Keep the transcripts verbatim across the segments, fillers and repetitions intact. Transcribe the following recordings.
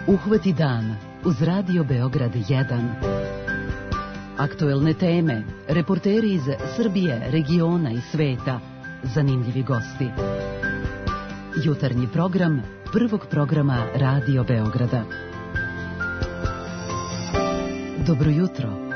Uhvati dan uz Radio Beograd jedan. Aktuelne teme, reporteri iz Srbije, regiona i sveta, zanimljivi gosti. Jutarnji program prvog programa Radio Beograda. Dobro jutro.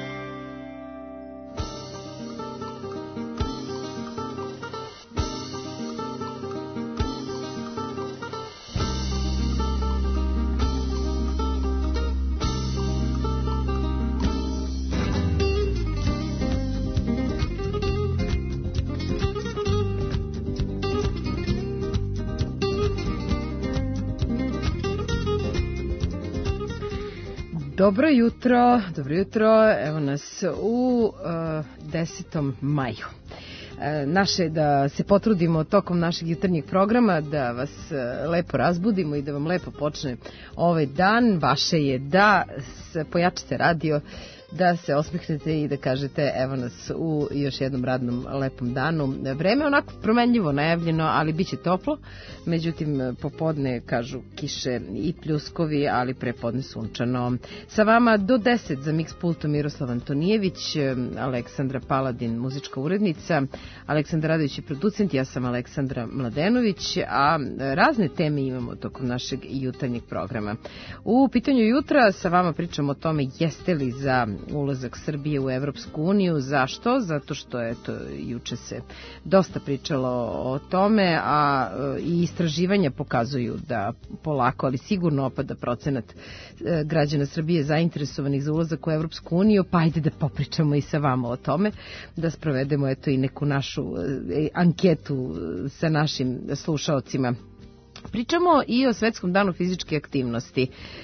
Dobro jutro, dobro jutro, evo nas u uh, desetom maju. E, naše da se potrudimo tokom našeg jutarnjeg programa, da vas uh, lepo razbudimo i da vam lepo počne ovaj dan. Vaše je da pojačate radio, da se osmihnete i da kažete evo nas u još jednom radnom lepom danu. Vreme je onako promenljivo najavljeno, ali bit će toplo. Međutim, popodne kažu kiše i pljuskovi, ali prepodne sunčano. Sa vama do deset za Mix pultom Miroslav Antonijević, Aleksandra Paladin, muzička urednica, Aleksandar Radović je producent, ja sam Aleksandra Mladenović, a razne teme imamo tokom našeg jutarnjeg programa. U pitanju jutra sa vama pričamo o tome jeste li za ulazak Srbije u Evropsku uniju. Zašto? Zato što eto, juče se dosta pričalo o tome, a i istraživanja pokazuju da polako, ali sigurno opada procenat građana Srbije zainteresovanih za ulazak u Evropsku uniju, pa ajde da popričamo i sa vama o tome, da sprovedemo eto i neku našu anketu sa našim slušaocima. Pričamo i o Svetskom danu fizičke aktivnosti.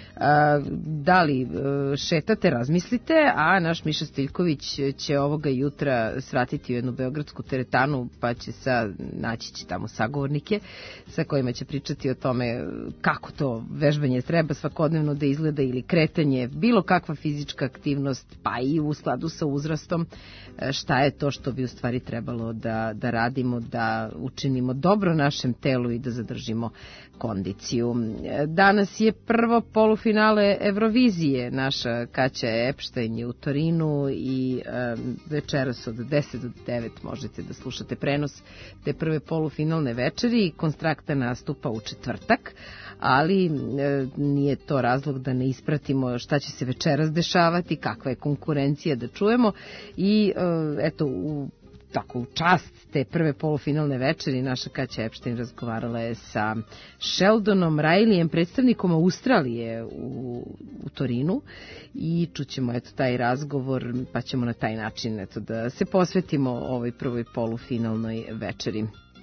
Da li šetate, razmislite, a naš Miša Stiljković će ovoga jutra svratiti u jednu beogradsku teretanu, pa će sa, naći će tamo sagovornike sa kojima će pričati o tome kako to vežbanje treba svakodnevno da izgleda ili kretanje, bilo kakva fizička aktivnost, pa i u skladu sa uzrastom, šta je to što bi u stvari trebalo da, da radimo, da učinimo dobro našem telu i da zadržimo kondiciju. Danas je prvo polufinale Evrovizije. Naša Kaća Epštajn je u Torinu i um, večeras od deset do devet možete da slušate prenos te prve polufinalne večeri. Konstrakta nastupa u četvrtak, ali e, nije to razlog da ne ispratimo šta će se večeras dešavati, kakva je konkurencija, da čujemo i e, eto u tako u čast te prve polufinalne večeri naša Kaća Epštajn razgovarala je sa Sheldonom Rileyem, predstavnikom Australije u, u Torinu, i čućemo eto taj razgovor, pa ćemo na taj način eto da se posvetimo ovoj prvoj polufinalnoj večeri.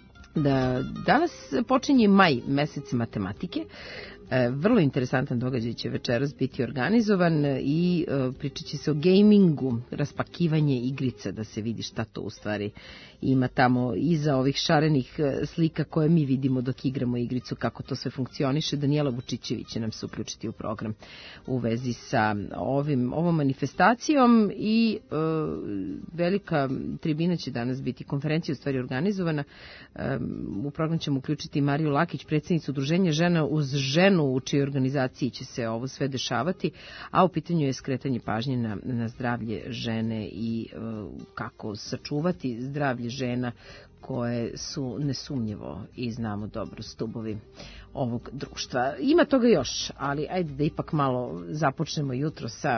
Da, danas počinje maj, mesec matematike. E, vrlo interesantan događaj će večeras biti organizovan i e, pričat će se o gamingu, raspakivanje igrica, da se vidi šta to u stvari ima tamo iza ovih šarenih slika koje mi vidimo dok igramo igricu, kako to sve funkcioniše. Danijela Vučićević će nam se uključiti u program u vezi sa ovim, ovom manifestacijom i e, velika tribina će danas biti, konferencija u stvari organizovana. E, u program ćemo uključiti Mariju Lakić, predsjednicu Udruženja žena uz ženu, u čijoj organizaciji će se ovo sve dešavati, a u pitanju je skretanje pažnje na, na zdravlje žene i e, kako sačuvati zdravlje žena koje su nesumnjivo i znamo dobro stubovi ovog društva. Ima toga još, ali ajde da ipak malo započnemo jutro sa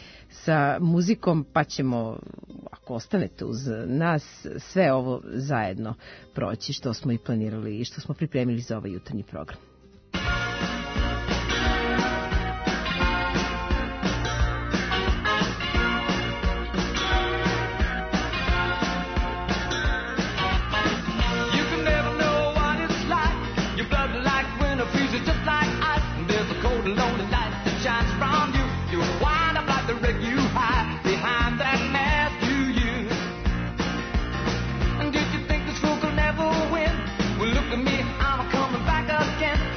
sa muzikom, pa ćemo, ako ostanete uz nas, sve ovo zajedno proći što smo i planirali i što smo pripremili za ovaj jutarnji program. Look at me, I'm coming back again.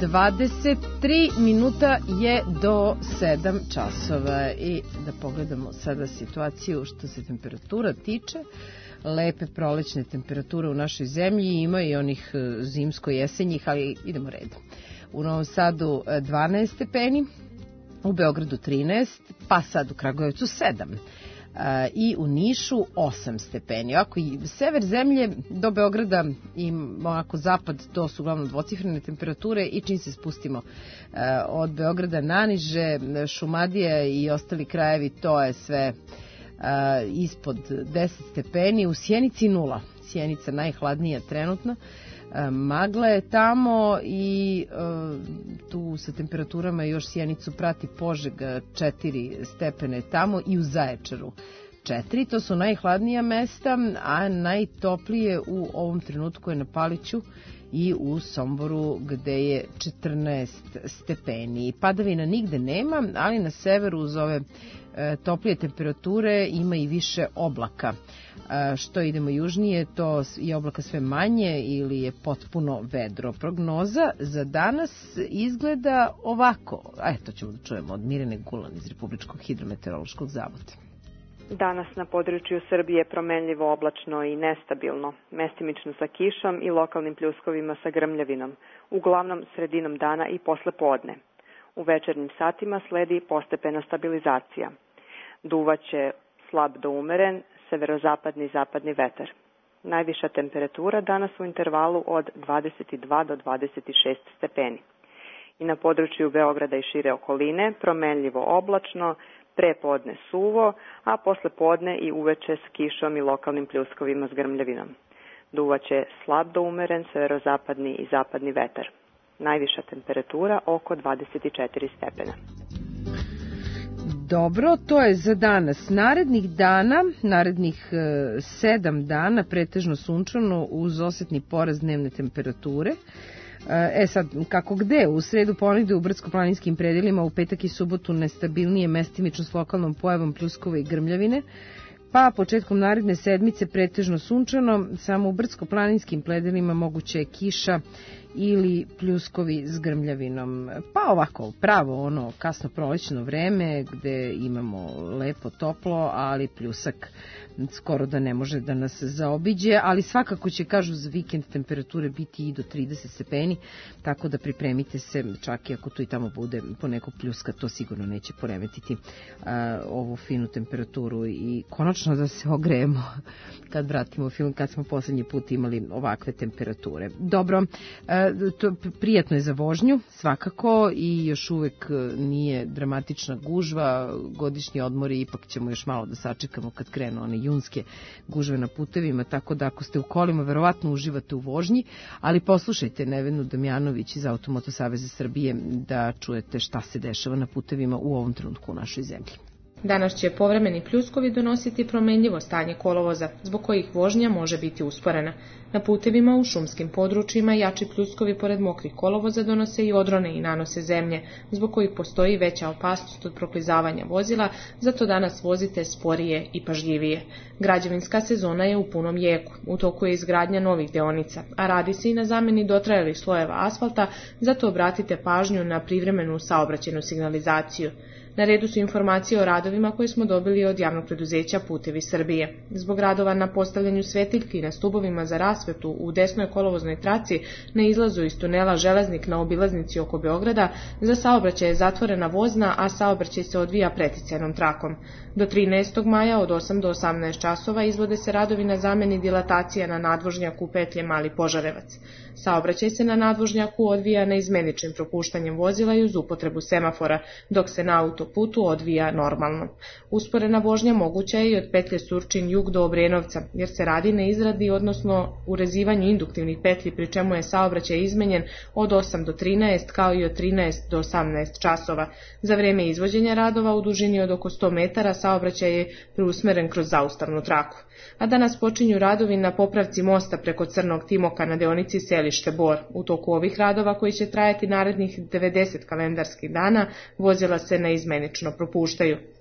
dvadeset tri minuta je do sedam časova i da pogledamo sada situaciju što se temperatura tiče. Lepe prolećne temperature u našoj zemlji, ima i onih zimsko-jesenjih, ali idemo redom. U Novom Sadu dvanaest stepeni, u Beogradu trinaest, pa sad u Kragujevcu sedam. I u Nišu osam stepeni. Ako i sever zemlje do Beograda i ovako zapad, to su uglavnom dvocifrene temperature i čim se spustimo od Beograda naniže, Šumadija i ostali krajevi, to je sve ispod deset stepeni. U Sjenici nula. Sjenica najhladnija trenutno. Magla je tamo i uh, tu sa temperaturama još Sjenicu prati Požega četiri stepene tamo i u Zaječaru četiri. To su najhladnija mesta, a najtoplije u ovom trenutku je na Paliću i u Somboru gde je četrnaest stepeni. Padavina nigde nema, ali na severu uz ove e, toplije temperature ima i više oblaka. E, što idemo južnije, to je oblaka sve manje ili je potpuno vedro. Prognoza za danas izgleda ovako. Eto ćemo da čujemo od Mirjane Gulan iz Republičkog hidrometeorološkog zavoda. Danas na području Srbije promenljivo oblačno i nestabilno, mestimično sa kišom i lokalnim pljuskovima sa grmljavinom, uglavnom sredinom dana i posle podne. U večernjim satima sledi postepena stabilizacija. Duvaće slab do umeren, severozapadni i zapadni vetar. Najviša temperatura danas u intervalu od dvadeset dva do dvadeset šest stepeni. I na području Beograda i šire okoline promenljivo oblačno, prepodne suvo, a posle podne i uveče s kišom i lokalnim pljuskovima s grmljavinom. Duvaće slab do umeren severozapadni i zapadni vetar. Najviša temperatura oko dvadeset četiri stepena. Dobro, to je za danas. Narednih dana, narednih e, sedam dana, pretežno sunčano uz osetni porast dnevne temperature. E sad, kako gde? U sredu ponegde u brdsko-planinskim predelima, u petak i subotu nestabilnije mestimično s lokalnom pojavom pljuskova i grmljavine, pa početkom naredne sedmice pretežno sunčano, samo u brdsko-planinskim predelima moguće je kiša ili pljuskovi s grmljavinom. Pa ovako, pravo ono kasno prolećno vreme gde imamo lepo toplo, ali pljusak skoro da ne može da nas zaobiđe, ali svakako će, kažu, za vikend temperature biti i do trideset stepeni, tako da pripremite se, čak i ako tu i tamo bude poneko pljuska, to sigurno neće poremetiti a, ovu finu temperaturu i konačno da se ogrejemo kad vratimo film, kad smo poslednji put imali ovakve temperature. Dobro, a, to prijatno je za vožnju, svakako, i još uvek nije dramatična gužva, godišnji odmori ipak ćemo još malo da sačekamo kad krenu one junske gužve na putevima, tako da ako ste u kolima, verovatno uživate u vožnji, ali poslušajte Nevenu Damjanović iz Automoto Saveza Srbije da čujete šta se dešava na putevima u ovom trenutku u našoj zemlji. Danas će povremeni pljuskovi donositi promenljivo stanje kolovoza, zbog kojih vožnja može biti usporena. Na putevima u šumskim područjima jači pljuskovi pored mokrih kolovoza donose i odrone i nanose zemlje, zbog kojih postoji veća opasnost od proklizavanja vozila, zato danas vozite sporije i pažljivije. Građevinska sezona je u punom jeku, u toku je izgradnja novih deonica, a radi se i na zameni dotrajalih slojeva asfalta, zato obratite pažnju na privremenu saobraćajnu signalizaciju. Na redu su informacije o radovima koje smo dobili od javnog preduzeća Putevi Srbije. Zbog radova na postavljanju svetiljki na stubovima za rasvetu u desnoj kolovoznoj traci na izlazu iz tunela Železnik na obilaznici oko Beograda, za saobraćaj je zatvorena vozna, a saobraćaj se odvija preticajnom trakom. Do trinaestog maja od osam do osamnaest časova izvode se radovi na zameni dilatacija na nadvožnjaku petlje Mali Požarevac. Saobraćaj se na nadvožnjaku odvija neizmeničnim propuštanjem vozila i uz upotrebu semafora, dok se na autoputu odvija normalno. Usporena vožnja moguća je i od petlje Surčin jug do Obrenovca, jer se radi na izradi, odnosno urezivanju induktivnih petlji, pri čemu je saobraćaj izmenjen od osam do trinaest kao i od trinaest do osamnaest časova. Za vreme izvođenja radova u dužini od oko sto metara saobraćaj je preusmeren kroz zaustavnu traku. A danas počinju radovi na popravci mosta preko Crnog Timoka na deonici Selište Bor. U toku ovih radova, koji će trajati narednih devedeset kalendarskih dana, vozila se neizmenično propuštaju.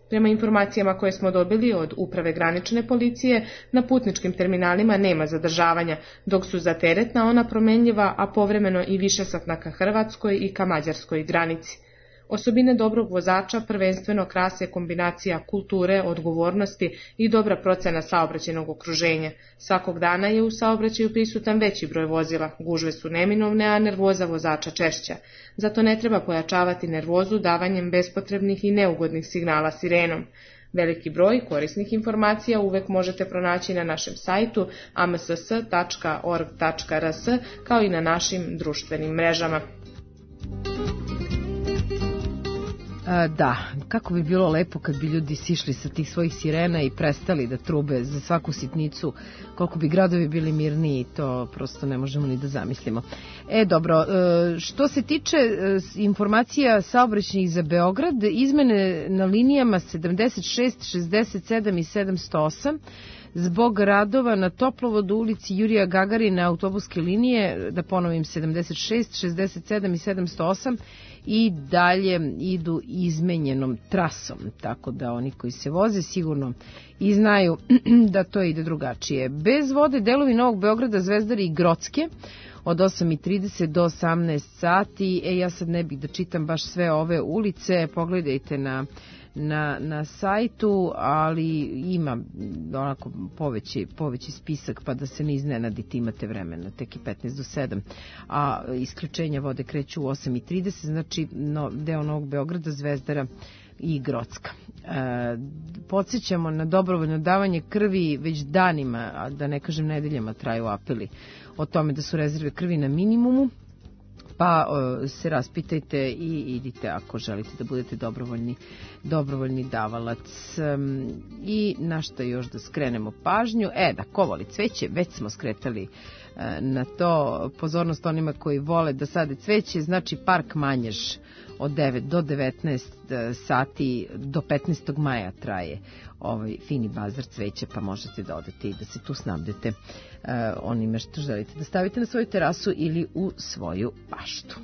Prema informacijama koje smo dobili od Uprave granične policije, na putničkim terminalima nema zadržavanja, dok su za teretna ona promenljiva, a povremeno i višesatna ka hrvatskoj i ka mađarskoj granici. Osobine dobrog vozača prvenstveno krase kombinacija kulture, odgovornosti i dobra procena saobraćajnog okruženja. Svakog dana je u saobraćaju prisutan veći broj vozila, gužve su neminovne, a nervoza vozača češća. Zato ne treba pojačavati nervozu davanjem bespotrebnih i neugodnih signala sirenom. Veliki broj korisnih informacija uvek možete pronaći na našem sajtu a m s s tačka org tačka r s kao i na našim društvenim mrežama. A, da, kako bi bilo lepo kad bi ljudi sišli sa tih svojih sirena i prestali da trube za svaku sitnicu, koliko bi gradovi bili mirniji, to prosto ne možemo ni da zamislimo. E, dobro, što se tiče informacija saobraćajnih za Beograd, izmene na linijama sedamdeset šest, šezdeset sedam i sedamsto osam, zbog radova na toplovodu ulici Jurija Gagarina autobuske linije, da ponovim, sedamdeset šest, šezdeset sedam i sedamsto osam, i dalje idu izmenjenom trasom, tako da oni koji se voze sigurno i znaju da to ide drugačije. Bez vode delovi Novog Beograda, Zvezdare i Grocke od osam i trideset do osamnaest sati. E, ja sad ne bih da čitam baš sve ove ulice, pogledajte na Na, na sajtu, ali ima onako poveći, poveći spisak, pa da se ne iznenadite, imate vremena, tek i petnaest do sedam, a isključenja vode kreću u osam i trideset, znači no, deo Novog Beograda, Zvezdara i Grocka. E, podsjećamo na dobrovoljno davanje krvi, već danima, a da ne kažem nedeljama, traju apeli o tome da su rezerve krvi na minimumu, pa o, se raspitajte i idite ako želite da budete dobrovoljni, dobrovoljni davalac. Um, I na što još da skrenemo pažnju? E, da, ko voli cveće, već smo skretali uh, na to. Pozornost onima koji vole da sade cveće, znači Park Manjež od devet do devetnaest sati do petnaestog maja traje ovaj fini bazar cveća, pa možete da odete i da se tu snabdete uh, onime što želite da stavite na svoju terasu ili u svoju baštu.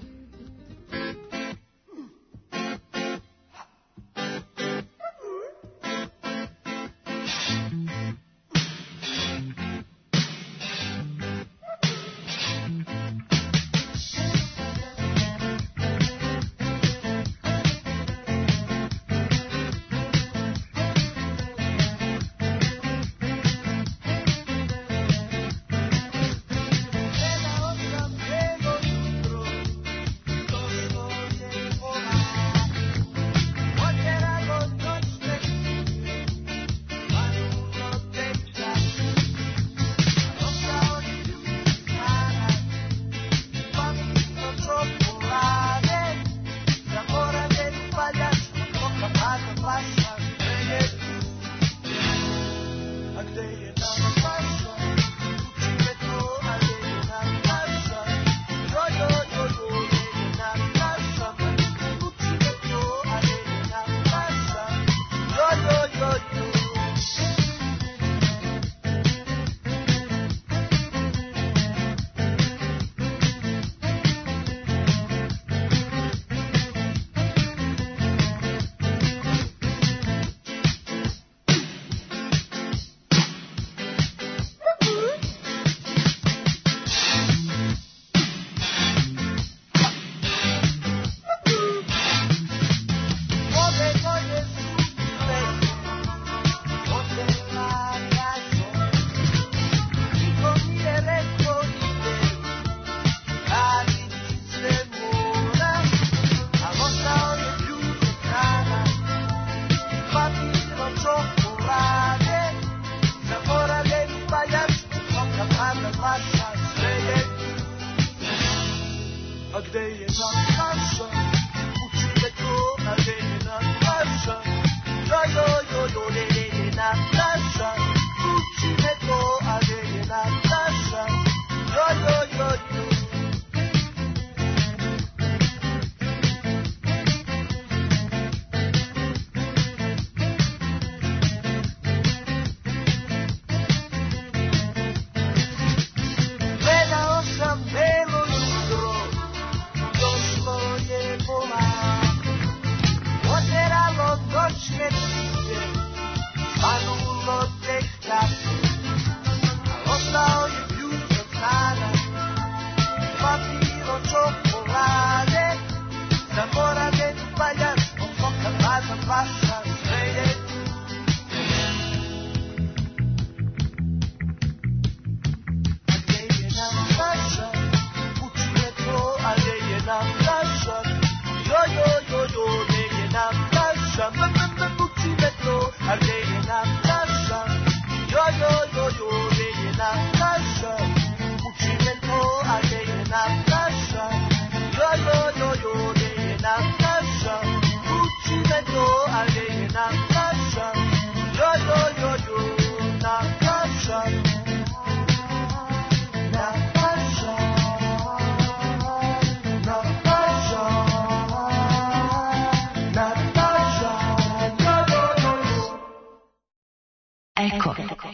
Eko.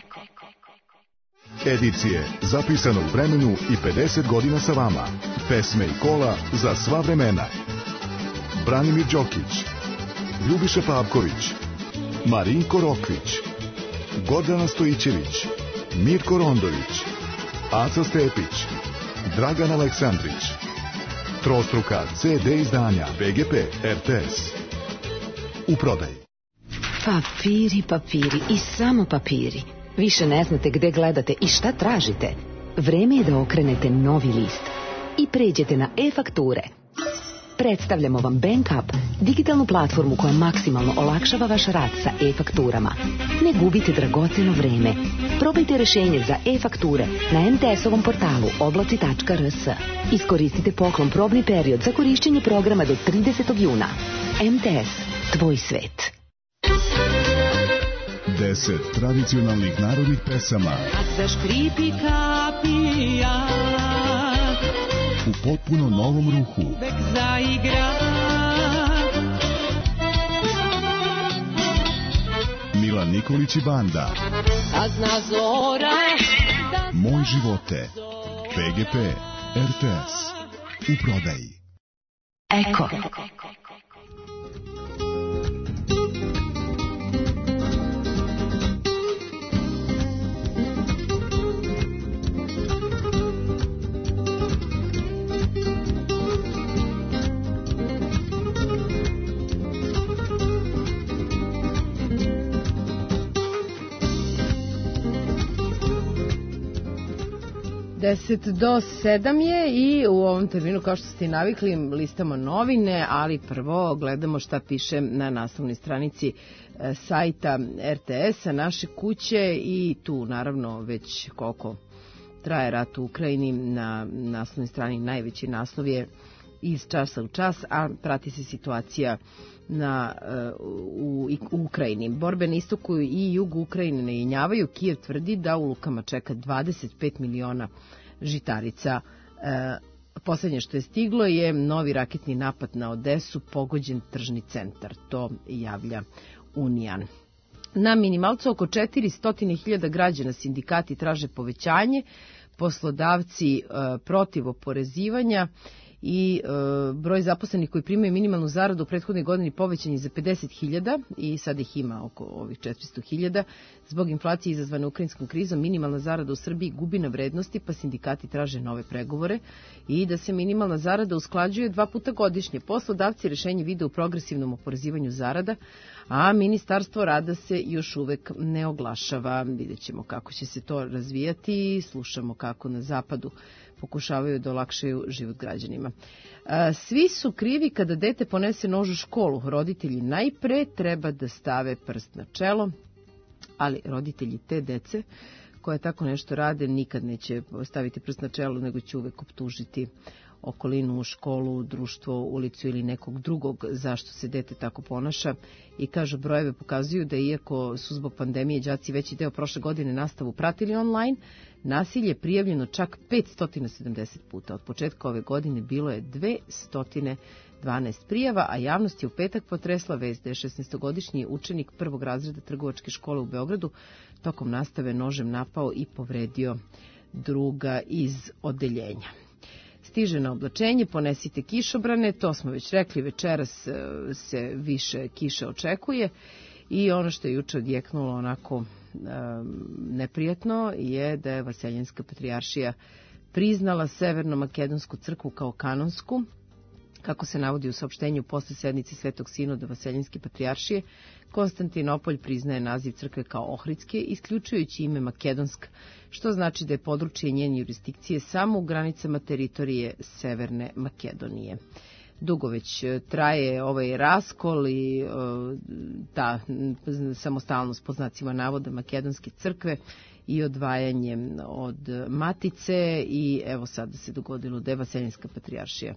Edicije zapisanog vremenu i pedeset godina sa vama. Pesme i kola za sva vremena. Branimir Đokić, Ljubiša Pavković, Marinko Rokvić, Gordana Stojićević, Mirko Rondović, Aca Stepić, Dragan Aleksandrić. Trostruka ce de izdanja be ge pe er te es. U prodaji. Papiri, papiri i samo papiri. Više ne znate gde gledate i šta tražite. Vreme je da okrenete novi list i pređete na e-fakture. Predstavljamo vam BankUp, digitalnu platformu koja maksimalno olakšava vaš rad sa e-fakturama. Ne gubite dragoceno vreme. Probajte rešenje za e-fakture na em te es-ovom portalu oblaci tačka er es. Iskoristite poklon probni period za korišćenje programa do tridesetog juna. em te es, tvoj svet. Deset tradicionalnih narodnih pesama Kad zaškripi kapija u potpuno novom ruhu. Uvek zaigra Milan Nikolić i banda. Kad zna zora da Moj živote. be ge pe er te es. U prodaji. Eko. deset do sedam je i u ovom terminu, kao što ste i navikli, listamo novine, ali prvo gledamo šta piše na naslovnoj stranici sajta er te es-a, naše kuće, i tu naravno već koliko traje rat u Ukrajini, na naslovnoj strani najveći naslov je iz časa u čas, a prati se situacija na, u, u Ukrajini. Borbe na istoku i jugu Ukrajine ne jenjavaju. Kijev tvrdi da u lukama čeka dvadeset pet miliona žitarica. E, poslednje što je stiglo je novi raketni napad na Odesu, pogođen tržni centar. To javlja Unijan. Na minimalcu oko četiristo hiljada građana sindikati traže povećanje, poslodavci e, protiv oporezivanja, i e, broj zaposlenih koji primaju minimalnu zaradu u prethodnoj godini povećan je za pedeset hiljada i sad ih ima oko ovih četiristo hiljada. Zbog inflacije izazvane ukrajinskom krizom, minimalna zarada u Srbiji gubi na vrednosti, pa sindikati traže nove pregovore i da se minimalna zarada usklađuje dva puta godišnje. Poslodavci rešenje vide u progresivnom oporezivanju zarada, a Ministarstvo rada se još uvek ne oglašava. Vidjet ćemo kako će se to razvijati i slušamo kako na zapadu pokušavaju da olakšaju život građanima. Svi su krivi kada dete ponese nož u školu. Roditelji najpre treba da stave prst na čelo, ali roditelji te dece koje tako nešto rade nikad neće staviti prst na čelo, nego će uvek optužiti okolinu, školu, društvo, ulicu ili nekog drugog zašto se dete tako ponaša. I kažu, brojeve pokazuju da iako su zbog pandemije đaci veći deo prošle godine nastavu pratili online, nasilje je prijavljeno čak petsto sedamdeset puta. Od početka ove godine bilo je dvesta dvanaest prijava, a javnost je u petak potresla vest da je šesnaestogodišnji učenik prvog razreda trgovačke škole u Beogradu tokom nastave nožem napao i povredio druga iz odeljenja. Stiže na oblačenje, ponesite kišobrane, to smo već rekli, večeras se više kiše očekuje i ono što je juče odjeknulo onako um, neprijatno je da je Vaseljenska patrijaršija priznala Severno-makedonsku crkvu kao kanonsku. Kako se navodi u saopštenju posle sednice Svetog sinoda Vaseljenske patrijaršije, Konstantinopolj priznaje naziv crkve kao Ohridske, isključujući ime Makedonska, što znači da je područje njene jurisdikcije samo u granicama teritorije Severne Makedonije. Dugo već traje ovaj raskol i ta samostalnost po znacima navoda Makedonske crkve i odvajanje od matice, i evo sada se dogodilo da je Vaseljenska patrijaršija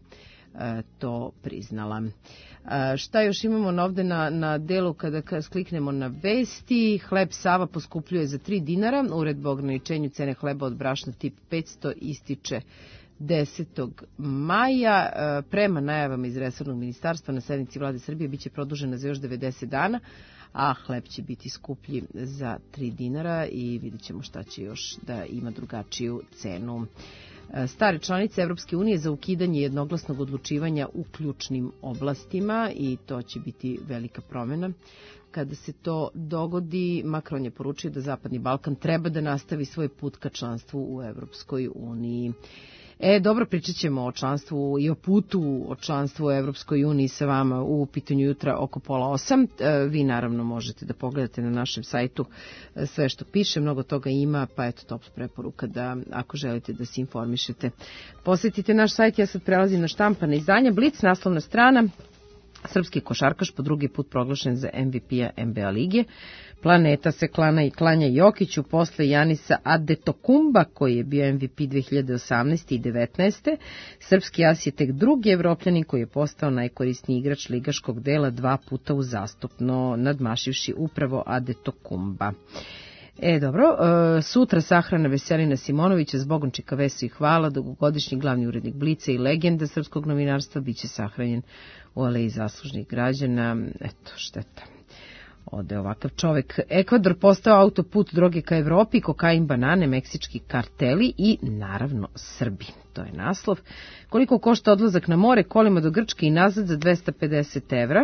to priznala. Šta još imamo ovde na, na delu kada kliknemo na vesti? Hleb Sava poskupljuje za tri dinara. Uredba o ograničenju cene hleba od brašna tip petsto ističe desetog maja. Prema najavama iz resornog ministarstva na sednici Vlade Srbije biće produžena za još devedeset dana, a hleb će biti skuplji za tri dinara i vidjet ćemo šta će još da ima drugačiju cenu. Stare članice Evropske unije za ukidanje jednoglasnog odlučivanja u ključnim oblastima i to će biti velika promjena. Kada se to dogodi, Macron je poručio da Zapadni Balkan treba da nastavi svoj put ka članstvu u Evropskoj uniji. E, dobro, pričat ćemo o članstvu i o putu o članstvu u Evropskoj uniji sa vama u pitanju jutra oko pola osam. E, vi naravno možete da pogledate na našem sajtu sve što piše, mnogo toga ima, pa eto top preporuka da ako želite da se informišete. Posjetite naš sajt, ja sad prelazim na štampana izdanja. Blic, naslovna strana. Srpski košarkaš po drugi put proglašen za M V P-a N B A lige. Planeta se klana i klanja Jokiću posle Janisa Adetokumba, koji je bio M V P dve hiljade osamnaeste. i devetnaeste. Srpski as je tek drugi Evropljanin koji je postao najkorisniji igrač ligaškog dela dva puta uzastopno, nadmašivši upravo Adetokumba. E, dobro, e, sutra sahrana Veselina Simonovića, zbogom čeka vesu i hvala, dugogodišnji glavni urednik Blica i legenda srpskog novinarstva, bit će sahranjen u aleji zaslužnih građana. Eto, šteta. Ode ovakav čovek. Ekvador postao autoput droge ka Evropi, kokain, banane, meksički karteli i naravno Srbi. To je naslov. Koliko košta odlazak na more, kolima do Grčke i nazad za dvesta pedeset evra.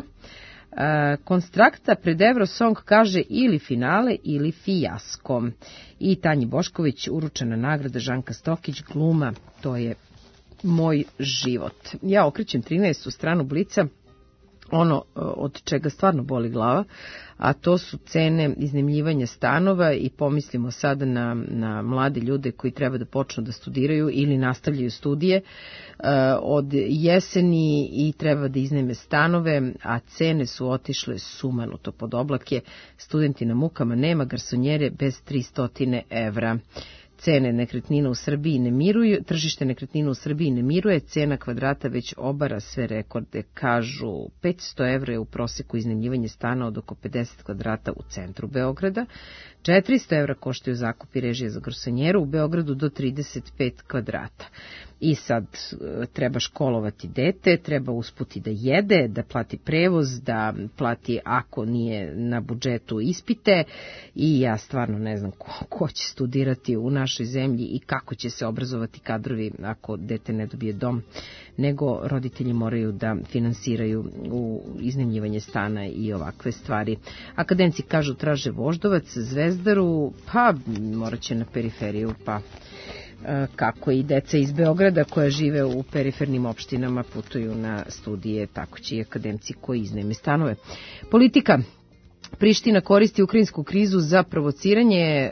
Konstrakta pred Eurosong kaže ili finale ili fijasko. I Tanji Bošković uručena nagrada Žanka Stokić, gluma, to je moj život. Ja okrećem trinaestu stranu Blica, ono od čega stvarno boli glava, a to su cene iznajmljivanja stanova i pomislimo sada na, na mlade ljude koji treba da počnu da studiraju ili nastavljaju studije uh, od jeseni i treba da iznajme stanove, a cene su otišle sumanuto pod oblake. Studenti na mukama, nema garsonjere bez tristo evra. Cene nekretnina u Srbiji ne miruju, tržište nekretnina u Srbiji ne miruje, cena kvadrata već obara sve rekorde, kažu petsto evra je u proseku iznajmljivanje stana od oko pedeset kvadrata u centru Beograda, četiristo evra koštaju zakup i režije za garsonjeru, u Beogradu do trideset pet kvadrata. I sad treba školovati dete, treba usputi da jede, da plati prevoz, da plati ako nije na budžetu ispite i ja stvarno ne znam ko, ko će studirati u našoj zemlji i kako će se obrazovati kadrovi ako dete ne dobije dom, nego roditelji moraju da finansiraju u iznajmljivanje stana i ovakve stvari. Akademci kažu traže Voždovac, Zvezdaru, pa morat će na periferiju, pa kako i deca iz Beograda koja žive u perifernim opštinama putuju na studije, tako će i akademci koji iznajme stanove. Politika. Priština koristi ukrajinsku krizu za provociranje.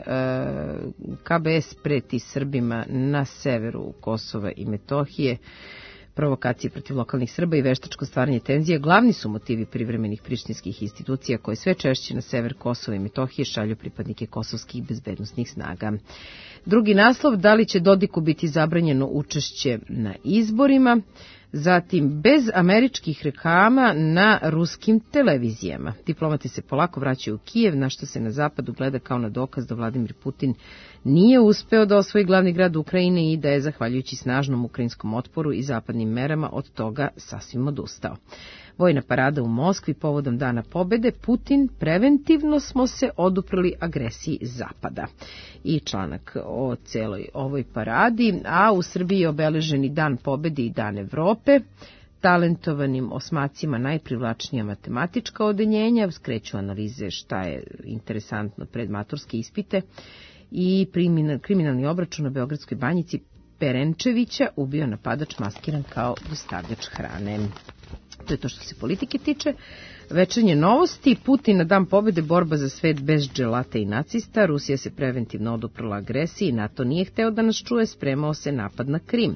K B S preti Srbima na severu Kosova i Metohije. Provokacije protiv lokalnih Srba i veštačko stvaranje tenzije glavni su motivi privremenih prištinskih institucija koje sve češće na sever Kosova i Metohije šalju pripadnike kosovskih bezbednosnih snaga. Drugi naslov, da li će Dodiku biti zabranjeno učešće na izborima, zatim bez američkih reklama na ruskim televizijama. Diplomati se polako vraćaju u Kijev, na što se na zapadu gleda kao na dokaz da Vladimir Putin nije uspeo da osvoji glavni grad Ukrajine i da je, zahvaljujući snažnom ukrajinskom otporu i zapadnim merama, od toga sasvim odustao. Vojna parada u Moskvi povodom Dana pobede, Putin, preventivno smo se oduprli agresiji Zapada. I članak o celoj ovoj paradi, a u Srbiji je obeleženi Dan pobede i Dan Evrope, talentovanim osmacima najprivlačnija matematička odeljenja, skreću analize šta je interesantno pred maturske ispite i kriminalni obračun na Beogradskoj banjici Perenčevića ubio napadač maskiran kao dostavljač hrane. To je to što se politike tiče. Večernje novosti, Putin na Dan pobede, borba za svet bez dželata i nacista, Rusija se preventivno oduprla agresiji, NATO nije hteo da nas čuje, spremao se napad na Krim.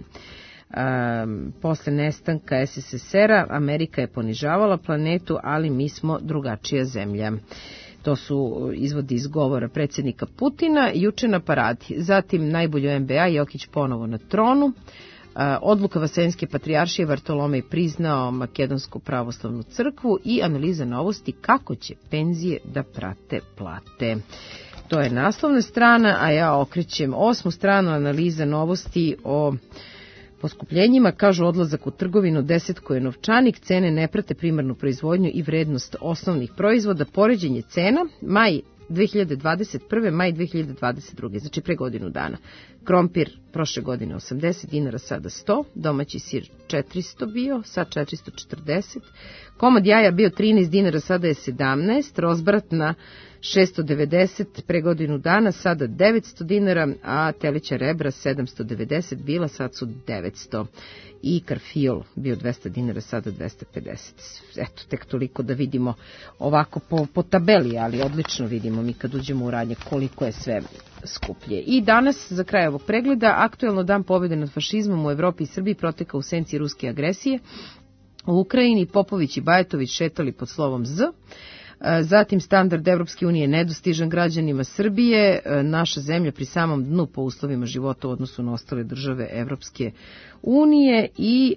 Um, posle nestanka S S S R-a Amerika je ponižavala planetu, ali mi smo drugačija zemlja. To su izvodi iz govora predsjednika Putina juče na paradi. Zatim najbolju N B A, Jokić ponovo na tronu. Odluka Vaseljenske patrijaršije, Vartolomej priznao Makedonsku pravoslavnu crkvu i analiza novosti kako će penzije da prate plate. To je naslovna strana, a ja okrećem osmu stranu, analiza novosti o poskupljenjima, kažu odlazak u trgovinu desetkuje novčanik, cene ne prate primarnu proizvodnju i vrednost osnovnih proizvoda, poređenje cena, maj dve hiljade dvadeset prve. maj dve hiljade dvadeset druge. znači pre godinu dana. Krompir prošle godine osamdeset dinara, sada sto, domaći sir četiristo bio, sad četiristo četrdeset, komad jaja bio trinaest dinara, sada je sedamnaest, rozbrat na šesto devedeset pre godinu dana, sada devetsto dinara, a telića rebra sedamsto devedeset bila, sad su devetsto. I karfiol bio dvesta dinara, sada dvesta pedeset. Eto, tek toliko da vidimo ovako po, po tabeli, ali odlično vidimo mi kad uđemo u radnje koliko je sve skuplje. I danas, za kraj ovog pregleda, aktuelno dan pobjede nad fašizmom u Evropi i Srbiji proteka u senci ruske agresije. U Ukrajini Popović i Bajatović šetali pod slovom Z. Zatim standard Evropske unije nedostižan građanima Srbije, naša zemlja pri samom dnu po uslovima života u odnosu na ostale države Evropske unije i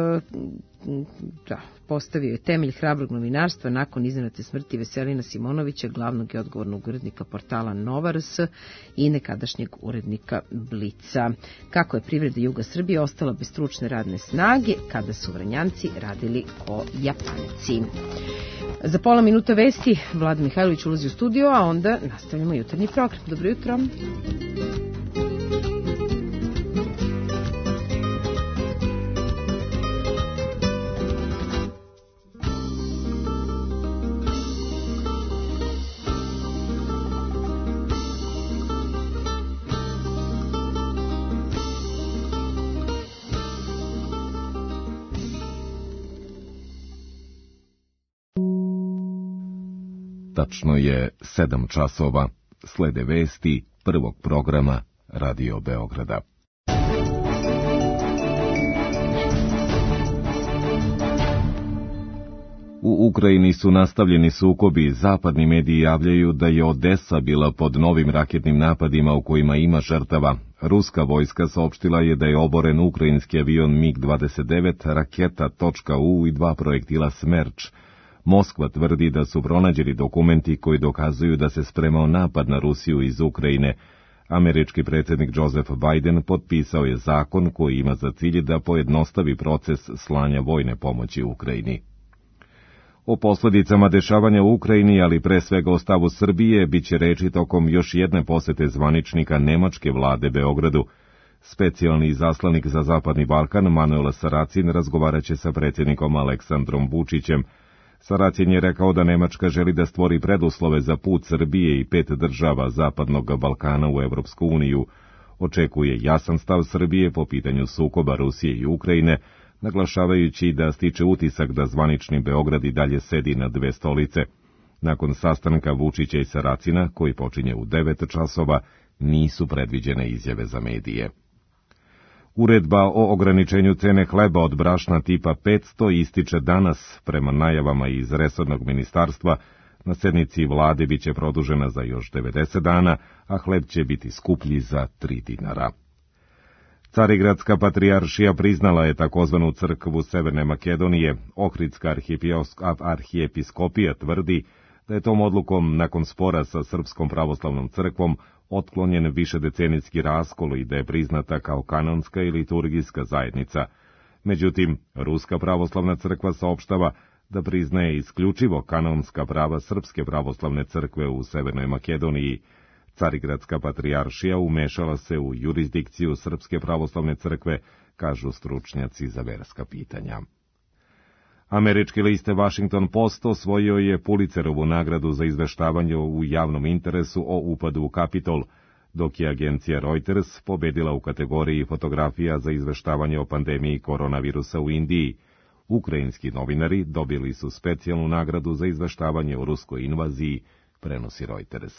da, postavio je temelj hrabrog novinarstva nakon iznenadne smrti Veselina Simonovića, glavnog i odgovornog urednika portala Nova R S i nekadašnjeg urednika Blica. Kako je privreda juga Srbije ostala bez stručne radne snage kada su Vranjanci radili ko Japanci. Za pola minuta vesti Vlada Mihajlović ulazi u studio, a onda nastavljamo jutarnji program. Dobro jutro. Tačno je sedam časova. Slede vesti prvog programa Radio Beograda. U Ukrajini su nastavljeni sukobi. Zapadni mediji javljaju da je Odesa bila pod novim raketnim napadima u kojima ima žrtava. Ruska vojska saopštila je da je oboren ukrajinski avion mig dvadeset devet, raketa .U i dva projektila Smerč. Moskva tvrdi da su pronađeni dokumenti koji dokazuju da se spremao napad na Rusiju iz Ukrajine. Američki predsjednik Joseph Biden potpisao je zakon koji ima za cilj da pojednostavi proces slanja vojne pomoći Ukrajini. O posljedicama dešavanja u Ukrajini, ali pre svega o stavu Srbije, bit će reči tokom još jedne posete zvaničnika nemačke vlade Beogradu. Specijalni izaslanik za Zapadni Balkan Manuel Saracin razgovarat će sa predsjednikom Aleksandrom Vučićem. Saracin je rekao da Nemačka želi da stvori preduslove za put Srbije i pet država Zapadnog Balkana u Evropsku uniju. Očekuje jasan stav Srbije po pitanju sukoba Rusije i Ukrajine, naglašavajući da stiče utisak da zvanični Beograd i dalje sedi na dve stolice. Nakon sastanka Vučića i Saracina, koji počinje u devet časova, nisu predviđene izjave za medije. Uredba o ograničenju cene hleba od brašna tipa petsto ističe danas, prema najavama iz resornog ministarstva. Na sednici vlade biće produžena za još devedeset dana, a hleb će biti skuplji za tri dinara. Carigradska patrijaršija priznala je takozvanu crkvu Severne Makedonije. Ohridska arhijepiskopija tvrdi da je tom odlukom nakon spora sa Srpskom pravoslavnom crkvom otklonjen višedecenijski raskol i da je priznata kao kanonska i liturgijska zajednica. Međutim, Ruska pravoslavna crkva saopštava da priznaje isključivo kanonska prava Srpske pravoslavne crkve u Severnoj Makedoniji. Carigradska patrijaršija umešala se u jurisdikciju Srpske pravoslavne crkve, kažu stručnjaci za verska pitanja. Američki list Washington Post osvojio je Pulitzerovu nagradu za izveštavanje u javnom interesu o upadu u Kapitol, dok je agencija Reuters pobedila u kategoriji fotografija za izveštavanje o pandemiji koronavirusa u Indiji. Ukrajinski novinari dobili su specijalnu nagradu za izveštavanje o ruskoj invaziji, prenosi Reuters.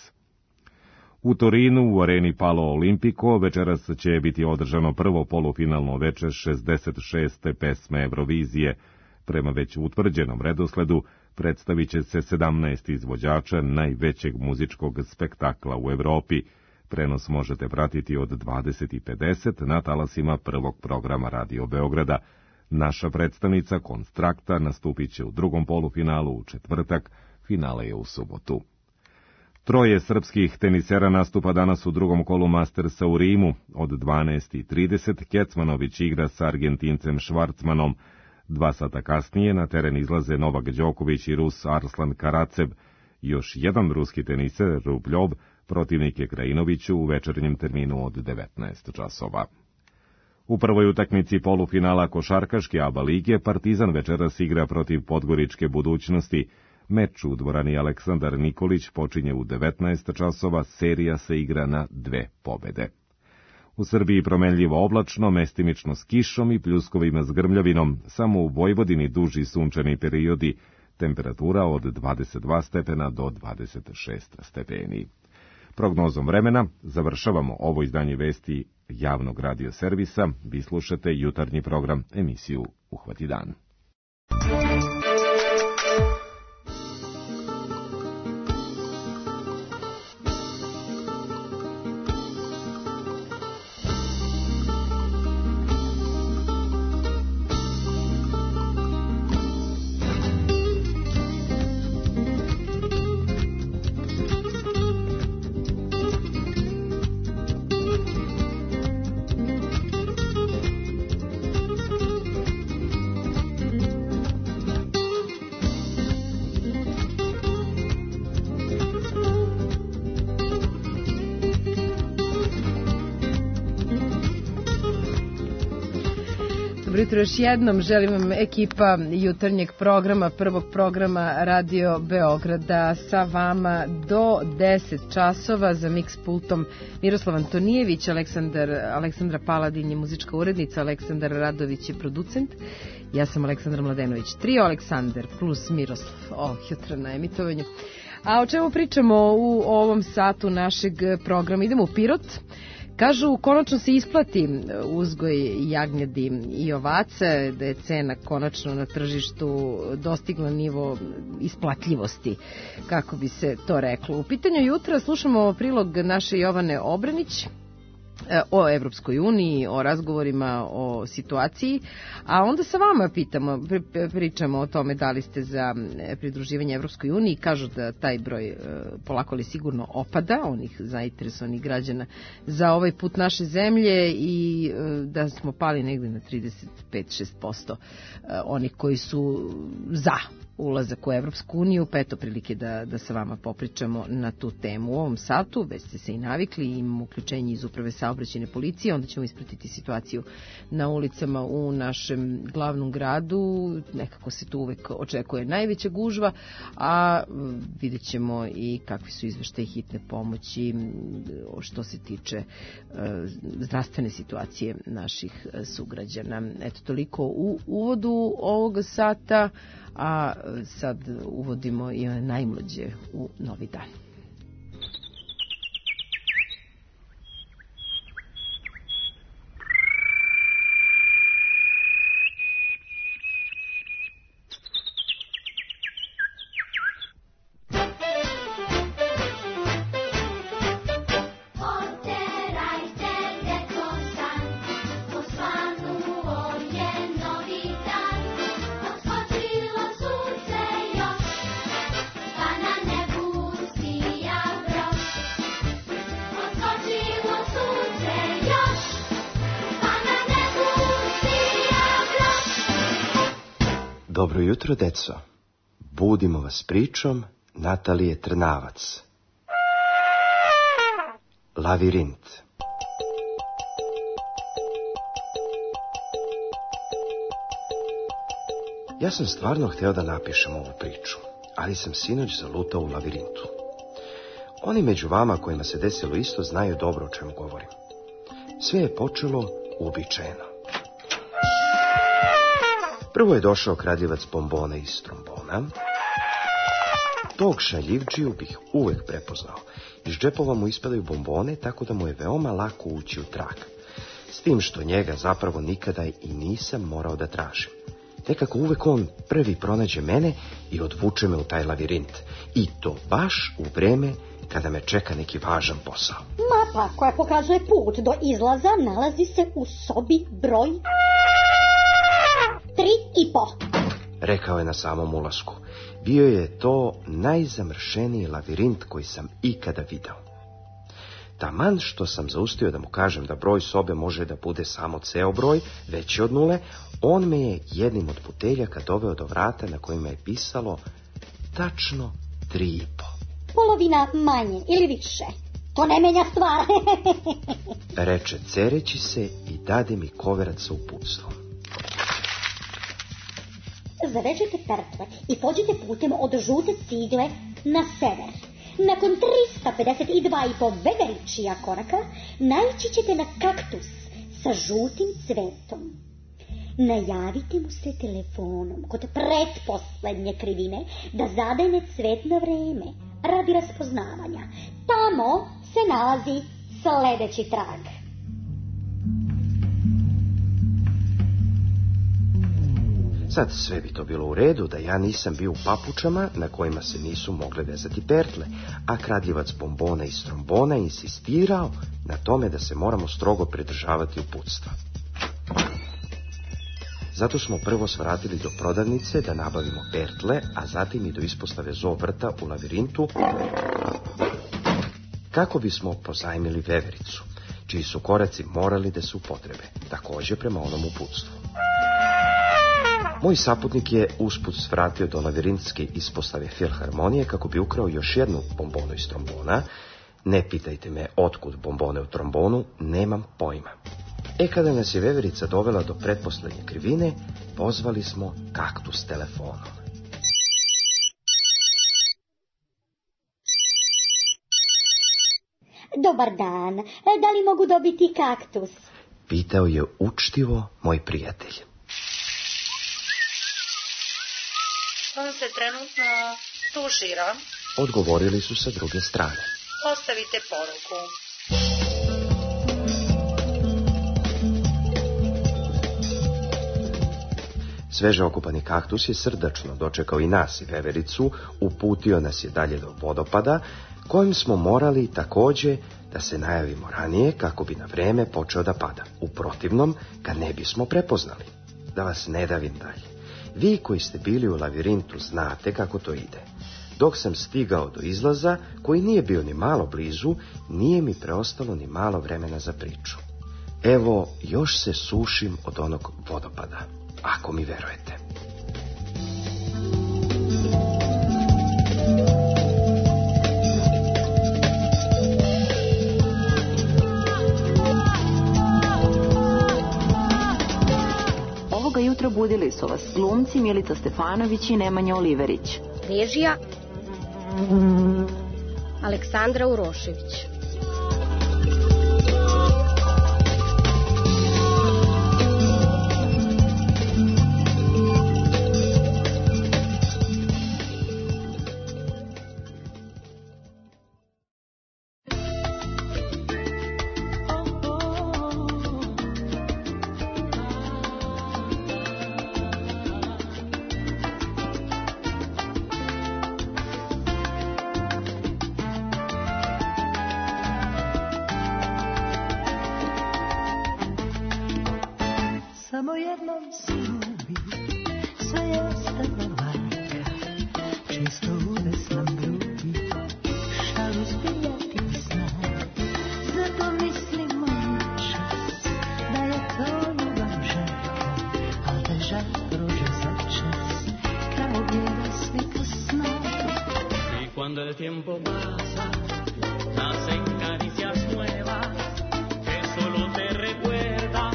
U Torinu, u areni Palo Olimpico, večeras će biti održano prvo polufinalno veče šezdeset šeste pesme Eurovizije. Prema već utvrđenom redosledu predstavit će se sedamnaest izvođača najvećeg muzičkog spektakla u Evropi. Prenos možete pratiti od dvadeset i pedeset na talasima prvog programa Radio Beograda. Naša predstavnica Konstrakta nastupit će u drugom polufinalu u četvrtak, finale je u subotu. Troje srpskih tenisera nastupa danas u drugom kolu Mastersa u Rimu. Od dvanaest i trideset Kecmanović igra sa Argentincem Švarcmanom. Dva sata kasnije na teren izlaze Novak Đoković i Rus Arslan Karacev. Još jedan ruski teniser, Rubljov, protivnik je Krajinoviću u večernjem terminu od devetnaest časova. U prvoj utakmici polufinala košarkaške A B A lige Partizan večeras igra protiv Podgoričke Budućnosti. Meč u dvorani Aleksandar Nikolić počinje u devetnaest časova, serija se igra na dve pobede. U Srbiji promenljivo oblačno, mestimično s kišom i pljuskovima s grmljavinom, samo u Vojvodini duži sunčani periodi, temperatura od dvadeset dva stepena do dvadeset šest stepeni. Prognozom vremena završavamo ovo izdanje vesti javnog radio servisa. Vi slušate jutarnji program, emisiju Uhvati dan. Jutro još jednom želim vam ekipa jutarnjeg programa, prvog programa Radio Beograda sa vama do deset časova. Za miks pultom Miroslav Antonijević, Aleksandar, Aleksandra Paladin je muzička urednica, Aleksandar Radović je producent, ja sam Aleksandra Mladenović. Trio Aleksandar plus Miroslav ovog jutra na emitovanju. A o čemu pričamo u ovom satu našeg programa? Idemo u Pirot. Kažu, konačno se isplati uzgoj jagnjadi i ovaca, da je cena konačno na tržištu dostigla nivo isplatljivosti, kako bi se to reklo. U pitanju jutra slušamo prilog naše Jovane Obranić o Evropskoj uniji, o razgovorima, o situaciji, a onda sa vama pitamo, pričamo o tome da li ste za pridruživanje Evropskoj uniji. Kažu da taj broj polako ali sigurno opada, onih zainteresovanih građana za ovaj put naše zemlje, i da smo pali negde na trideset pet do šest posto onih koji su za ulazak u Evropsku uniju, pa eto prilike da, da sa vama popričamo na tu temu. U ovom satu, već ste se i navikli, imamo uključenje iz Uprave saobraćajne policije, onda ćemo ispratiti situaciju na ulicama u našem glavnom gradu. Nekako se tu uvek očekuje najveća gužva, a vidjet ćemo i kakvi su izveštaji hitne pomoći što se tiče zdravstvene situacije naših sugrađana. Eto, toliko u uvodu ovoga sata, a sad uvodimo i najmlađe u novi dan. Dobro jutro, deco. Budimo vas pričom Natalije Trnavac. Lavirint. Ja sam stvarno hteo da napišem ovu priču, ali sam sinoć zalutao u lavirintu. Oni među vama kojima se desilo isto znaju dobro o čemu govorim. Sve je počelo uobičajeno. Prvo je došao kradljivac bombona iz trombona. Tog šaljivđiju bih uvek prepoznao. Iz džepova mu ispadaju bombone, tako da mu je veoma lako ući u trag. S tim što njega zapravo nikada i nisam morao da tražim. Nekako uvek on prvi pronađe mene i odvuče me u taj lavirint. I to baš u vreme kada me čeka neki važan posao. Mapa koja pokazuje put do izlaza nalazi se u sobi broj tri i po. Rekao je na samom ulasku. bio je to najzamršeniji lavirint koji sam ikada video. Taman što sam zaustio da mu kažem da broj sobe može da bude samo ceo broj, veći od nule, on me je jednim od puteljaka doveo do vrata na kojima je pisalo tačno tri i po. Polovina manje ili više. To ne menja stvar. Reče cereći se i dade mi koverac sa uputstvom. Zavežite pertve i pođite putem od žute cigle na sever. Nakon trista pedeset dva i po veveričija koraka naići ćete na kaktus sa žutim cvetom. Najavite mu se telefonom kod pretposlednje krivine da zadajne cvet na vreme radi raspoznavanja. Tamo se nalazi sledeći trag. Sad sve bi to bilo u redu da ja nisam bio u papučama na kojima se nisu mogle vezati pertle, a kradljivac bombona iz trombona insistirao na tome da se moramo strogo pridržavati uputstva. Zato smo prvo svratili do prodavnice da nabavimo pertle, a zatim i do ispostave zoo vrta u lavirintu, kako bismo pozajmili vevericu, čiji su koraci morali da se upotrebe, takođe prema onom uputstvu. Moj saputnik je usput svratio do lavirintske ispostave filharmonije kako bi ukrao još jednu bombonu iz trombona. Ne pitajte me otkud bombone u trombonu, nemam pojma. E, kada nas je veverica dovela do pretposlednje krivine, pozvali smo kaktus telefonom. Dobar dan, da li mogu dobiti kaktus? Pitao je učtivo moj prijatelj. On se trenutno tušira. Odgovorili su sa druge strane. Ostavite poruku. Sveže okupani kaktus je srdačno dočekao i nas i vevericu, uputio nas je dalje do vodopada, kojim smo morali takođe da se najavimo ranije kako bi na vreme počeo da pada. U protivnom ga ne bismo prepoznali. Da vas ne davim dalje. Vi koji ste bili u lavirintu znate kako to ide. Dok sam stigao do izlaza, koji nije bio ni malo blizu, nije mi preostalo ni malo vremena za priču. Evo, još se sušim od onog vodopada, ako mi verujete. Ovoga jutra budili su vas glumci Milica Stefanović i Nemanja Oliverić. Režija Aleksandra Urošević. Samo jednom se ljubi, sve je ostalo varka, čisto udes nam drugi, šalu zbiljati zna. Zato mislimo čas, da je to ljubav žarka, al da žar prođe za čas, kao bijela slika sna. Y cuando el tiempo pasa, nacen caricias nuevas, que solo te recuerdan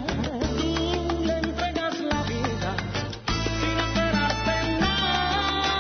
le entregas la vida sin esperarte nada.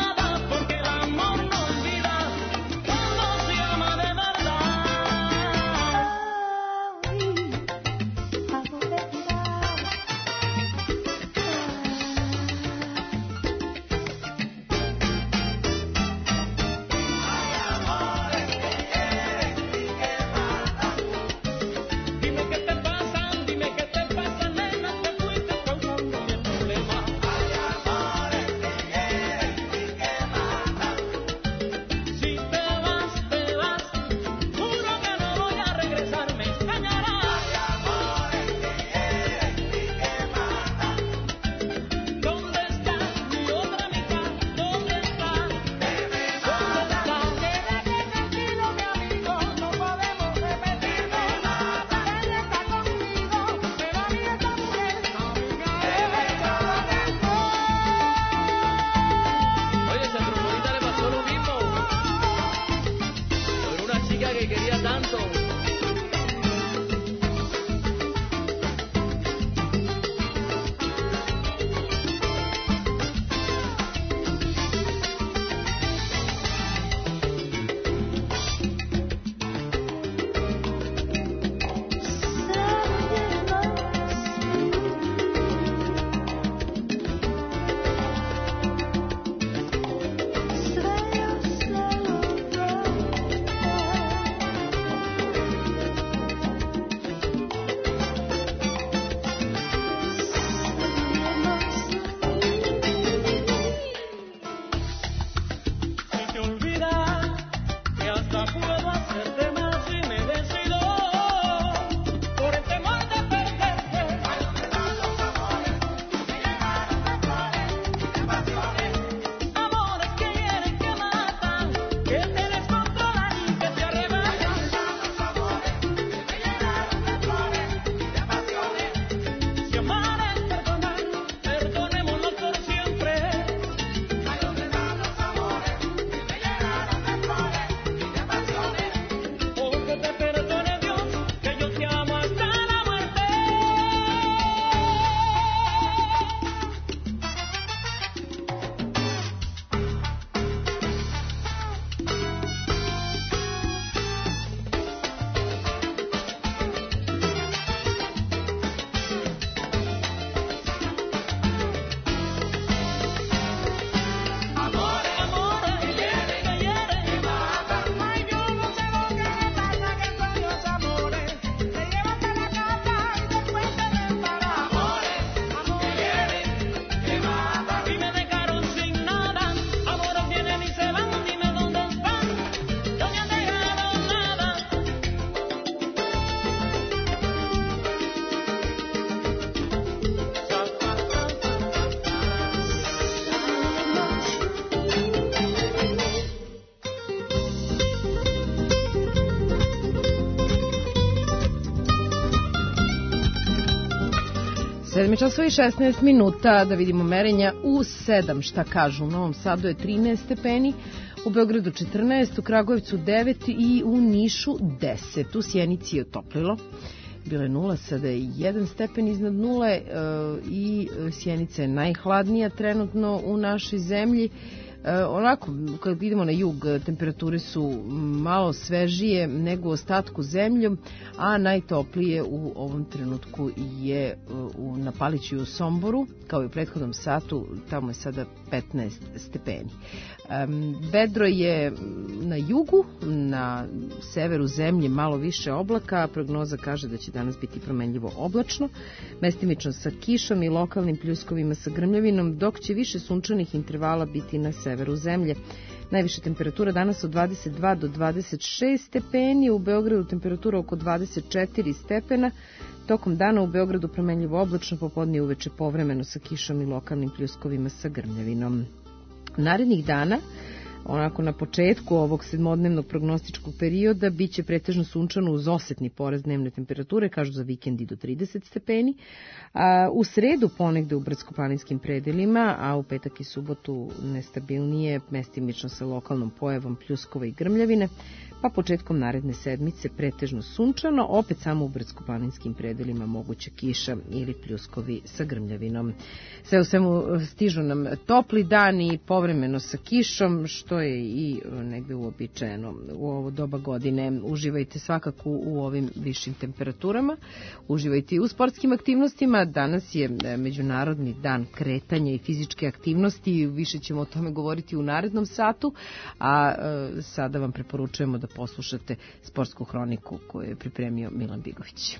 sedam časova i šesnaest minuta, da vidimo merenja u sedam, šta kažu. U Novom Sadu je trinaest stepeni, u Beogradu četrnaest, u Kragujevcu devet i u Nišu deset. U Sjenici je otoplilo. Bilo je nula, sada je jedan stepen iznad nule e, i Sjenica je najhladnija trenutno u našoj zemlji. E, onako, kad idemo na jug, temperature su malo svežije nego u ostatku zemlje, a najtoplije u ovom trenutku je u, na Paliću i u Somboru, kao i u prethodnom satu, tamo je sada petnaest stepeni. Um, vedro je na jugu, na severu zemlje malo više oblaka, prognoza kaže da će danas biti promenljivo oblačno, mestimično sa kišom i lokalnim pljuskovima sa grmljavinom, dok će više sunčanih intervala biti na severu zemlje. Najviša temperatura danas od dvadeset dva do dvadeset šest stepeni, u Beogradu temperatura oko dvadeset četiri stepena, tokom dana u Beogradu promenljivo oblačno, popodne i uveče povremeno sa kišom i lokalnim pljuskovima sa grmljavinom. Narednih dana, onako na početku ovog sedmodnevnog prognostičkog perioda, bit će pretežno sunčano uz osetni porast dnevne temperature, kažu za vikend i do trideset stepeni. A, u sredu ponegde u brdsko-planinskim predelima, a u petak i subotu nestabilnije, mestimično sa lokalnom pojavom pljuskova i grmljavine, pa početkom naredne sedmice pretežno sunčano, opet samo u brdsko-planinskim predelima moguća kiša ili pljuskovi sa grmljavinom. Sve u svemu stižu nam topli dani, povremeno sa kišom, što je i negde uobičajeno u ovo doba godine. Uživajte svakako u ovim višim temperaturama, uživajte i u sportskim aktivnostima. Danas je Međunarodni dan kretanja i fizičke aktivnosti, više ćemo o tome govoriti u narednom satu, a sada vam preporučujemo da poslušate sportsku hroniku koju je pripremio Milan Bigović.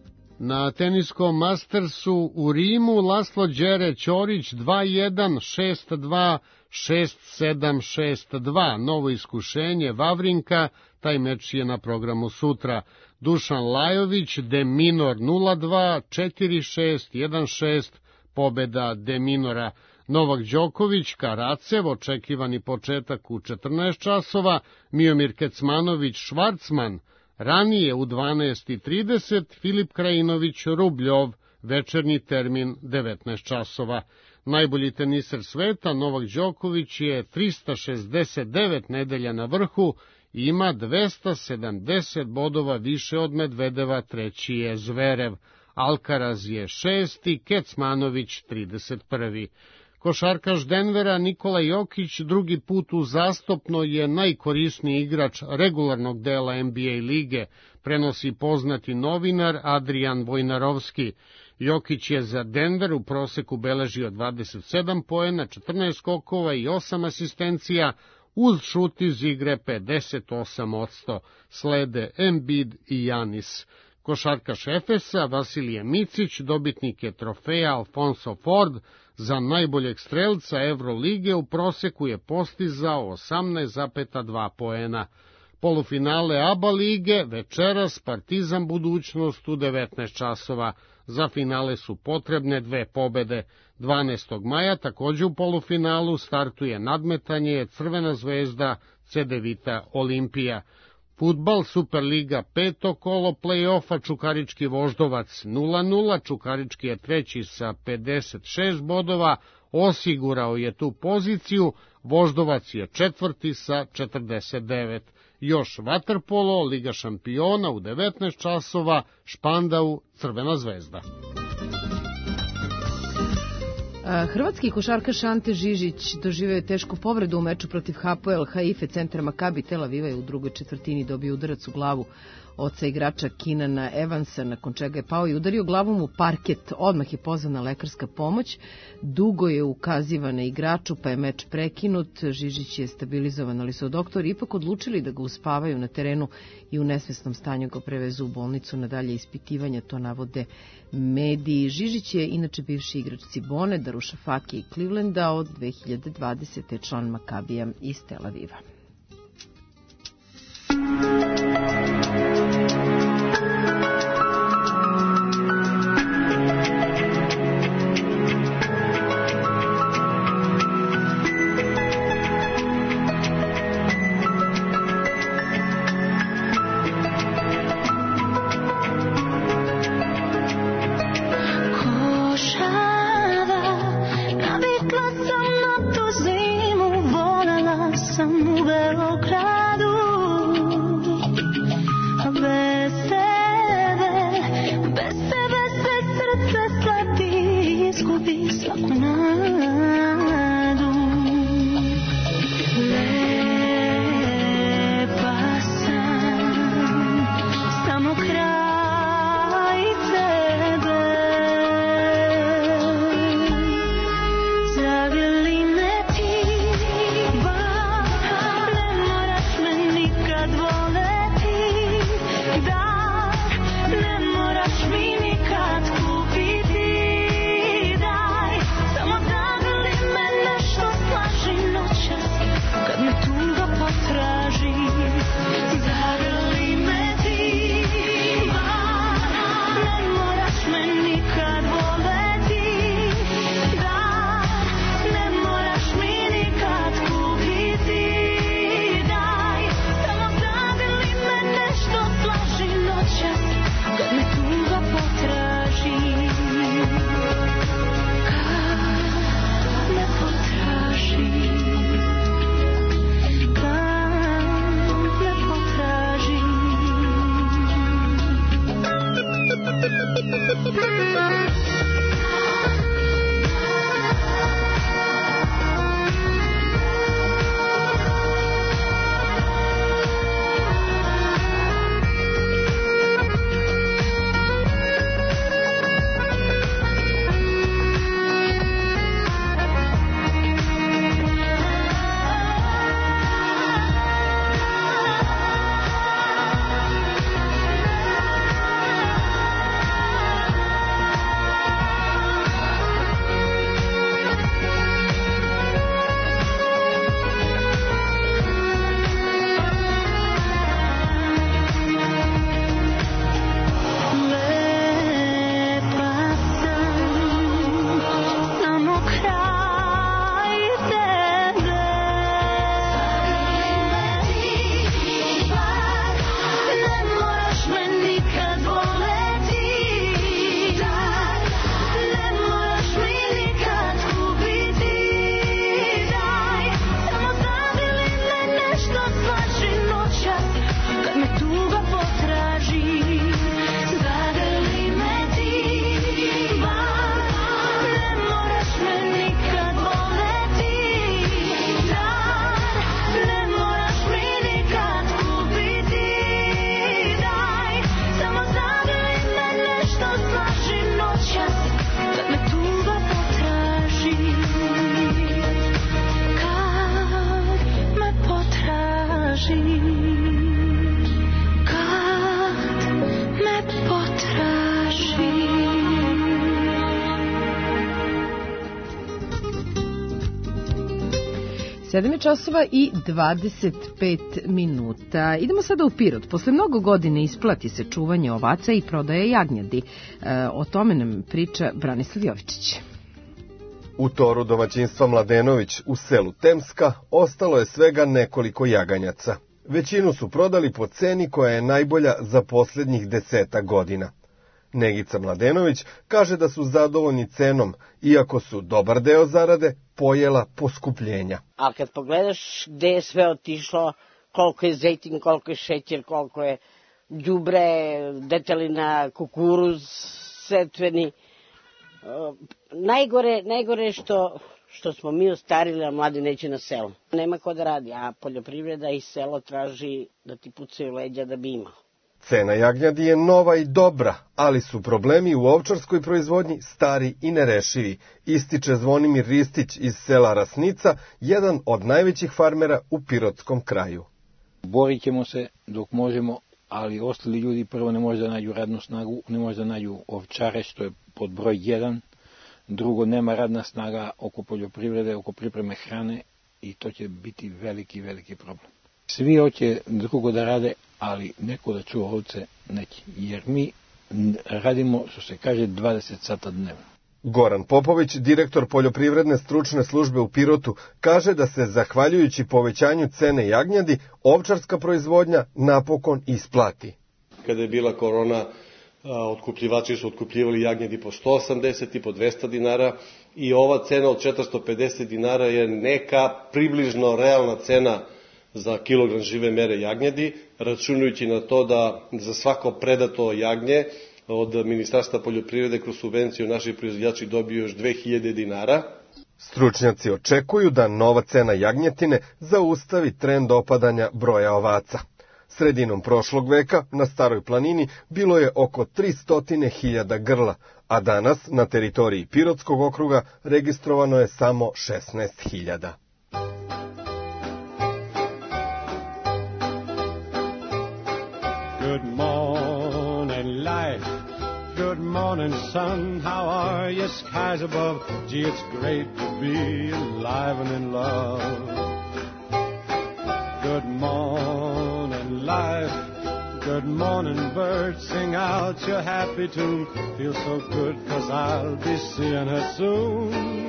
Na teniskom Mastersu u Rimu Laslo Đere Ćorić dva jedan, šest dva, šest sedam, šest dva. Novo iskušenje Vavrinka, taj meč je na programu sutra. Dušan Lajović, de minor nula dva, četiri šest, jedan šest, pobeda de minora. Novak Đoković, Karacev, očekivani početak u četrnaest časova, Miomir Kecmanović, Švarcman, ranije u dvanaest i trideset, Filip Krajinović, Rubljov, večernji termin devetnaest časova. Najbolji teniser sveta, Novak Đoković, je trista šezdeset devet nedelja na vrhu i ima dvesta sedamdeset bodova više od Medvedeva, treći je Zverev. Alcaraz je šesti, Kecmanović trideset prvi. Košarkaš Denvera Nikola Jokić drugi put uzastopno je najkorisniji igrač regularnog dela N B A lige, prenosi poznati novinar Adrian Vojnarovski. Jokić je za Denver u proseku beležio dvadeset sedam poena, četrnaest skokova i osam asistencija, uz šut iz igre pedeset osam posto. Slede Embiid i Janis. Košarkaš Efesa Vasilije Micić dobitnik je trofeja Alfonso Ford, za najboljeg strelca Evrolige u proseku je postizao osamnaest zarez dva poena. Polufinale A B A lige večeras Partizan Budućnost u devetnaest časova. Za finale su potrebne dve pobede. dvanaestog maja takođe u polufinalu startuje nadmetanje Crvena zvezda Cedevita Olimpija. Fudbal Superliga peto kolo play-offa Čukarički Voždovac nula nula, Čukarički je treći sa pedeset šest bodova, osigurao je tu poziciju, Voždovac je četvrti sa četrdeset devet. Još vaterpolo, Liga šampiona u devetnaest časova, Špandau, Crvena zvezda. Hrvatski košarkaš Ante Žižić doživio je tešku povredu u meču protiv Hapoel Haife, centar Makabi Tel Aviva je u drugoj četvrtini dobio udarac u glavu oca igrača Kinana Evansa, nakon čega je pao i udario glavom u parket. Odmah je pozvana lekarska pomoć, dugo je ukazivana igraču, pa je meč prekinut. Žižić je stabilizovan, ali su doktori ipak odlučili da ga uspavaju na terenu i u nesvesnom stanju ga prevezu u bolnicu na dalje ispitivanja, to navode mediji. Žižić je inače bivši igrač Cibone, Darušafake i Clevelanda, od dve hiljade dvadesete član Makabija iz Tel Aviva. Košarka sedam je časova i dvadeset pet minuta. Idemo sada u Pirot. Posle mnogo godine isplati se čuvanje ovaca i prodaje jagnjadi. E, o tome nam priča Branislav Jovičić. U toru domaćinstva Mladenović u selu Temska ostalo je svega nekoliko jaganjaca. Većinu su prodali po ceni koja je najbolja za posljednjih deseta godina. Negica Mladenović kaže da su zadovoljni cenom, iako su dobar deo zarade pojela poskupljenja. A kad pogledaš gde je sve otišlo, koliko je zejtin, koliko je šećer, koliko je đubre, detelina, kukuruz, setveni, najgore, najgore je što, što smo mi ostarili, a mladi neće na selo. Nema ko da radi, a poljoprivreda i selo traži da ti pucaju leđa da bi imao. Cena jagnjadi je nova i dobra, ali su problemi u ovčarskoj proizvodnji stari i nerešivi, ističe Zvonimir Ristić iz sela Rasnica, jedan od najvećih farmera u Pirotskom kraju. Borit ćemo se dok možemo, ali ostali ljudi prvo ne može da nađu radnu snagu, ne može da nađu ovčare, što je pod broj jedan, drugo nema radna snaga oko poljoprivrede, oko pripreme hrane i to će biti veliki, veliki problem. Svi hoće drugo da rade, ali neko da čuva ovce neće, jer mi radimo, što se kaže, dvadeset sata dnevno. Goran Popović, direktor poljoprivredne stručne službe u Pirotu, kaže da se, zahvaljujući povećanju cene jagnjadi, ovčarska proizvodnja napokon isplati. Kada je bila korona, otkupljivači su otkupljivali jagnjadi po sto osamdeset i po dvesta dinara i ova cena od četiristo pedeset dinara je neka približno realna cena za kilogram žive mere jagnjadi, računajući na to da za svako predato jagnje od Ministarstva poljoprivrede kroz subvenciju naši proizvođači dobiju još dve hiljade dinara. Stručnjaci očekuju da nova cena jagnjetine zaustavi trend opadanja broja ovaca. Sredinom prošlog veka na Staroj planini bilo je oko tristo hiljada grla, a danas na teritoriji Pirotskog okruga registrovano je samo šesnaest hiljada. Good morning, life. Good morning, sun. How are you? Skies above. Gee, it's great to be alive and in love. Good morning, life. Good morning, birds. Sing out your happy tune. Feel so good, 'cause I'll be seeing her soon.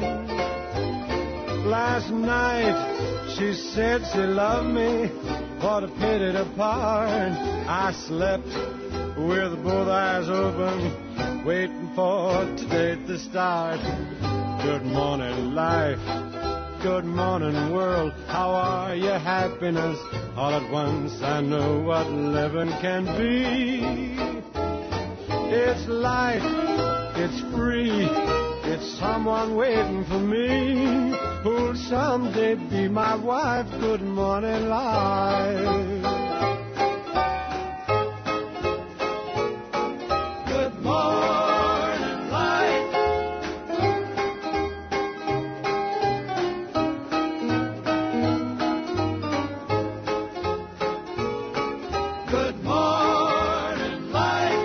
Last night, she said she loved me. What a pity to part. I slept with both eyes open, waiting for today to start. Good morning, life. Good morning, world. How are you, happiness? All at once I know what living can be. It's life it's free. It's someone waiting for me who'll someday be my wife. Good morning, life. Good morning, life. Good morning, life.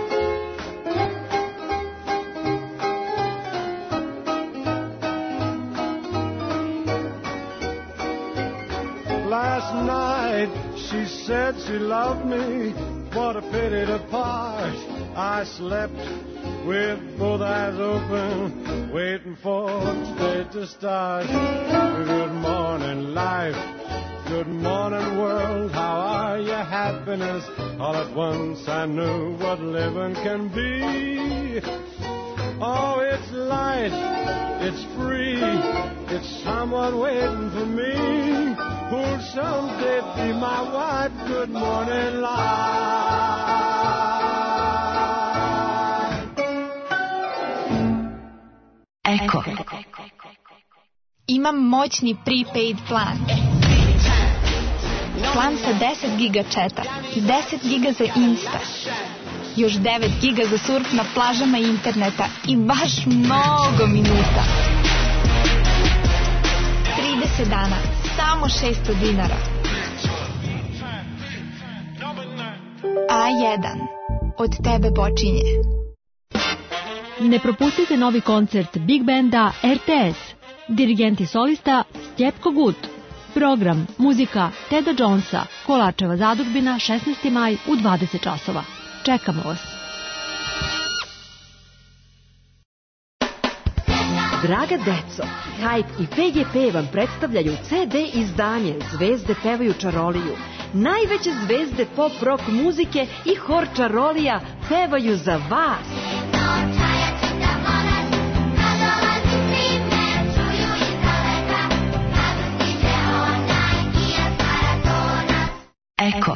Last night she said she loved me. What a pity to part. I slept with both eyes open, waiting for today to start. Good morning, life. Good morning, world. How are you? Happiness. All at once I knew what living can be. Oh, it's light. It's free. It's someone waiting for me who'll someday be my wife. Good morning, life. Eko. Imam moćni prepaid plan. Plan sa deset giga četa i deset giga za Insta. Još devet giga za surf na plažama interneta i baš mnogo minuta. trideset dana, samo šesto dinara. A jedan. Od tebe počinje. Ne propustite novi koncert Big Banda R T S. Dirigent i solista Stjepko Gut. Program, muzika Teda Jonesa, Kolačeva zadužbina, šesnaesti maj u dvadeset časova. Čekamo vas. Draga deco, Hype i P G P vam predstavljaju C D izdanje Zvezde pevaju čaroliju. Najveće zvezde pop rock muzike i hor čarolija pevaju za vas. Eko.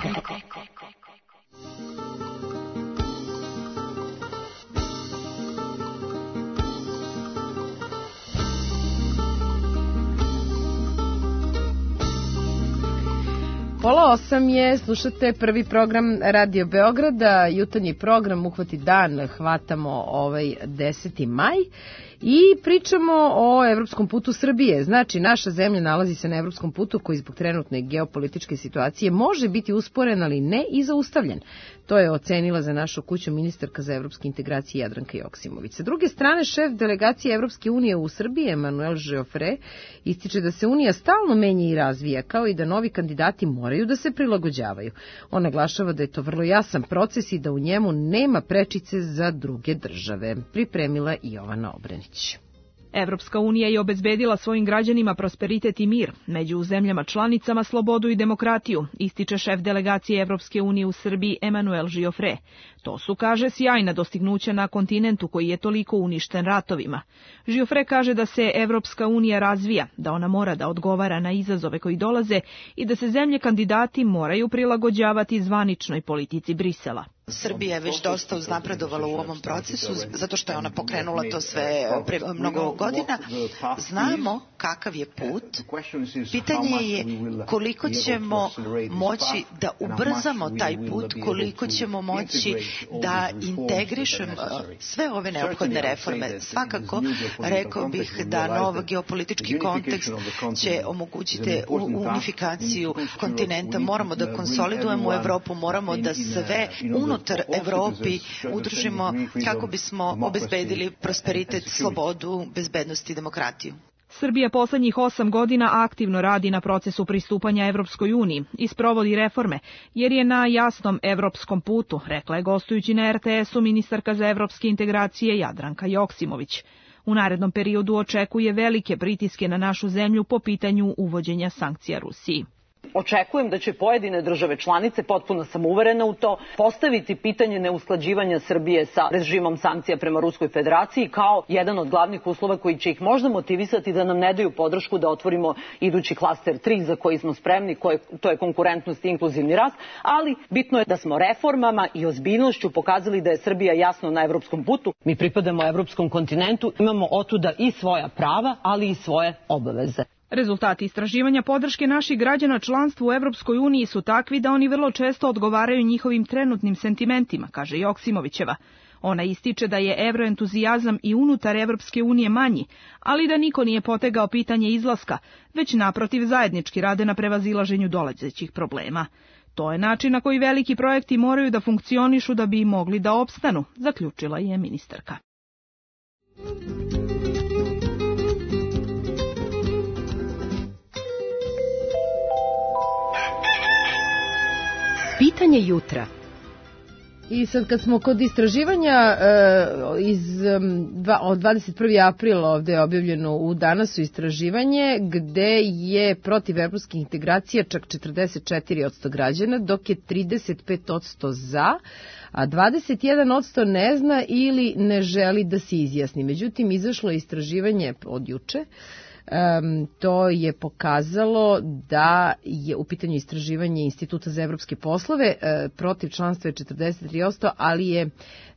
Pola osam je, slušate prvi program Radio Beograda, jutarnji program Uhvati dan, hvatamo ovaj deseti maj i pričamo o evropskom putu Srbije. Znači, naša zemlja nalazi se na evropskom putu koji zbog trenutne geopolitičke situacije može biti usporen, ali ne i zaustavljen. To je ocenila za našu kuću ministarka za evropske integracije Jadranka Joksimović. Sa druge strane, šef delegacije Evropske unije u Srbiji, Emmanuel Geoffrey, ističe da se Unija stalno menja i razvija, kao i da novi kandidati moraju da se prilagođavaju. On naglašava da je to vrlo jasan proces i da u njemu nema prečice za druge države. Pripremila i Jovana Obrenić. Evropska unija je obezbedila svojim građanima prosperitet i mir, među zemljama članicama slobodu i demokratiju, ističe šef delegacije Evropske unije u Srbiji Emmanuel Geoffrey. To su, kaže, sjajna dostignuća na kontinentu koji je toliko uništen ratovima. Geoffrey kaže da se Evropska unija razvija, da ona mora da odgovara na izazove koji dolaze i da se zemlje kandidati moraju prilagođavati zvaničnoj politici Brisela. Srbija je već dosta uznapredovala u ovom procesu, zato što je ona pokrenula to sve pre mnogo godina. Znamo kakav je put. Pitanje je koliko ćemo moći da ubrzamo taj put, koliko ćemo moći da integrišemo sve ove neophodne reforme. Svakako, rekao bih da nov geopolitički kontekst će omogućiti unifikaciju kontinenta. Moramo da konsolidujemo Evropu, moramo da sve unutar Evropi udružimo kako bismo obezbedili prosperitet, slobodu, bezbednost i demokratiju. Srbija poslednjih osam godina aktivno radi na procesu pristupanja Evropskoj uniji i sprovodi reforme, jer je na jasnom evropskom putu, rekla je gostujući na R T S-u ministarka za evropske integracije Jadranka Joksimović. U narednom periodu očekuje velike pritiske na našu zemlju po pitanju uvođenja sankcija Rusiji. Očekujem da će pojedine države članice, potpuno sam uverena u to, postaviti pitanje neusklađivanja Srbije sa režimom sankcija prema Ruskoj federaciji kao jedan od glavnih uslova koji će ih možda motivisati da nam ne daju podršku da otvorimo idući klaster tri za koji smo spremni, koje, to je konkurentnost i inkluzivni rast, ali bitno je da smo reformama i ozbiljnošću pokazali da je Srbija jasno na evropskom putu. Mi pripadamo evropskom kontinentu, imamo otuda i svoja prava, ali i svoje obaveze. Rezultati istraživanja podrške naših građana članstvu u Evropskoj uniji su takvi da oni vrlo često odgovaraju njihovim trenutnim sentimentima, kaže Joksimovićeva. Ona ističe da je evroentuzijazam i unutar Evropske unije manji, ali da niko nije potegao pitanje izlaska, već naprotiv zajednički rade na prevazilaženju dolazećih problema. To je način na koji veliki projekti moraju da funkcionišu da bi mogli da opstanu, zaključila je ministarka. Pitanje jutra. I sad kad smo kod istraživanja, iz, od dvadeset prvi april ovde je objavljeno u Danasu istraživanje gde je protiv evropskih integracija čak četrdeset četiri posto građana, dok je trideset pet posto za, a dvadeset jedan posto ne zna ili ne želi da se izjasni. Međutim, izašlo je istraživanje od juče. Um, to je pokazalo da je u pitanju istraživanje Instituta za evropske poslove, e, protiv članstva je četrdeset tri posto, ali je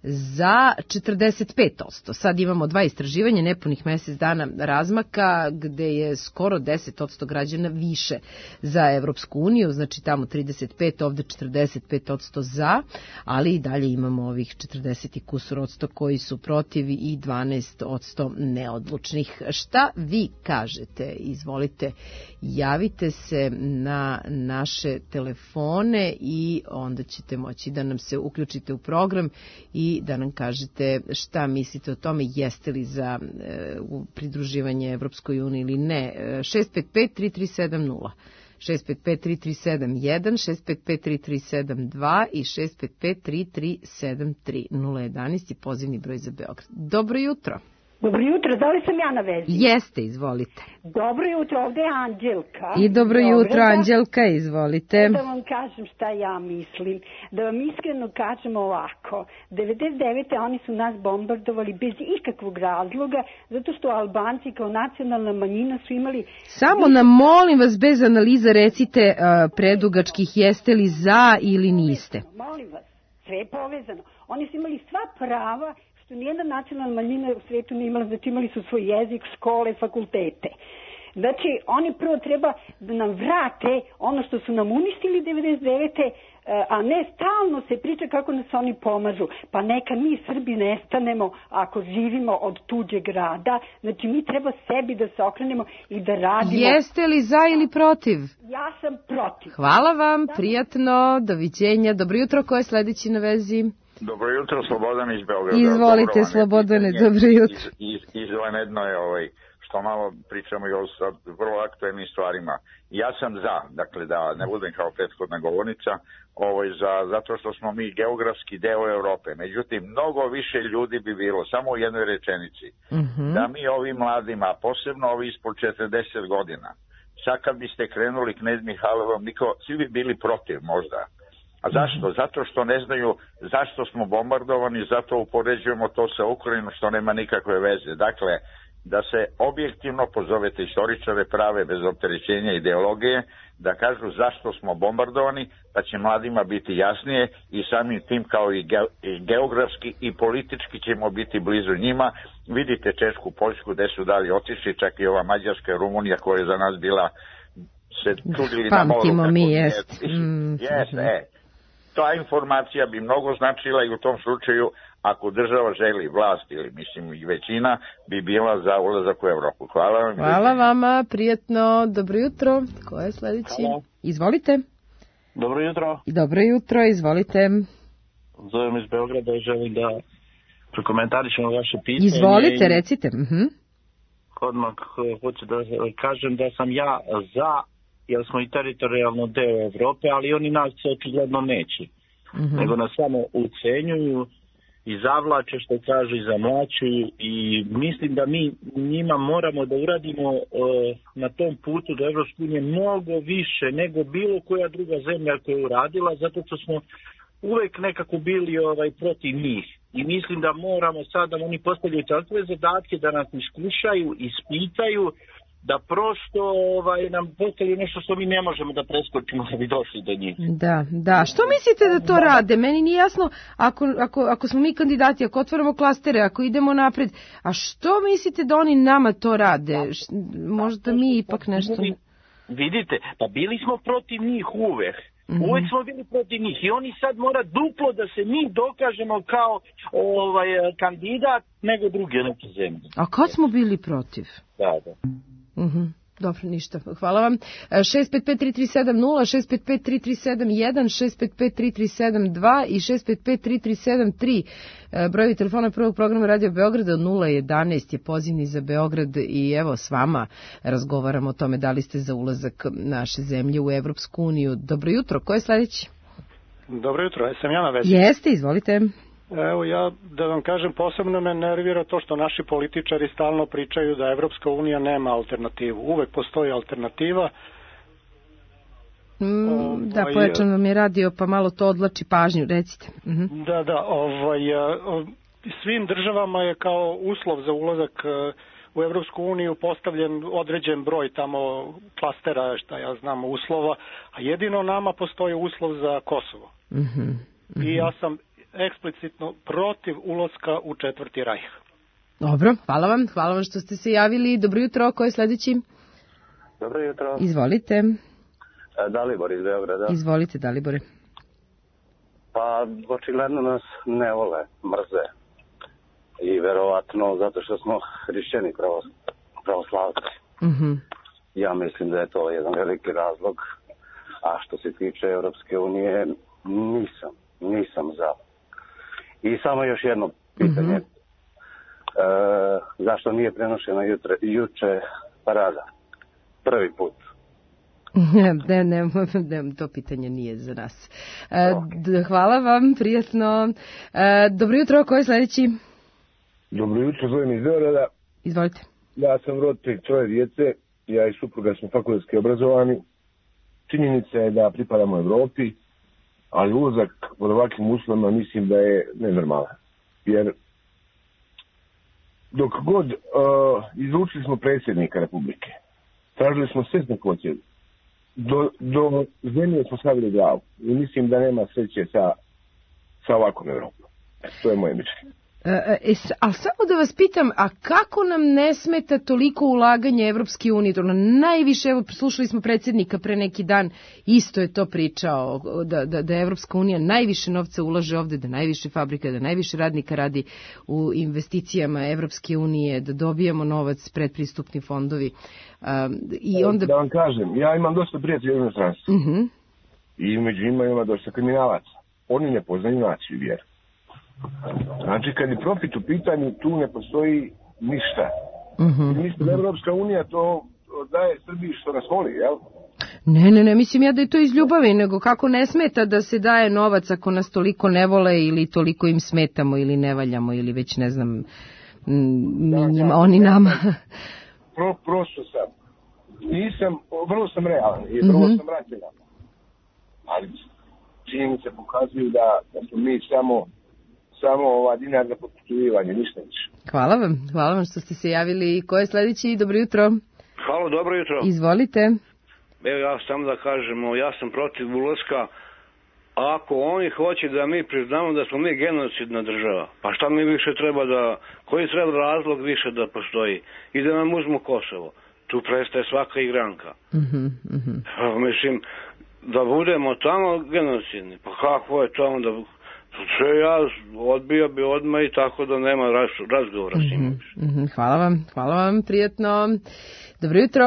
za četrdeset pet posto. Sad imamo dva istraživanja, nepunih mesec dana razmaka, gde je skoro deset posto građana više za Evropsku uniju, znači tamo trideset pet, ovde četrdeset pet posto za, ali i dalje imamo ovih četrdeset i kusur odsto koji su protiv i dvanaest posto neodlučnih. Šta vi kažete? Izvolite, javite se na naše telefone i onda ćete moći da nam se uključite u program i da nam kažete šta mislite o tome, jeste li za e, pridruživanje Evropskoj uniji ili ne. šest pet pet tri tri sedam nula, šest pet pet tri tri sedam jedan, šest pet pet tri tri sedam dva i šest pet pet tri tri sedam tri nula jedanaest i pozivni broj za Beograd. Dobro jutro. Dobro jutro, da li sam ja na vezi? Jeste, izvolite. Dobro jutro, ovde je Anđelka. I dobro jutro, Anđelka, izvolite. Da vam kažem šta ja mislim. Da vam iskreno kažem ovako. devedeset devete oni su nas bombardovali bez ikakvog razloga, zato što Albanci kao nacionalna manjina su imali... Samo nam, molim vas, bez analiza recite uh, predugačkih, jeste li za ili niste? Molim vas, sve je povezano. Oni su imali sva prava što nijedna nacionalna manjina u svijetu nije imala, znači imali su svoj jezik, škole, fakultete. Znači, oni prvo treba da nam vrate ono što su nam uništili devedeset devete, a ne stalno se priča kako nas oni pomažu. Pa neka mi Srbi nestanemo ako živimo od tuđeg rada. Znači, mi treba sebi da se okrenemo i da radimo. Jeste li za ili protiv? Ja sam protiv. Hvala vam, prijatno, doviđenja. Dobro jutro, ko je sledeći na vezi? Dobro jutro, Slobodan iz Beograda. Izvolite, Slobodane, dobro jutro. Iz, iz, izvanredno je ovaj, što malo pričamo i o vrlo aktuelnim stvarima. Ja sam za, dakle da ne budem kao prethodna govornica, ovaj, za, zato što smo mi geografski deo Evrope. Međutim, mnogo više ljudi bi bilo, samo u jednoj rečenici, mm-hmm. da mi ovim mladima, posebno ovi ispod četrdeset godina, sad kad biste krenuli Knez Mihajlovom, niko, svi bi bili protiv možda. A zašto? Zato što ne znaju zašto smo bombardovani, zato upoređujemo to sa Ukrajinom što nema nikakve veze. Dakle, da se objektivno pozovete istoričare prave bez opterećenja ideologije, da kažu zašto smo bombardovani, pa će mladima biti jasnije i samim tim kao i, ge, i geografski i politički ćemo biti blizu njima. Vidite Češku, Poljsku gde su dali otišli, čak i ova Mađarska i Rumunija koja je za nas bila se čudili na moru. Pamtimo mi, jest. Mm, jest, e. Ta informacija bi mnogo značila i u tom slučaju ako država želi vlast ili mislim i većina bi bila za ulazak u Evropu. Hvala vam. Hvala vama, prijatno. Dobro jutro. Ko je sledeći? Halo. Izvolite. Dobro jutro. Dobro jutro, izvolite. Zovem iz Beograda i želim da prokomentarišem vaše pitanje. Izvolite, i... recite. Uh-huh. Odmah hoću da kažem da sam ja za, jer smo i teritorijalno deo Evrope, ali oni nas očigledno neće. Mm-hmm. Nego nas samo ucenjuju i zavlače, što kaže, i zamlačuju, i mislim da mi njima moramo da uradimo uh, na tom putu do Evropske unije mnogo više nego bilo koja druga zemlja koja je uradila, zato što smo uvek nekako bili ovaj, protiv njih. I mislim da moramo sad da oni postavljaju takve zadatke da nas iskušaju, ispitaju, da prosto ovaj, nam postavljaju nešto što mi ne možemo da preskočimo da bi došli do njih. Da, da. Što mislite da to rade? Meni nije jasno, ako, ako, ako smo mi kandidati, ako otvaramo klastere, ako idemo napred, a što mislite da oni nama to rade? Možda mi ipak nešto... Vidite, pa bili smo protiv njih uvek. Uvek smo bili protiv njih i oni sad mora duplo da se mi dokažemo kao ovaj, kandidat nego druge neke zemlje. A kad smo bili protiv? Da, da. Mhm. Dobro, ništa. Hvala vam. šest pet pet tri tri sedam nula, šest pet pet tri tri sedam jedan, šest pet pet tri tri sedam dva i šest pet pet tri tri sedam tri. Brojevi telefona prvog programa Radio Beograda nula jedanaest je pozivni za Beograd i evo s vama razgovaramo o tome da li ste za ulazak naše zemlje u Evropsku uniju. Dobro jutro, ko je sledeći? Dobro jutro, jesam ja na vezi. Jeste, izvolite. Evo ja da vam kažem, posebno me nervira to što naši političari stalno pričaju da Evropska unija nema alternativu. Uvek postoji alternativa. Mm, ovaj, da, pojačan vam je radio pa malo to odlači pažnju, recite. Uh-huh. Da, da, ovaj, svim državama je kao uslov za ulazak u Evropsku uniju postavljen određen broj tamo klastera, šta ja znam, uslova, a jedino nama postoji uslov za Kosovo. Uh-huh. Uh-huh. I ja sam eksplicitno protiv ulaska u četvrti rajh. Dobro, hvala vam, hvala vam što ste se javili. Dobro jutro, ko je sledeći? Dobro jutro. Izvolite. Dalibor iz Beograda. Izvolite, Dalibore. Pa, očigledno nas ne vole, mrze. I verovatno zato što smo hrišćani pravoslavci. Uh-huh. Ja mislim da je to jedan veliki razlog. A što se tiče Evropske unije, nisam, nisam za. I samo još jedno pitanje. Uh-huh. E, zašto nije prenošena jutre, juče parada? Prvi put. Ne, ne, ne, to pitanje nije za nas. E, d- hvala vam, prijatno. E, dobro jutro, ko je sledeći? Dobro jutro, zovem iz Beograda. Izvolite. Ja sam roditelj troje djece, ja i supruga smo fakultetski obrazovani. Činjenica je da pripadamo Evropi, ali ulazak pod ovakvim uslovima mislim da je nenormalan. Jer dok god uh, izručili smo predsjednika Republike, tražili smo sve znakoće, do, do zemlje smo stavili glavu i mislim da nema sreće sa, sa ovakvom Evropom. To je moje mišljenje. E, ali samo da vas pitam, a kako nam ne smeta toliko ulaganje Evropske unije? To najviše, evo, slušali smo predsjednika pre neki dan, isto je to pričao, da, da, da Evropska unija najviše novca ulaže ovde, da najviše fabrika, da najviše radnika radi u investicijama Evropske unije, da dobijamo novac, predpristupni fondovi. Um, i onda... Da vam kažem, ja imam dosta prijatelja u inostranstvu. Uh-huh. I među njima ima dosta kriminalaca. Oni ne poznaju naciju, vjeru. Znači, kad je profit u pitanju, tu ne postoji ništa. Uh-huh. Mislim da Evropska unija to daje Srbiji što nas voli, jel? Ne, ne, ne, mislim ja da je to iz ljubavi, nego kako ne smeta da se daje novac ako nas toliko ne vole ili toliko im smetamo ili ne valjamo ili već ne znam, mi njima, oni nama. Pro, prosto sam. Nisam, vrlo sam realan i vrlo uh-huh. sam racionalan. Ali činjenice pokazuju da, da smo mi samo samo ova dinarna potputivanje, ništa više. Hvala vam, hvala vam što ste se javili. Ko je sledeći? Dobro jutro. Halo, dobro jutro. Izvolite. Evo ja sam da kažemo, ja sam protiv ulaska, ako oni hoće da mi priznamo da smo mi genocidna država, pa šta mi više treba da, koji treba razlog više da postoji i da nam uzmu Kosovo, tu prestaje svaka igranka. Uh-huh, uh-huh. Mislim, da budemo tamo genocidni, pa kako je to onda... Sve ja odbio bi odmah i tako da nema razgovora s njima. Mm-hmm. Hvala vam, hvala vam, prijatno. Dobro jutro.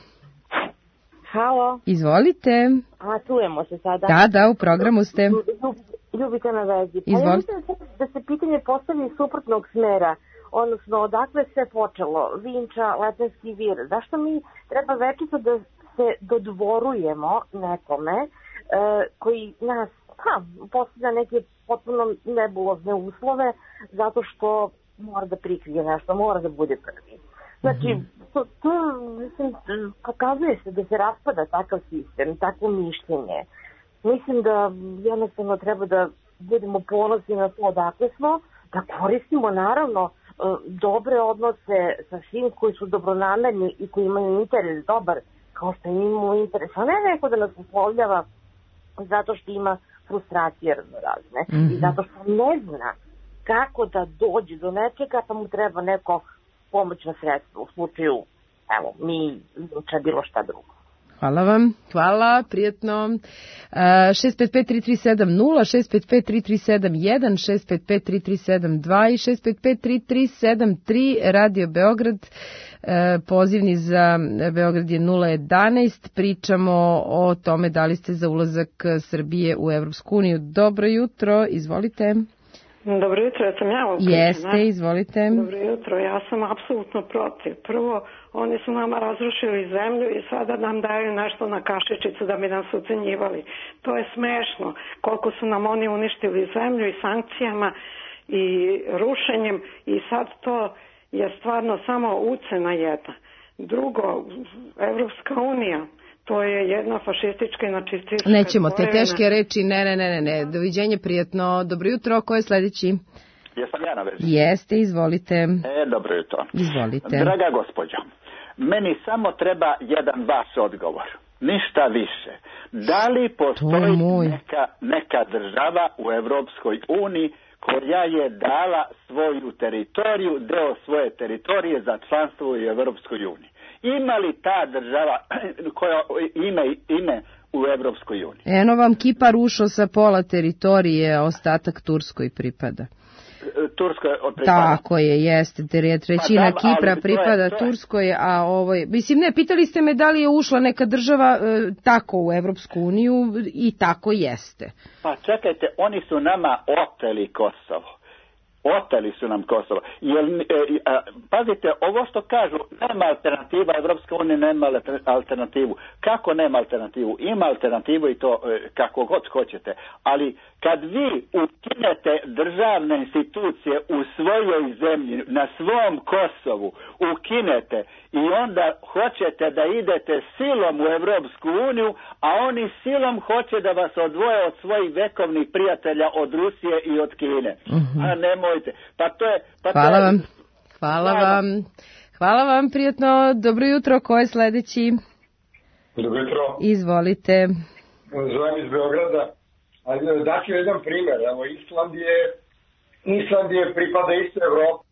Halo. Izvolite. A, čujemo se sada. Da, da, u programu ste. Ljubite na vezi. Pa Izvolite. ja mislim da se pitanje postavi suprotnog smera, odnosno odakle se počelo, Vinča, Lepenski vir. Zašto mi treba večito da se dodvorujemo nekome e, koji nas ha, postavlja neke potpuno nebulozne uslove zato što mora da prikrije nešto, mora da bude prvi. Znači, to, to mislim, pokazuje se da se raspada takav sistem, takvo mišljenje. Mislim da jednostavno treba da budemo ponosni na to odakle smo, da koristimo naravno dobre odnose sa svim koji su dobronamerni i koji imaju interes dobar, kao što imamo interes, a ne neko da nas uslovljava zato što ima frustracije raznorazne mm-hmm. i zato što ne zna kako da dođe do nečega, pa mu treba neko pomoćno sredstvo u slučaju, evo, mi uče bilo šta drugo. Hvala vam, hvala, prijetno. Uh, šest pet pet tri tri sedam nula, šest pet pet tri tri sedam jedan, šest pet pet tri tri sedam dva i šest pet pet tri tri sedam tri, Radio Beograd, uh, pozivni za Beograd je nula jedanaest, pričamo o tome da li ste za ulazak Srbije u Evropsku uniju. Dobro jutro, izvolite. Dobro jutro, ja sam ja vam Jeste, ne? Izvolite. Dobro jutro, ja sam apsolutno protiv. Prvo, oni su nama razrušili zemlju i sada nam daju nešto na kašičicu da bi nas ucenjivali. To je smešno, koliko su nam oni uništili zemlju i sankcijama i rušenjem i sad to je stvarno samo ucena jedna. Drugo, Evropska unija, to je jedna fašistička i nacistička... Nećemo te teške reči, ne, ne, ne, ne, ne. Doviđenje, prijetno. Dobro jutro, ko je sledeći? Jesam ja na vezi. Jeste, izvolite. E, dobro jutro. Izvolite. Draga gospođo, meni samo treba jedan vaš odgovor. Ništa više. Da li postoji neka, neka država u Evropskoj uniji koja je dala svoju teritoriju, deo svoje teritorije za članstvo u Evropskoj uniji? Ima li ta država koja ima ime u Evropskoj uniji? Eno vam Kipar ušao sa pola teritorije, ostatak Turskoj pripada. Turskoj pripada? Tako je, jeste, trećina pa, Kipra je, pripada to je... Turskoj, a ovoj, mislim ne, pitali ste me da li je ušla neka država e, tako u Evropsku uniju i tako jeste. Pa čekajte, oni su nama oteli Kosovo. Oteli su nam Kosovo. Jer, e, a, pazite, ovo što kažu, nema alternativa, Evropska unija nema alternativu. Kako nema alternativu? Ima alternativu i to e, kako god hoćete. Ali kad vi ukinete državne institucije u svojoj zemlji, na svom Kosovu, ukinete i onda hoćete da idete silom u Evropsku uniju, a oni silom hoće da vas odvoje od svojih vekovnih prijatelja, od Rusije i od Kine. Mm-hmm. A nemojte. Pa to je... Pa Hvala to je... vam. Hvala ja, vam. Hvala vam, prijetno. Dobro jutro, ko je sledeći? Dobro jutro. Izvolite. Zovem iz Beograda. Daću jedan primjer. Evo, Island je, Island je pripada isto Evropi.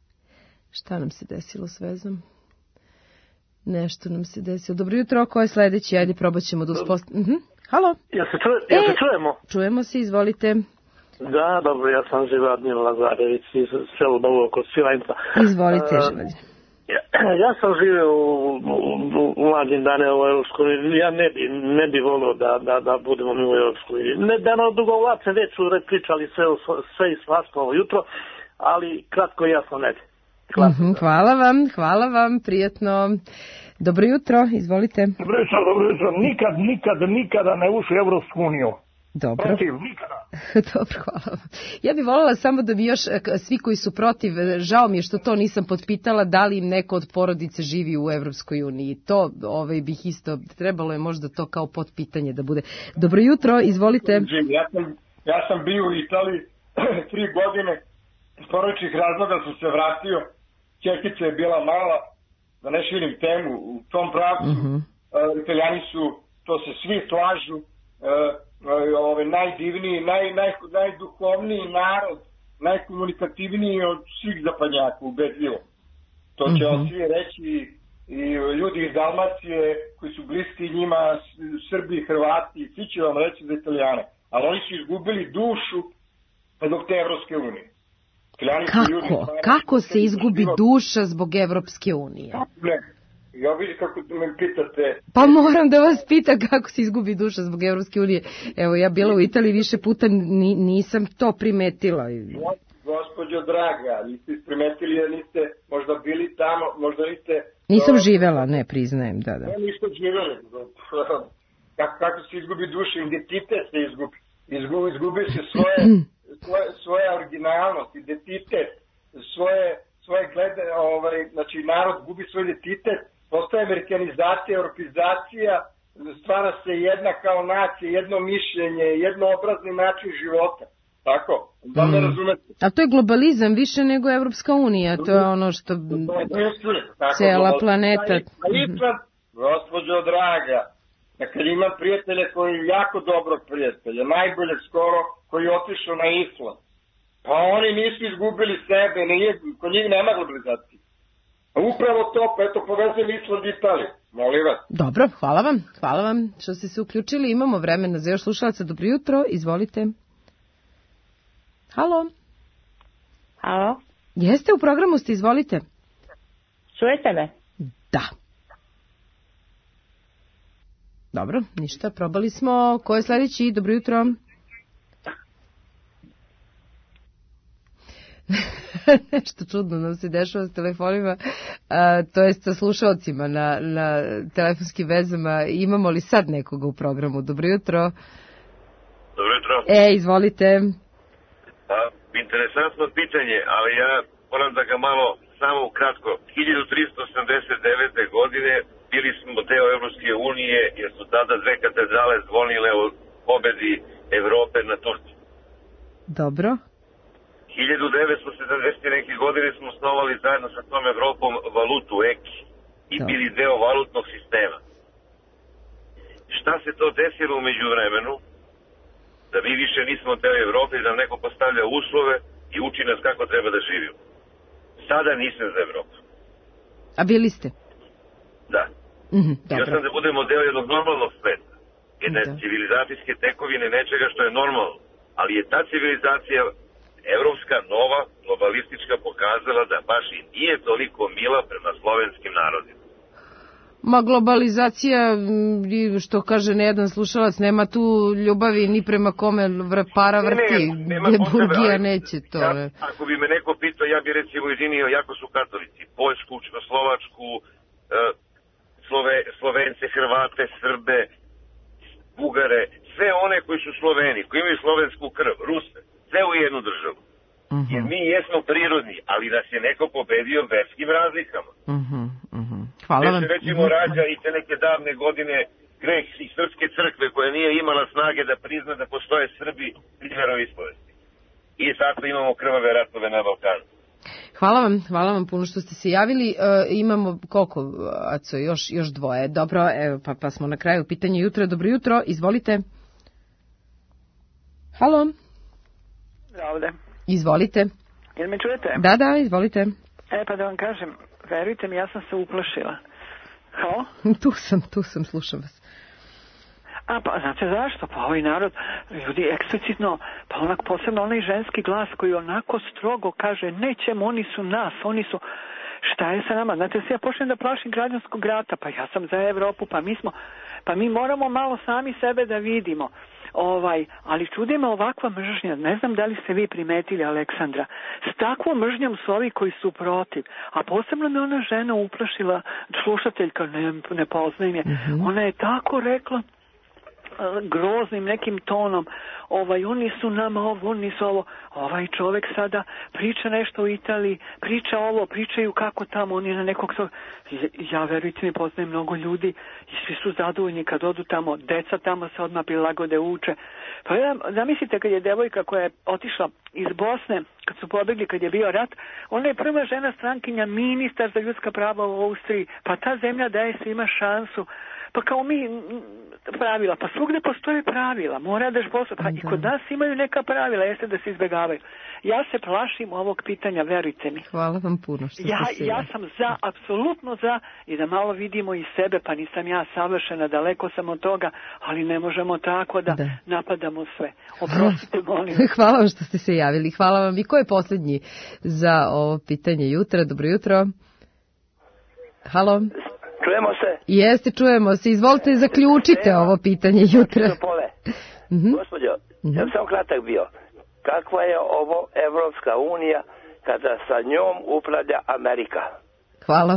Šta nam se desilo s vezom? Nešto nam se desilo. Dobro jutro, ko je sledeći? Ajde, probat ćemo da uspostavimo. Uh-huh. Halo? Ja se, čuje, ja se čujemo? Čujemo se, izvolite. Da, dobro, ja sam Živadnil Lazarević iz selu Novog kod Svilajnca. Izvolite, uh, Živadnil. Ja, ja sam živio u, u, u mladim dane u Europskoj uniji. Ja ne bi, ne bi volio da, da, da budemo mi u Europskoj uniji. Ne da na odugovlačne već su pričali sve, sve i svašta ovo jutro, ali kratko i jasno ne bi. Mm-hmm, hvala vam, hvala vam, prijetno. Dobro jutro, izvolite. Dobro jutro, dobro jutro. Nikad, nikad, nikada ne ušli u Evropsku uniju. Dobro. Protiv, nikada. Dobro, hvala vam. Ja bih voljela samo da mi još, svi koji su protiv, žao mi je što to nisam potpitala, da li im neko od porodice živi u Evropskoj uniji. To ovaj, bih isto, trebalo je možda to kao potpitanje da bude. Dobro jutro, izvolite. Ja sam, ja sam bio u Italiji tri godine, iz porodičnih razloga sam se vratio, ćerkica je bila mala, da ne širim temu, u tom pravcu, uh-huh. uh, Italijani su, to se svi slažu, uh, Ove, najdivniji, naj, naj, najduhovniji narod, najkomunikativniji od svih zapadnjaka, ubedljivo. To će mm-hmm. svi reći i ljudi iz Dalmacije koji su bliski njima, Srbi, Hrvati, svi će vam reći za Italijane. Ali oni su izgubili dušu zbog te Evropske unije. Kako? Ljudi, Kako se izgubi duša zbog Evropske unije? Ne. Ja vidim kako me pitate. Pa moram da vas pita kako se izgubi duša zbog Evropske unije. Evo, ja bila u Italiji više puta, ni, nisam to primetila. Gospođo draga, niste primetili jer niste možda bili tamo, možda niste... Nisam to... živela, ne, priznajem, da, da. Ne, niste živeli. Kako, kako se izgubi duša, identitet se izgubi. Izgubi, izgubi se svoje, svoje, svoja originalnost, identitet, svoje, svoje glede, ovaj, znači narod gubi svoj identitet, postaje amerikanizacija, europizacija, stvara se jedna kao nacija, jedno mišljenje, jednoobrazni način života. Tako, da me razumete. A to je globalizam više nego Evropska unija, to je ono što cela planeta. Gospođo draga, kad imam prijatelje koji je jako dobrog prijatelja, najboljeg skoro, koji je otišao na islam, pa oni nisu izgubili sebe, nije, kod njih nema globalizacije. A upravo to, pa eto povezali Island i Italiju. Molim vas. Dobro, hvala vam, hvala vam što ste se uključili, imamo vremena za još slušalaca. Dobro jutro, izvolite. Halo. Halo. Jeste u programu, ste, izvolite. Čujete me? Da. Dobro, ništa, probali smo. Ko je sledeći? Dobro jutro. Nešto čudno nam se dešava s telefonima, a, to jest sa slušalcima na, na telefonskim vezama. Imamo li sad nekoga u programu? Dobro jutro. Dobro jutro. E, izvolite. Pa, interesantno pitanje, ali ja moram da ga malo samo ukratko. hiljadu tristo osamdeset devete. godine bili smo deo Evropske unije, jer su tada dve katedrale zvonile o pobedi Evrope na Turci. Dobro. hiljadu devetsto sedamdeset. neke godine smo osnovali zajedno sa tom Evropom valutu eki i da. bili deo valutnog sistema. Šta se to desilo u međuvremenu? Da mi više nismo deo Evrope i da nam neko postavlja uslove i uči nas kako treba da živimo. Sada nisam za Evropu. A bili ste? Da. Mm-hmm, ja sam da budemo deo jednog normalnog sveta. Jedne da. civilizacijske tekovine, nečega što je normalno. Ali je ta civilizacija evropska, nova, globalistička pokazala da baš i nije toliko mila prema slovenskim narodima. Ma globalizacija, što kaže nejedan slušalac, nema tu ljubavi ni prema kome para vrti, gde Burgija neće to. Ja, ako bi me neko pitao, ja bi recimo ujedinio, jako su katolici, Poljsku, Čekoslovačku, Slove, Slovence, Hrvate, Srbe, Bugare, sve one koji su Sloveni, koji imaju slovensku krv, Ruse, sve u jednu državu. Uh-huh. Jer mi jesmo prirodni, ali nas je neko pobedio verskim razlikama. Uh-huh. Uh-huh. Hvala vam. Gde se recimo uh-huh. rađa i te neke davne godine greh iz srpske crkve koja nije imala snage da prizna da postoje Srbi i veroispovesti. I zato imamo krvave ratove na Balkanu. Hvala vam, hvala vam puno što ste se javili. E, imamo koliko, Aco, još, još dvoje. Dobro, evo, pa, pa smo na kraju pitanja jutra. Dobro jutro, izvolite. Halo. Ovde. Izvolite. Jel me čujete? Da, da, izvolite. E, pa da vam kažem, verujte mi, ja sam se uplašila. Halo? Tu sam, tu sam, slušam vas. A, pa, znate zašto? Pa ovaj narod, ljudi eksplicitno, pa onak posebno onaj ženski glas koji onako strogo kaže, nećemo, oni su nas, oni su... Šta je sa nama? Znate, se ja počnem da plašim građanskog rata, pa ja sam za Evropu, pa mi smo, pa mi moramo malo sami sebe da vidimo. Ovaj, ali čudi me ovakva mržnja, ne znam da li ste vi primetili, Aleksandra, s takvom mržnjom su ovi koji su protiv, a posebno me ona žena uplašila, slušateljka, ne, ne poznajem je, mm-hmm. ona je tako rekla, groznim nekim tonom, ovaj, oni su nama ovo, oni su ovo, ovaj čovek sada priča nešto u Italiji, priča ovo, pričaju kako tamo, oni na nekog svog, ja verujte mi poznajem mnogo ljudi i svi su zadovoljni kad odu tamo, deca tamo se odmah prilagode, uče. Pa ja, zamislite kad je devojka koja je otišla iz Bosne, kad su pobegli, kad je bio rat, ona je prva žena strankinja, ministar za ljudska prava u Austriji, pa ta zemlja daje svima šansu. Pa kao mi pravila, pa svugde postoje pravila, mora daš posao, pa i kod nas imaju neka pravila, jeste da se izbjegavaju. Ja se plašim ovog pitanja, verujte mi. Hvala vam puno što ja, ste se... Ja sam za, apsolutno za, i da malo vidimo i sebe, pa nisam ja savršena, daleko sam od toga, ali ne možemo tako da, da. napadamo sve. Oprostite, molim. Hvala vam što ste se javili, hvala vam. I ko je posljednji za ovo pitanje jutra? Dobro jutro. Halo. Čujemo se? Jeste, čujemo se. Izvolite, zaključite Evo, ovo pitanje jutra. Mm-hmm. Gospodjo, mm-hmm. ja sam samo kratak bio. Kakva je ovo Evropska unija kada sa njom upravlja Amerika? Hvala.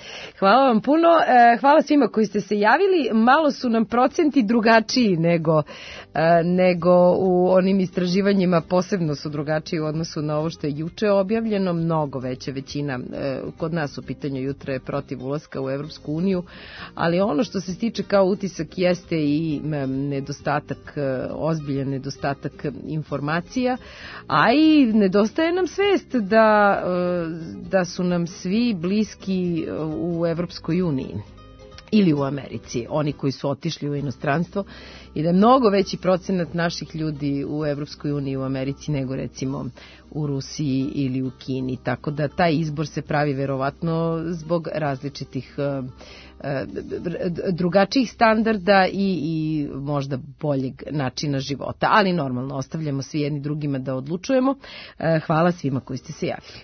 Hvala vam puno. E, hvala svima koji ste se javili. Malo su nam procenti drugačiji nego, e, nego u onim istraživanjima, posebno su drugačiji u odnosu na ovo što je juče objavljeno. Mnogo veća većina e, kod nas u pitanju jutra je protiv ulaska u Evropsku uniju, ali ono što se stiče kao utisak jeste i nedostatak, ozbiljan nedostatak informacija, a i nedostaje nam svest da, da su nam svi bliski u Evropskoj uniji ili u Americi, oni koji su otišli u inostranstvo, i da je mnogo veći procenat naših ljudi u Evropskoj uniji i u Americi nego recimo u Rusiji ili u Kini, tako da taj izbor se pravi verovatno zbog različitih uh, drugačijih standarda i, i možda boljeg načina života, ali normalno ostavljamo svi jedni drugima da odlučujemo. Uh, hvala svima koji ste se javili.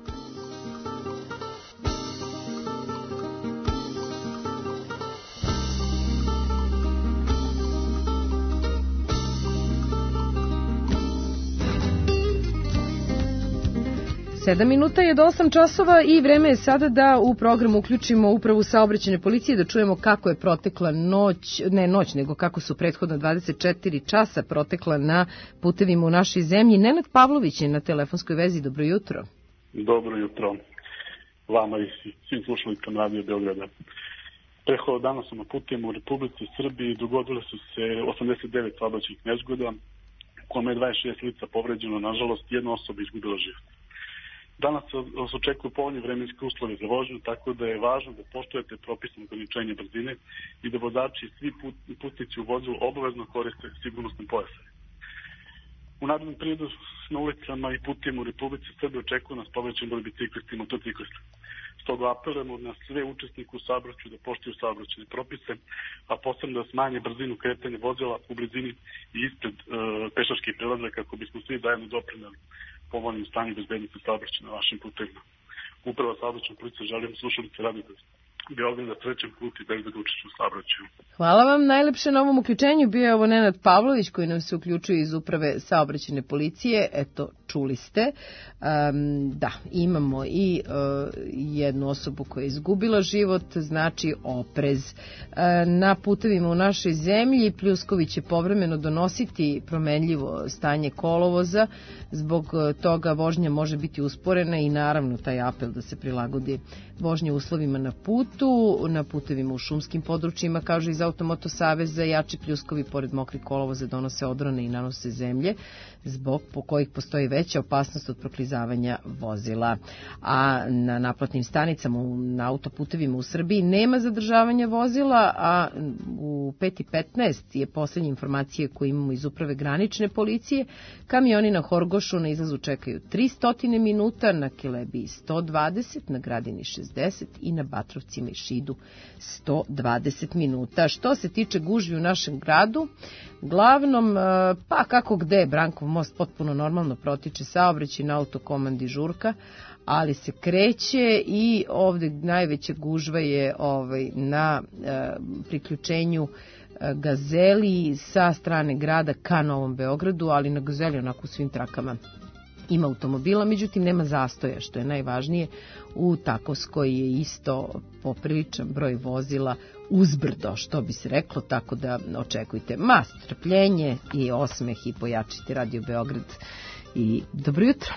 Sedam minuta je do osam časova i vreme je sada da u program uključimo upravu saobraćajne policije, da čujemo kako je protekla noć, ne noć, nego kako su prethodna dvadeset četiri časa protekla na putevima u našoj zemlji. Nenad Pavlović je na telefonskoj vezi. Dobro jutro. Dobro jutro vama i svim slušalicama Radio Beograda. Prethodnog dana su na putevima u Republici Srbiji dogodile su se osamdeset devet saobraćajnih nezgoda, u kome je dvadeset šest lica povređeno, nažalost jedna osoba izgubila život. Danas se očekuju povoljni vremenski uslovi za vožnju, tako da je važno da poštujete propisano ograničenje brzine i da vozači i svi putnici u vozilu obavezno koriste sigurnosne pojase. U narednom periodu na ulicama i putevima u Republici Srbije očekuju nas povećan broj biciklista i motociklista. Stoga apelujemo na sve učesnike u saobraćaju da poštuju saobraćajne propise, a posebno da smanje brzinu kretanja vozila u blizini i ispred e, pešačkih prelaza, kako bismo svi zajedno doprineli povoljnim stanju bezbednosti saobraćaja na vašim putevima. Upravo saobraćajna policija želim slušalice Radio Beograda srećan put i bezbedno učešće u saobraćaju. Hvala vam najlepše na ovom uključenju. Bio je ovo Nenad Pavlović koji nam se uključuje iz uprave saobraćajne policije. Eto, čuli ste. Um, da, imamo i uh, jednu osobu koja je izgubila život, znači oprez. Uh, na putevima u našoj zemlji pljuskovi će povremeno donositi promenljivo stanje kolovoza, zbog toga vožnja može biti usporena i naravno taj apel da se prilagodi vožnje uslovima na putu, na putevima u šumskim područjima, kaže iz Automoto saveza, jači pljuskovi pored mokrih kolovoza donose odrone i nanose zemlje, zbog po kojih postoji veća opasnost od proklizavanja vozila. A na naplatnim stanicama na autoputevima u Srbiji nema zadržavanja vozila, a u pet i petnaest je poslednje informacije koje imamo iz uprave granične policije. Kamioni na Horgošu na izlazu čekaju tristo minuta, na Kelebiji sto dvadeset, na Gradini šezdeset i na Batrovcima i Šidu sto dvadeset minuta. Što se tiče gužvi u našem gradu, glavnom, pa kako gde, Brankov most potpuno normalno protiče saobraćaj, na autokomandi žurka, ali se kreće i ovde najveća gužva je ovaj, na e, priključenju e, Gazeli sa strane grada ka Novom Beogradu, ali na Gazeli onako u svim trakama ima automobila, međutim nema zastoja, što je najvažnije. U Takovskoj je isto popriličan broj vozila uzbrdo, što bi se reklo, tako da očekujte mas, strpljenje i osmeh i pojačite Radio Beograd. I dobro jutro.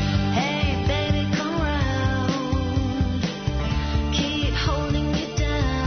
Holding you down.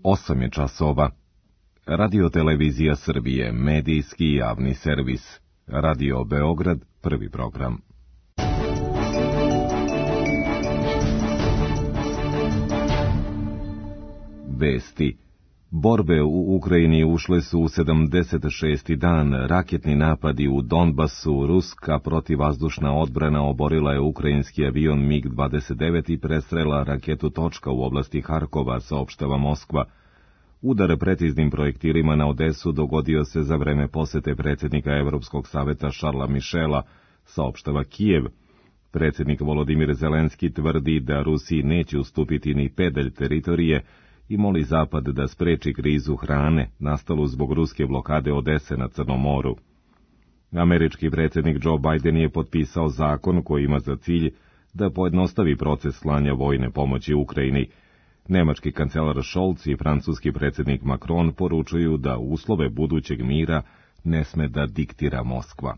osam je časova. Radio-televizija Srbije, medijski javni servis. Radio Beograd, prvi program. Vesti. Borbe u Ukrajini ušle su u sedamdeset šesti dan. Raketni napadi u Donbasu, ruska protivvazdušna odbrana oborila je ukrajinski avion mig dvadeset devet i prestrela raketu Točka u oblasti Harkova, saopštava Moskva. Udar preciznim projektilima na Odesu dogodio se za vreme posete predsjednika Evropskog saveta Šarla Mišela, saopštava Kijev. Predsjednik Volodimir Zelenski tvrdi da Rusiji neće ustupiti ni pedalj teritorije i moli Zapad da spreči krizu hrane nastalu zbog ruske blokade Odese na Crnom moru. Američki predsjednik Joe Biden je potpisao zakon koji ima za cilj da pojednostavi proces slanja vojne pomoći Ukrajini. Nemački kancelar Scholz i francuski predsjednik Macron poručuju da uslove budućeg mira ne sme da diktira Moskva.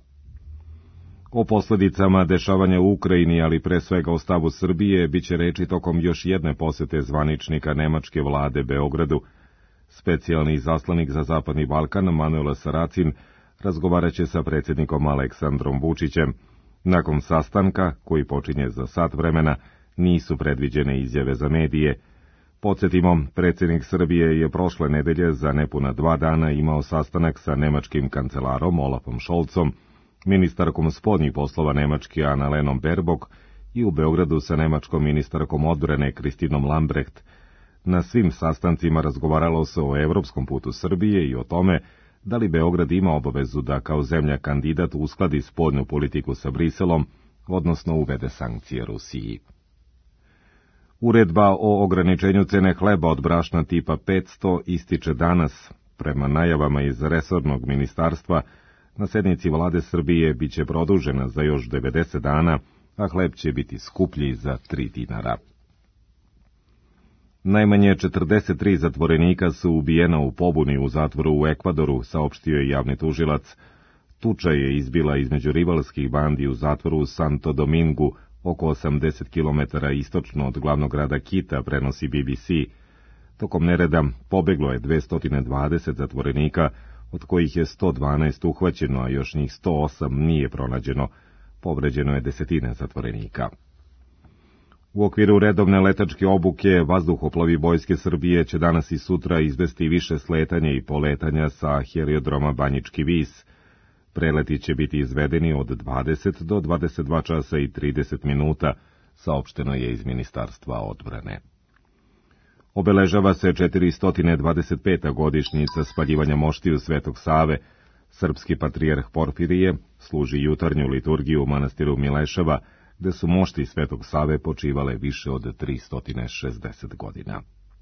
O posljedicama dešavanja u Ukrajini, ali pre svega o stavu Srbije, bit će reči tokom još jedne posete zvaničnika nemačke vlade Beogradu. Specijalni izaslanik za Zapadni Balkan, Manuel Saracin, razgovarat će sa predsjednikom Aleksandrom Vučićem. Nakon sastanka, koji počinje za sat vremena, nisu predviđene izjave za medije. Podsjetimo, predsjednik Srbije je prošle nedelje za nepuna dva dana imao sastanak sa nemačkim kancelarom Olafom Scholzom, ministarkom spoljnih poslova Nemačke Annalenom Baerbock i u Beogradu sa nemačkom ministarkom odbrane Kristinom Lambrecht. Na svim sastancima razgovaralo se o evropskom putu Srbije i o tome da li Beograd ima obavezu da kao zemlja kandidat uskladi spoljnu politiku sa Briselom, odnosno uvede sankcije Rusiji. Uredba o ograničenju cene hleba od brašna tipa petsto ističe danas. Prema najavama iz resornog ministarstva, na sednici vlade Srbije bit će produžena za još devedeset dana, a hleb će biti skuplji za tri dinara. Najmanje četrdeset tri zatvorenika su ubijena u pobuni u zatvoru u Ekvadoru, saopštio je javni tužilac. Tuča je izbila između rivalskih bandi u zatvoru u Santo Domingu, oko osamdeset kilometara istočno od glavnog grada Kita, prenosi B B C. Tokom nereda pobeglo je dvesta dvadeset zatvorenika, od kojih je sto dvanaest uhvaćeno, a još njih sto osam nije pronađeno. Povređeno je desetine zatvorenika. U okviru redovne letačke obuke, vazduhoplovi Vojske Srbije će danas i sutra izvesti više sletanja i poletanja sa heliodroma Banjički Vis. Preleti će biti izvedeni od dvadeset do dvadeset dva časa i trideset minuta, saopšteno je iz Ministarstva odbrane. Obeležava se četiristo dvadeset peta godišnjica spaljivanja moštiju Svetog Save. Srpski patrijarh Porfirije služi jutarnju liturgiju u manastiru Mileševa, gde su mošti Svetog Save počivale više od tristo šezdeset godina.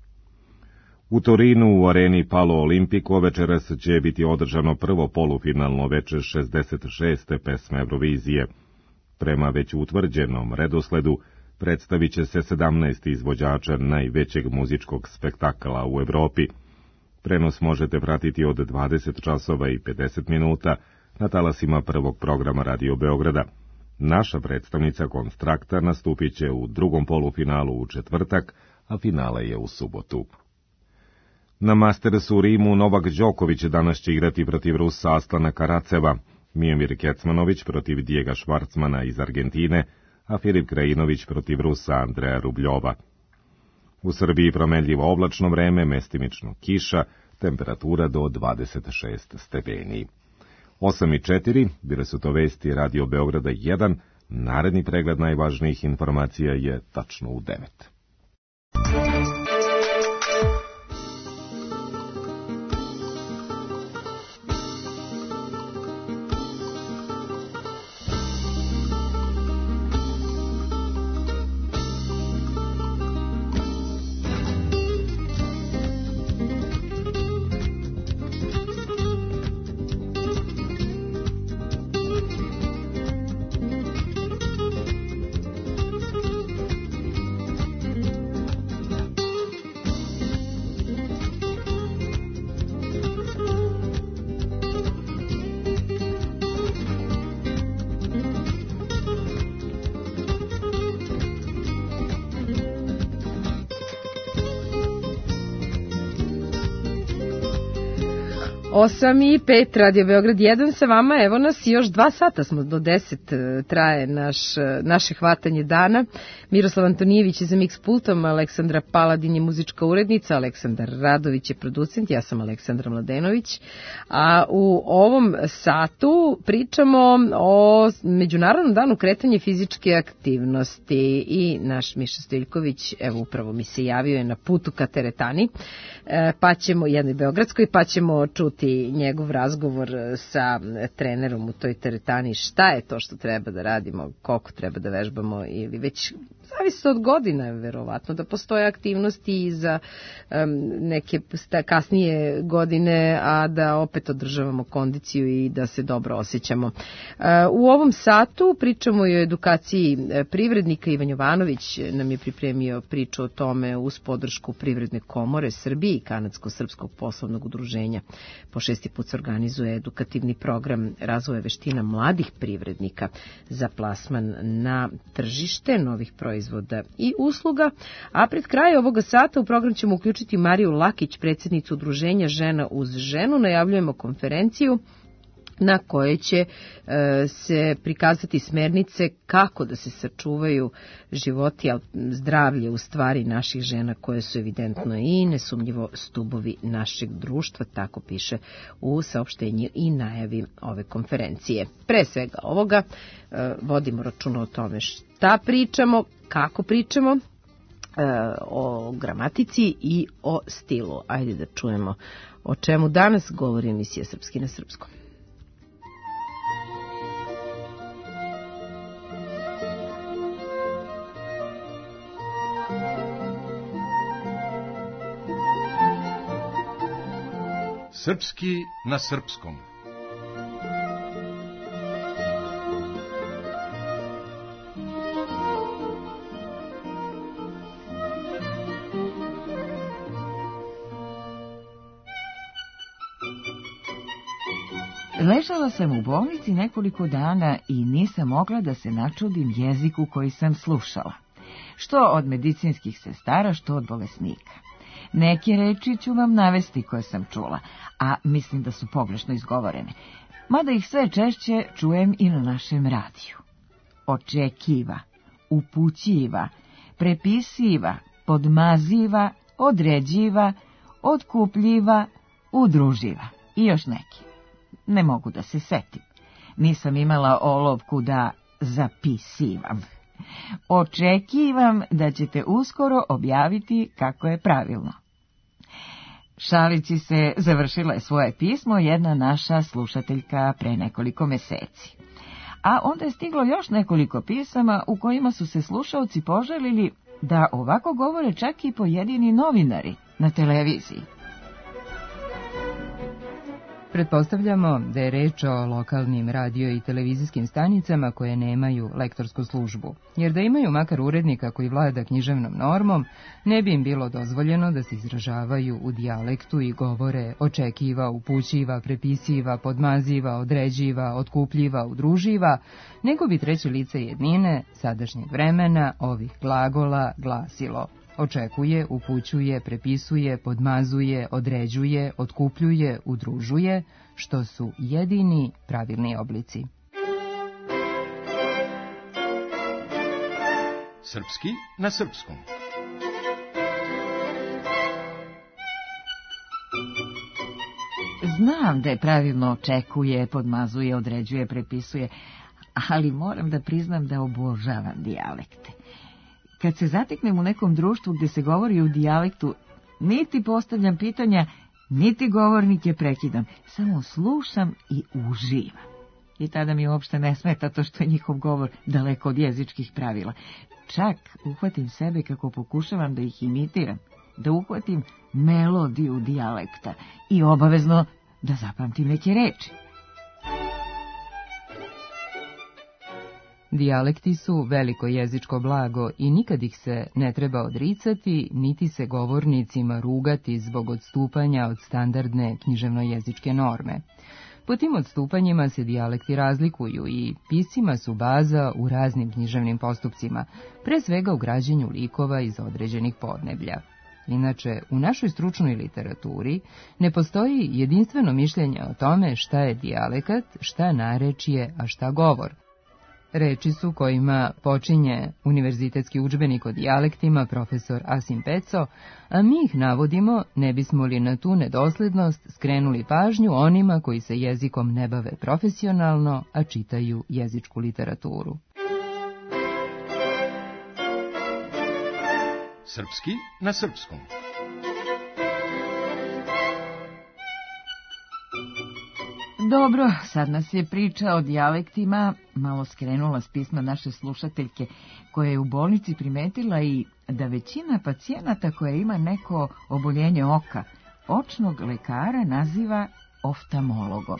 U Torinu u areni Palo Olimpico večeras će biti održano prvo polufinalno veče šezdeset šeste pesme Eurovizije. Prema već utvrđenom redosledu predstavit će se sedamnaest izvođača najvećeg muzičkog spektakla u Evropi. Prenos možete pratiti od dvadeset časova i pedeset minuta na talasima prvog programa Radio Beograda. Naša predstavnica Konstrakta nastupit će u drugom polufinalu u četvrtak, a finale je u subotu. Na Mastersu u Rimu Novak Đoković danas će igrati protiv Rusa Aslana Karaceva, Mijomir Kecmanović protiv Dijega Švarcmana iz Argentine, a Filip Krajinović protiv Rusa Andreja Rubljova. U Srbiji promenljivo oblačno vreme, mestimično kiša, temperatura do dvadeset šest stepeni. osam i četiri, bile su to vesti Radio Beograda jedan, naredni pregled najvažnijih informacija je tačno u devet. osam i pet, Radio Beograd jedan sa vama, evo nas još dva sata smo, do deset traje naš, naše hvatanje dana. Miroslav Antonijević je za Mix pultom, Aleksandra Paladin je muzička urednica, Aleksandar Radović je producent, ja sam Aleksandra Mladenović, a u ovom satu pričamo o Međunarodnom danu kretanja fizičke aktivnosti i naš Miša Stojiljković, evo upravo mi se javio je na putu ka teretani, pa ćemo, jednoj beogradskoj, pa ćemo čuti njegov razgovor sa trenerom u toj teretani, šta je to što treba da radimo, koliko treba da vežbamo ili već zavisi od godina, verovatno da postoje aktivnosti i za um, neke kasnije godine, a da opet održavamo kondiciju i da se dobro osjećamo. Uh, u ovom satu pričamo i o edukaciji privrednika. Ivan Jovanović nam je pripremio priču o tome uz podršku Privredne komore Srbije i Kanadsko-srpskog poslovnog udruženja. Po šesti put se organizuje edukativni program razvoja veština mladih privrednika za plasman na tržište novih proizvoda i usluga. A pred kraj ovoga sata u program ćemo uključiti Mariju Lakić, predsjednicu udruženja Žena uz ženu. Najavljujemo konferenciju na koje će e, se prikazati smernice kako da se sačuvaju životi, ali zdravlje u stvari naših žena koje su evidentno i nesumnjivo stubovi našeg društva, tako piše u saopštenju i najavi ove konferencije. Pre svega ovoga e, vodimo računa o tome šta pričamo, kako pričamo, e, o gramatici i o stilu. Ajde da čujemo o čemu danas govori emisija Srpski na srpskom. Srpski na srpskom. Ležala sam u bolnici nekoliko dana i nisam mogla da se načudim jeziku koji sam slušala. Što od medicinskih sestara, što od bolesnika. Neke reči ću vam navesti koje sam čula, a mislim da su pogrešno izgovorene, mada ih sve češće čujem i na našem radiju. Očekiva, upućiva, prepisiva, podmaziva, određiva, otkupljiva, udruživa i još neki. Ne mogu da se setim. Nisam imala olovku da zapisivam. Očekivam da ćete uskoro objaviti kako je pravilno. Šalići se, završila je svoje pismo jedna naša slušateljka pre nekoliko meseci. A onda je stiglo još nekoliko pisama u kojima su se slušaoci poželili da ovako govore čak i pojedini novinari na televiziji. Pretpostavljamo da je reč o lokalnim radio i televizijskim stanicama koje nemaju lektorsku službu, jer da imaju makar urednika koji vlada književnom normom, ne bi im bilo dozvoljeno da se izražavaju u dijalektu i govore očekiva, upućiva, prepisiva, podmaziva, određiva, otkupljiva, udruživa, nego bi treće lice jednine sadašnjeg vremena ovih glagola glasilo: očekuje, upućuje, prepisuje, podmazuje, određuje, otkupljuje, udružuje, što su jedini pravilni oblici. Srpski na srpskom. Znam da je pravilno očekuje, podmazuje, određuje, prepisuje, ali moram da priznam da obožavam dijalekte. Kad se zateknem u nekom društvu gdje se govori u dijalektu, niti postavljam pitanja, niti govornike prekidam, samo slušam i uživam. I tada mi uopšte ne smeta to što je njihov govor daleko od jezičkih pravila. Čak uhvatim sebe kako pokušavam da ih imitiram, da uhvatim melodiju dijalekta i obavezno da zapamtim neke reči. Dijalekti su veliko jezičko blago i nikad ih se ne treba odricati, niti se govornicima rugati zbog odstupanja od standardne književno-jezičke norme. Po tim odstupanjima se dijalekti razlikuju i piscima su baza u raznim književnim postupcima, pre svega u građenju likova iz određenih podneblja. Inače, u našoj stručnoj literaturi ne postoji jedinstveno mišljenje o tome šta je dijalekat, šta narečje, a šta govor. Reči su kojima počinje univerzitetski udžbenik o dijalektima profesor Asim Peco, a mi ih navodimo ne bismo li na tu nedoslednost skrenuli pažnju onima koji se jezikom ne bave profesionalno, a čitaju jezičku literaturu. Srpski na srpskom. Dobro, sad nas je priča o dijalektima malo skrenula s pisma naše slušateljke, koja je u bolnici primetila i da većina pacijenata koja ima neko oboljenje oka, očnog lekara naziva oftalmologom.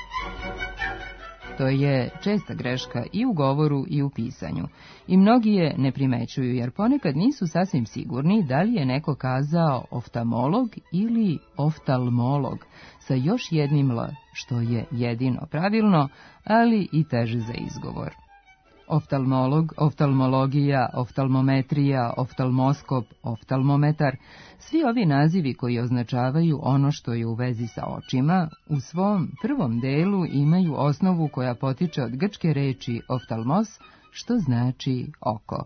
To je česta greška i u govoru i u pisanju. I mnogi je ne primećuju, jer ponekad nisu sasvim sigurni da li je neko kazao oftalmolog ili oftalmolog, sa još jednim L, što je jedino pravilno, ali i teže za izgovor. Oftalmolog, oftalmologija, oftalmometrija, oftalmoskop, oftalmometar, svi ovi nazivi koji označavaju ono što je u vezi sa očima, u svom prvom delu imaju osnovu koja potiče od grčke reči oftalmos, što znači oko.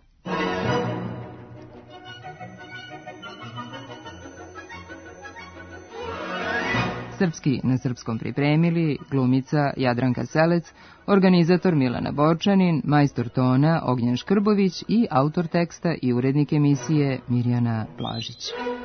Srpski na srpskom pripremili glumica Jadranka Selec, organizator Milana Borčanin, majstor tona Ognjen Škrbović i autor teksta i urednik emisije Mirjana Blažić.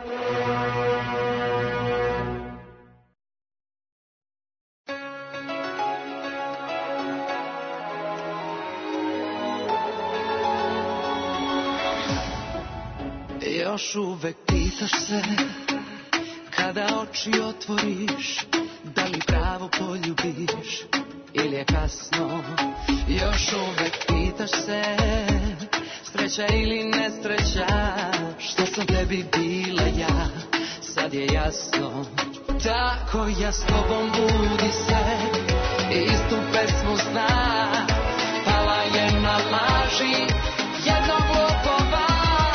Još uvek pitaš se kada oči otvoriš, da li pravo poljubiš ili je kasno. Još uvek pitaš se, sreća ili nesreća, što sam tebi bila ja, sad je jasno. Tako ja s tobom budi se, istu pesmu zna, pala je na laži jednog lopova.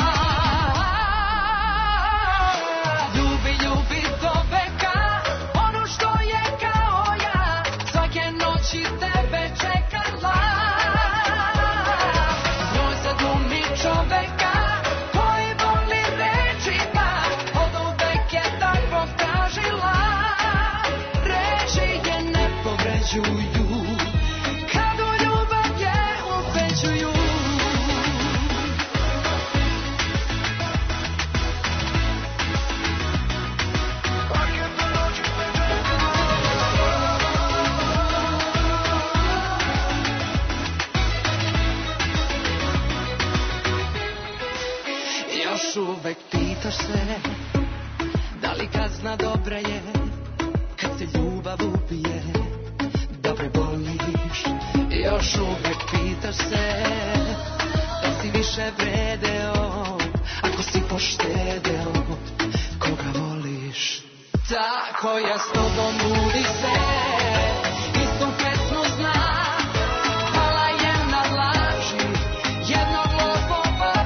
Uvek pitaš se, da li kazna dobra je, kad te ljubav ubije, da preboliš. Još uvek pitaš se, da si više vredeo, ako si poštedeo, koga voliš. Tako ja s tobom budi se, istu pesmu zna, pala je na laži jednog lopova.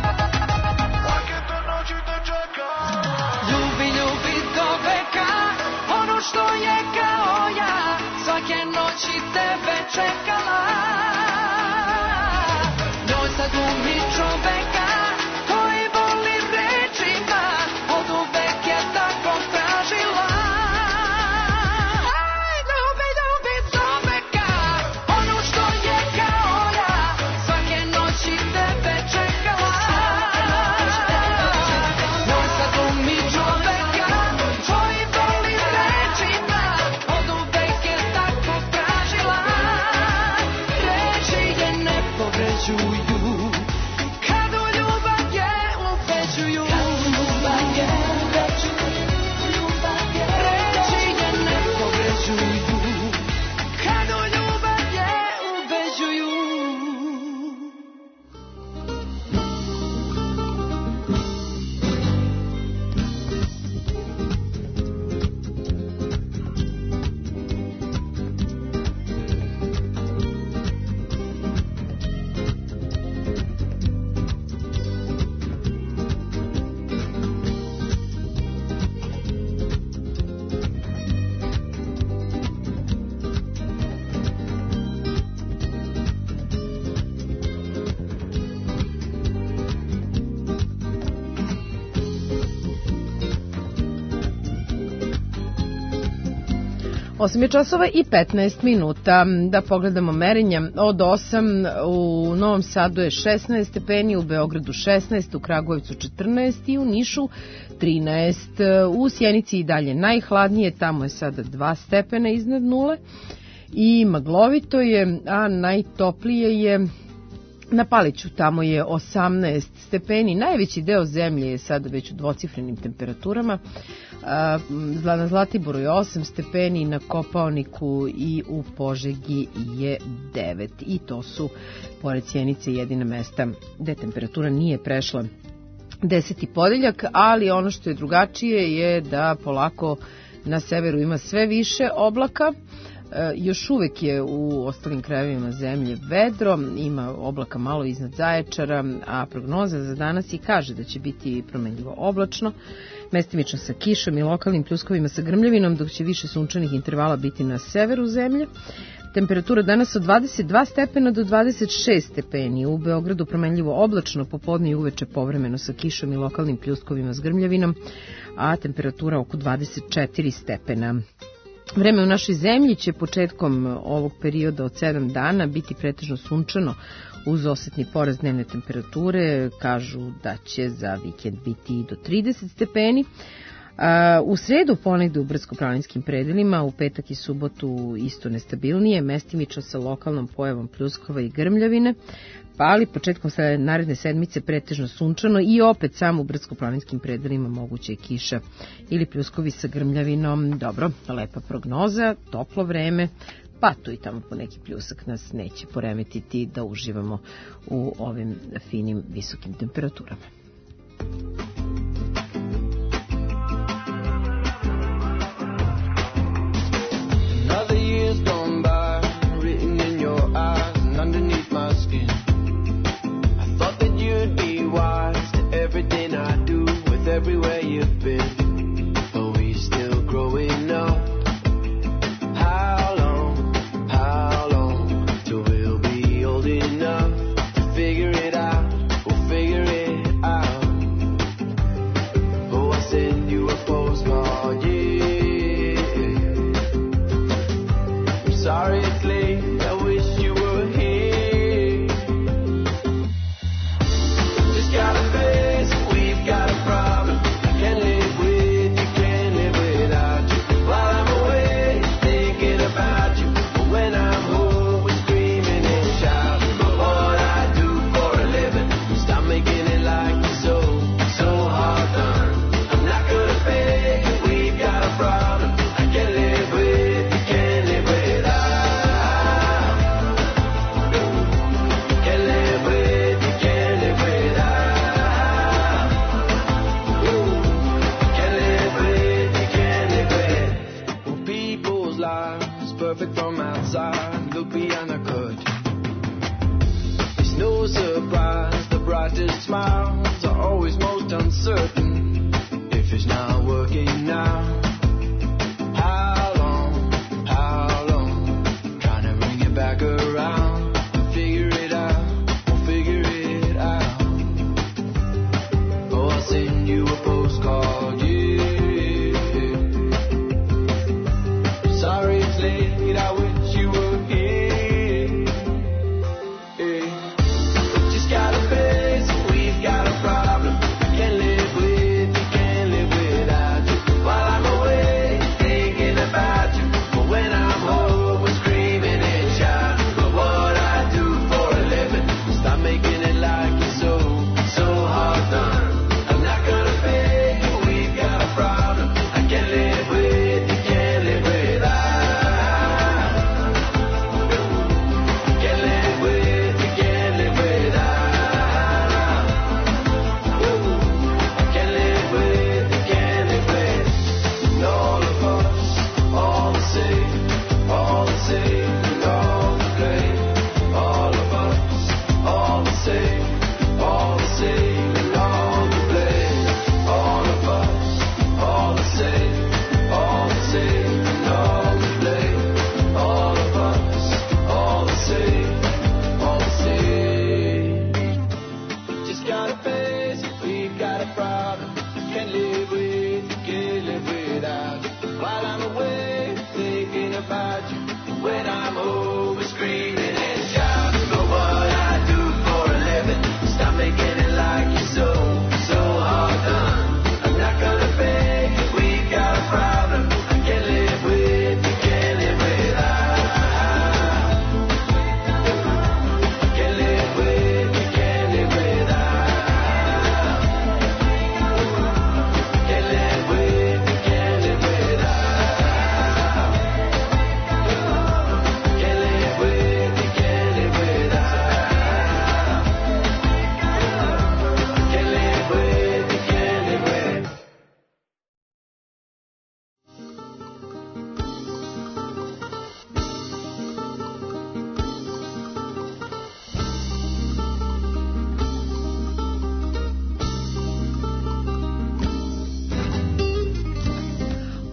Što je kao ja, svake noći tebe čekala. Njoj sad glumi čoveka koji voli rečima, od uvek je tako tražila. osam je časova i petnaest minuta. Da pogledamo merenja. Od osam u Novom Sadu je šesnaest stepeni, u Beogradu šesnaest, u Kragujevcu četrnaest i u Nišu trinaest. U Sjenici i dalje najhladnije, tamo je sada dva stepena iznad nule i maglovito je, a najtoplije je na Paliću, tamo je osamnaest stepeni. Najveći deo zemlje je sada već u dvocifrenim temperaturama. Na Zlatiboru je osam stepeni, na Kopaoniku i u Požegi je devet. I to su, pored Sjenice, jedina mesta gde temperatura nije prešla deseti podeljak, ali ono što je drugačije je da polako na severu ima sve više oblaka. Još uvek je u ostalim krajevima zemlje vedro, ima oblaka malo iznad Zaječara, a prognoza za danas i kaže da će biti promenljivo oblačno, mestimično sa kišom i lokalnim pljuskovima sa grmljavinom, dok će više sunčanih intervala biti na severu zemlje. Temperatura danas od dvadeset dva stepena do dvadeset šest stepeni, u Beogradu promenljivo oblačno, popodne i uveče povremeno sa kišom i lokalnim pljuskovima s grmljavinom, a temperatura oko dvadeset četiri stepena. Vreme u našoj zemlji će početkom ovog perioda od sedam dana biti pretežno sunčano uz osetni porast dnevne temperature. Kažu da će za vikend biti do trideset stepeni. U sredu ponegde u brdsko-planinskim predelima, u petak i subotu isto nestabilnije, mestimično sa lokalnom pojavom pljuskova i grmljavine, pa ali početkom naredne sedmice pretežno sunčano i opet samo u brdsko-planinskim predelima moguće je kiša ili pljuskovi sa grmljavinom. Dobro, lepa prognoza, toplo vreme, pa tu i tamo po neki pljusak nas neće poremetiti da uživamo u ovim finim visokim temperaturama. Another year's gone by, written in your eyes and underneath my skin. I thought that you'd be wise to everything I do, with everywhere you've been. But we're still growing up. How long, how long, till we'll be old enough to figure it out, we'll figure it out. Oh, I send you a postcard, yeah. Sorry it's late, I wish you were here. Just gotta face it, we've got a problem. I can't live with you, can't live without you. While I'm away, thinking about you. But when I'm home, we're screaming and shouting. But what I do for a living, stop making it like you're so, so hard done. I'm not gonna fake it, we've got a problem. I can't live with you, can't live without. Perfect from outside, look beyond the curtain. It's no surprise, the brightest smiles are always most uncertain. If it's not working now, how long, how long, trying to bring it back around, figure it out, we'll figure it out. Oh, I'll send you a postcard, yeah. Sorry it's late, I wish you were here. Hey. Just gotta face it, we've got a problem. I can't live with you, can't live without you. While I'm away, thinking about you. But when I'm home, we're screaming and shouting. But what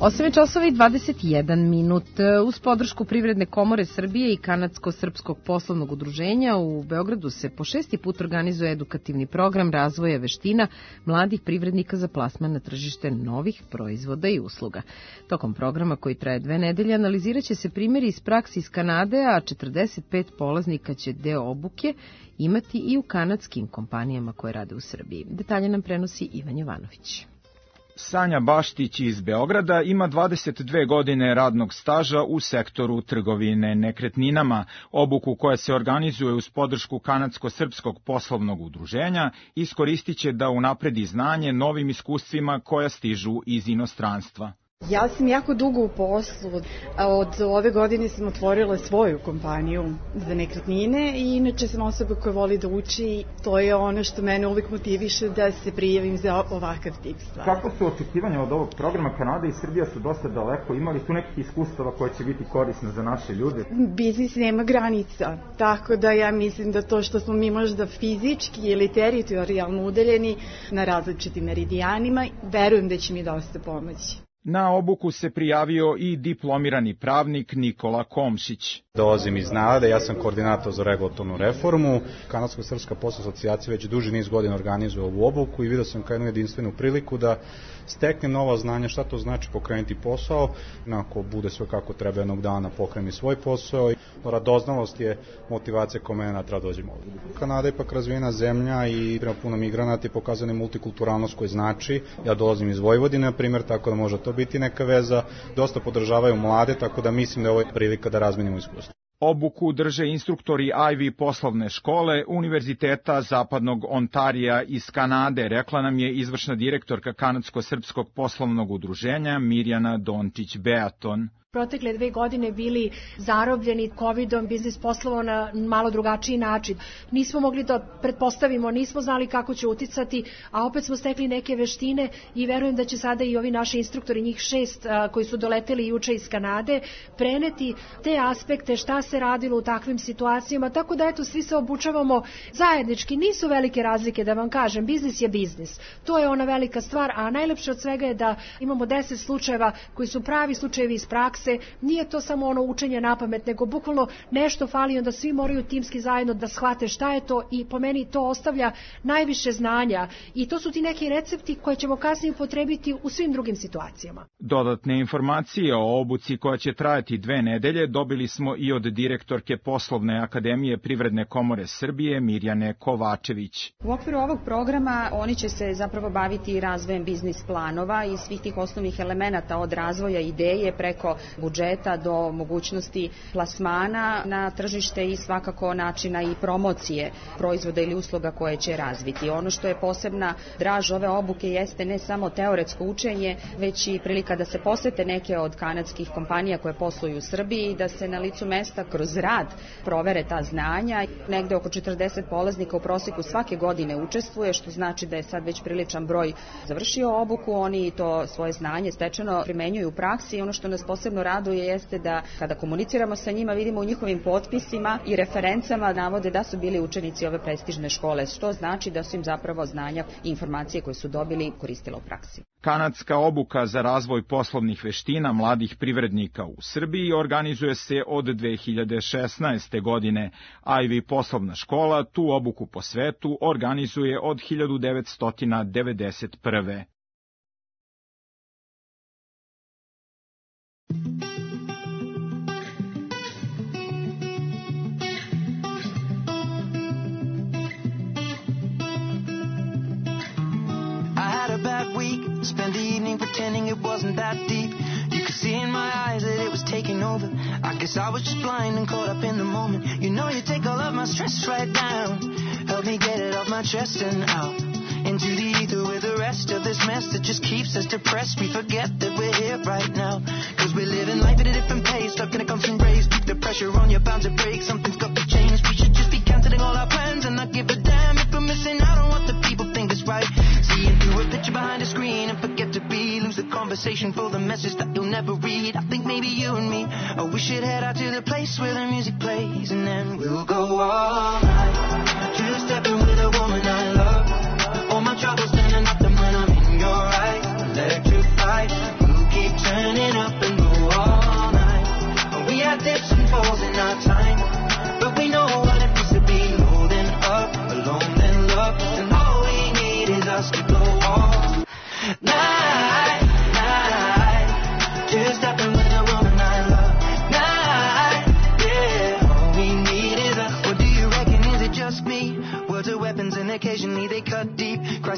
osam časova i dvadeset jedan minut. Uz podršku Privredne komore Srbije i Kanadsko-srpskog poslovnog udruženja u Beogradu se po šesti put organizuje edukativni program razvoja veština mladih privrednika za plasman na tržište novih proizvoda i usluga. Tokom programa koji traje dve nedelje analizirat će se primjeri iz praksi iz Kanade, a četrdeset pet polaznika će deo obuke imati i u kanadskim kompanijama koje rade u Srbiji. Detalje nam prenosi Ivan Jovanović. Sanja Baštić iz Beograda ima dvadeset dve godine radnog staža u sektoru trgovine nekretninama. Obuku koja se organizuje uz podršku Kanadsko-srpskog poslovnog udruženja iskoristit će da unapredi znanje novim iskustvima koja stižu iz inostranstva. Ja sam jako dugo u poslu. Od ove godine sam otvorila svoju kompaniju za nekretnine i inače sam osoba koja voli da uči. To je ono što mene uvijek motiviše da se prijavim za ovakav tip stvari. Kako su očekivanja od ovog programa? Kanada i Srbija su dosta daleko. Imali su nekih iskustava koje će biti korisne za naše ljude? Biznis nema granica, tako da ja mislim da to što smo mi možda fizički ili teritorijalno udaljeni na različitim meridijanima, verujem da će mi dosta pomoći. Na obuku se prijavio i diplomirani pravnik Nikola Komšić. Dolazim iz Nade, ja sam koordinator za regulatornu reformu. Kanadsko-srpska poslovna asocijacija već duži niz godina organizuje ovu obuku i vidio sam kao jednu jedinstvenu priliku da steknem nova znanja šta to znači pokrenuti posao. Ako bude sve kako treba jednog dana pokreni svoj posao. Radoznalost je motivacija ko mene treba dođem ovdje. Kanada je ipak razvijena zemlja i prema puno migranata i pokazane multikulturalnost koje znači. Ja dolazim iz Vojvodine, na primjer, tako da može to biti neka veza. Dosta podržavaju mlade, tako da mislim da je ovo prilika da razmenimo iskustvo. Obuku drže instruktori I V poslovne škole Univerziteta Zapadnog Ontarija iz Kanade, rekla nam je izvršna direktorka Kanadsko-srpskog poslovnog udruženja Mirjana Dončić-Beaton. Protekle dve godine bili zarobljeni kovidom, biznis poslovao na malo drugačiji način. Nismo mogli da pretpostavimo, nismo znali kako će uticati, a opet smo stekli neke veštine i verujem da će sada i ovi naši instruktori, njih šest koji su doleteli juče iz Kanade, preneti te aspekte šta se radilo u takvim situacijama, tako da eto svi se obučavamo zajednički. Nisu velike razlike, da vam kažem, biznis je biznis. To je ona velika stvar, a najlepše od svega je da imamo deset slučajeva koji su pravi slučajevi iz prakse. Nije to samo ono učenje na pamet, nego bukvalno nešto fali, onda svi moraju timski zajedno da shvate šta je to i po meni to ostavlja najviše znanja i to su ti neki recepti koje ćemo kasnije upotrebiti u svim drugim situacijama. Dodatne informacije o obuci koja će trajati dve nedelje dobili smo i od direktorke Poslovne akademije Privredne komore Srbije Mirjane Kovačević. U okviru ovog programa oni će se zapravo baviti razvojem biznis planova i svih tih osnovnih elemenata od razvoja ideje preko budžeta do mogućnosti plasmana na tržište i svakako načina i promocije proizvoda ili usluga koje će razviti. Ono što je posebna draž ove obuke jeste ne samo teoretsko učenje, već i prilika da se posete neke od kanadskih kompanija koje posluju u Srbiji i da se na licu mesta kroz rad provere ta znanja. Negde oko četrdeset polaznika u proseku svake godine učestvuje, što znači da je sad već priličan broj završio obuku. Oni to svoje znanje stečeno primenjuju u praksi i ono što nas posebno raduje jeste da kada komuniciramo sa njima vidimo u njihovim potpisima i referencama navode da su bili učenici ove prestižne škole, što znači da su im zapravo znanja i informacije koje su dobili koristile u praksi. Kanadska obuka za razvoj poslovnih veština mladih privrednika u Srbiji organizuje se od dve hiljade šesnaeste. godine. I V poslovna škola tu obuku po svetu organizuje od hiljadu devetsto devedeset prve. Spend the evening pretending it wasn't that deep. You could see in my eyes that it was taking over. I guess I was just blind and caught up in the moment. You know you take all of my stress right down. Help me get it off my chest and out into the ether with the rest of this mess that just keeps us depressed. We forget that we're here right now, cause we're living life at a different pace, stuck in a constant race. Keep the pressure on, you're bound to break. Something's got to change. We should just be cancelling all our plans and not give a damn if we're missing out on what the people think is right. Seeing through a picture behind a screen and forget to be, lose the conversation for the message that you'll never read. I think maybe you and me, oh, we should head out to the place where the music plays, and then we'll go all night, two-stepping with a woman I love. All my troubles turning up them when I'm in your eyes, electrified. We'll keep turning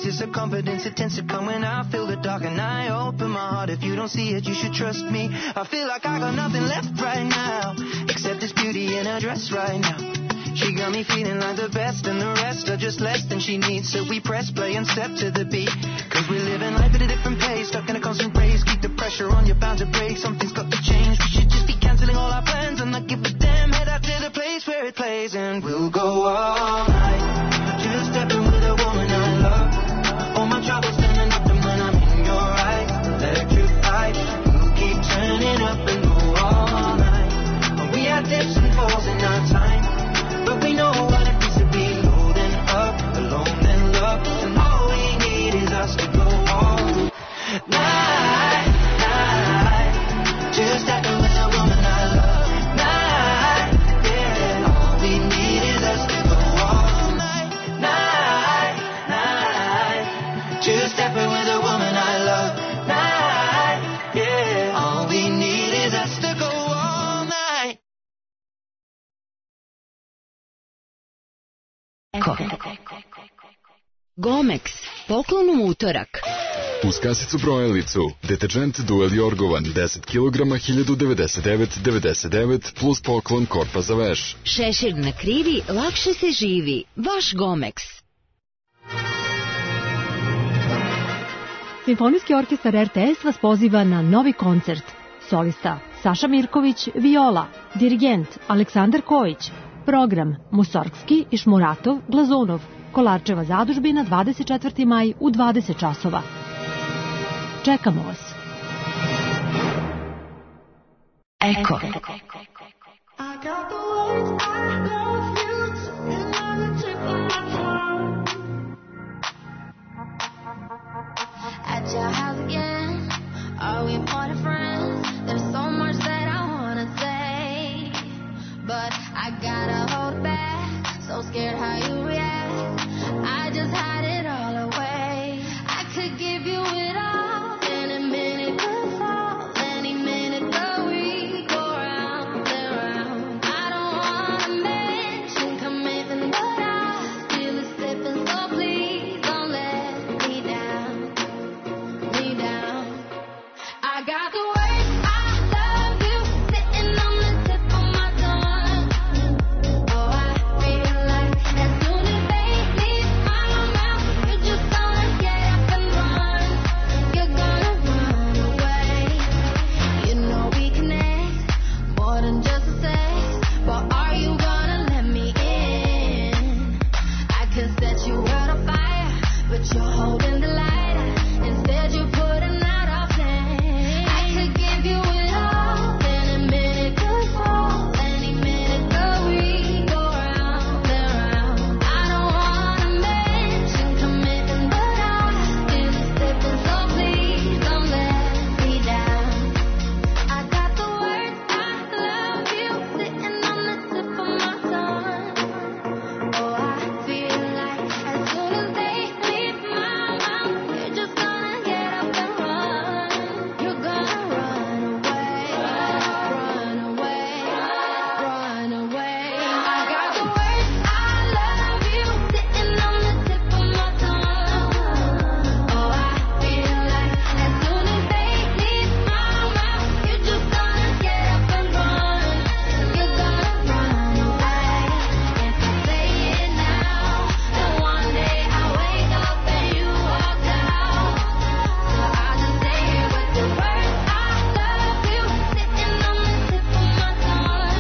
crisis of confidence, it tends to come when I feel the dark and I open my heart. If you don't see it, you should trust me. I feel like I got nothing left right now, except this beauty in her dress right now. She got me feeling like the best, and the rest are just less than she needs. So we press play and step to the beat, cause we're living life at a different pace, stuck in a constant race. Keep the pressure on, you're bound to break. Something's got to change, we should just be cancelling all our plans and not give a damn. Head out to the place where it plays, and we'll go all night. Just stepping with a woman I love. All my troubles turning up, and when I'm in your eyes, electrified. We'll keep turning up and go all night. We had dips and falls in our time, but we know what it means to be low then up, alone then love, and all we need is us to go all night, night. Just stepping with a woman I love. Night, yeah. All we need is us to go all night, night, night. Just stepping with a woman I love. Night, yeah. All we need is us to go all night. Gomex, poklon u utorak. Uz kasicu brojalicu, deterđent Duel Jorgovan deset kilograma hiljadu devedeset devet devedeset devet plus poklon korpa za veš. Šešir na krivi, lakše se živi. Vaš Gomex. Simfonijski orkestar R T S vas poziva na novi koncert. Solista Saša Mirković, viola, dirigent Aleksandar Kojić, program Musorgski, Išmuratov, Glazunov, Kolarčeva zadužbina, dvadeset četvrti maj u dvadeset časova. Čekamo vas. Eko. At your house again, are we more than friends? There's so much that I wanna say, but I gotta hold back, so scared how you react. I just hide it all away. I could give you it all, then a minute could fall, any minute but we go round and round. I don't wanna mention commitment, but I feel it slipping, so please don't let me down, me down. I got the words I love you sitting on the tip of my tongue. Oh, I feel like as soon as they leave my mouth, you're just gonna get up and run. You're gonna run away. You know we connect more than just sex, but are you gonna let me in? I could set your world on fire, but you're holding the lighter. Instead you're putting out our flame. I could give you it all, then a minute could fall, any minute but we go round and round. I don't wanna mention commitment, but I feel it slipping, so please don't let me down. I got the words I love you sitting on the tip of my tongue. Oh, I feel like as soon as they leave my mouth, you're just gonna get up and run. You're gonna run away, run away, run away. I got the words I love you sitting on the tip of my tongue. Oh, I feel like as soon as they leave my mouth, you're just gonna get up and run. You're gonna run away. If I say it now, then one day I wake up and you walk out. So I just say it with the words I love you sitting on the tip of my tongue.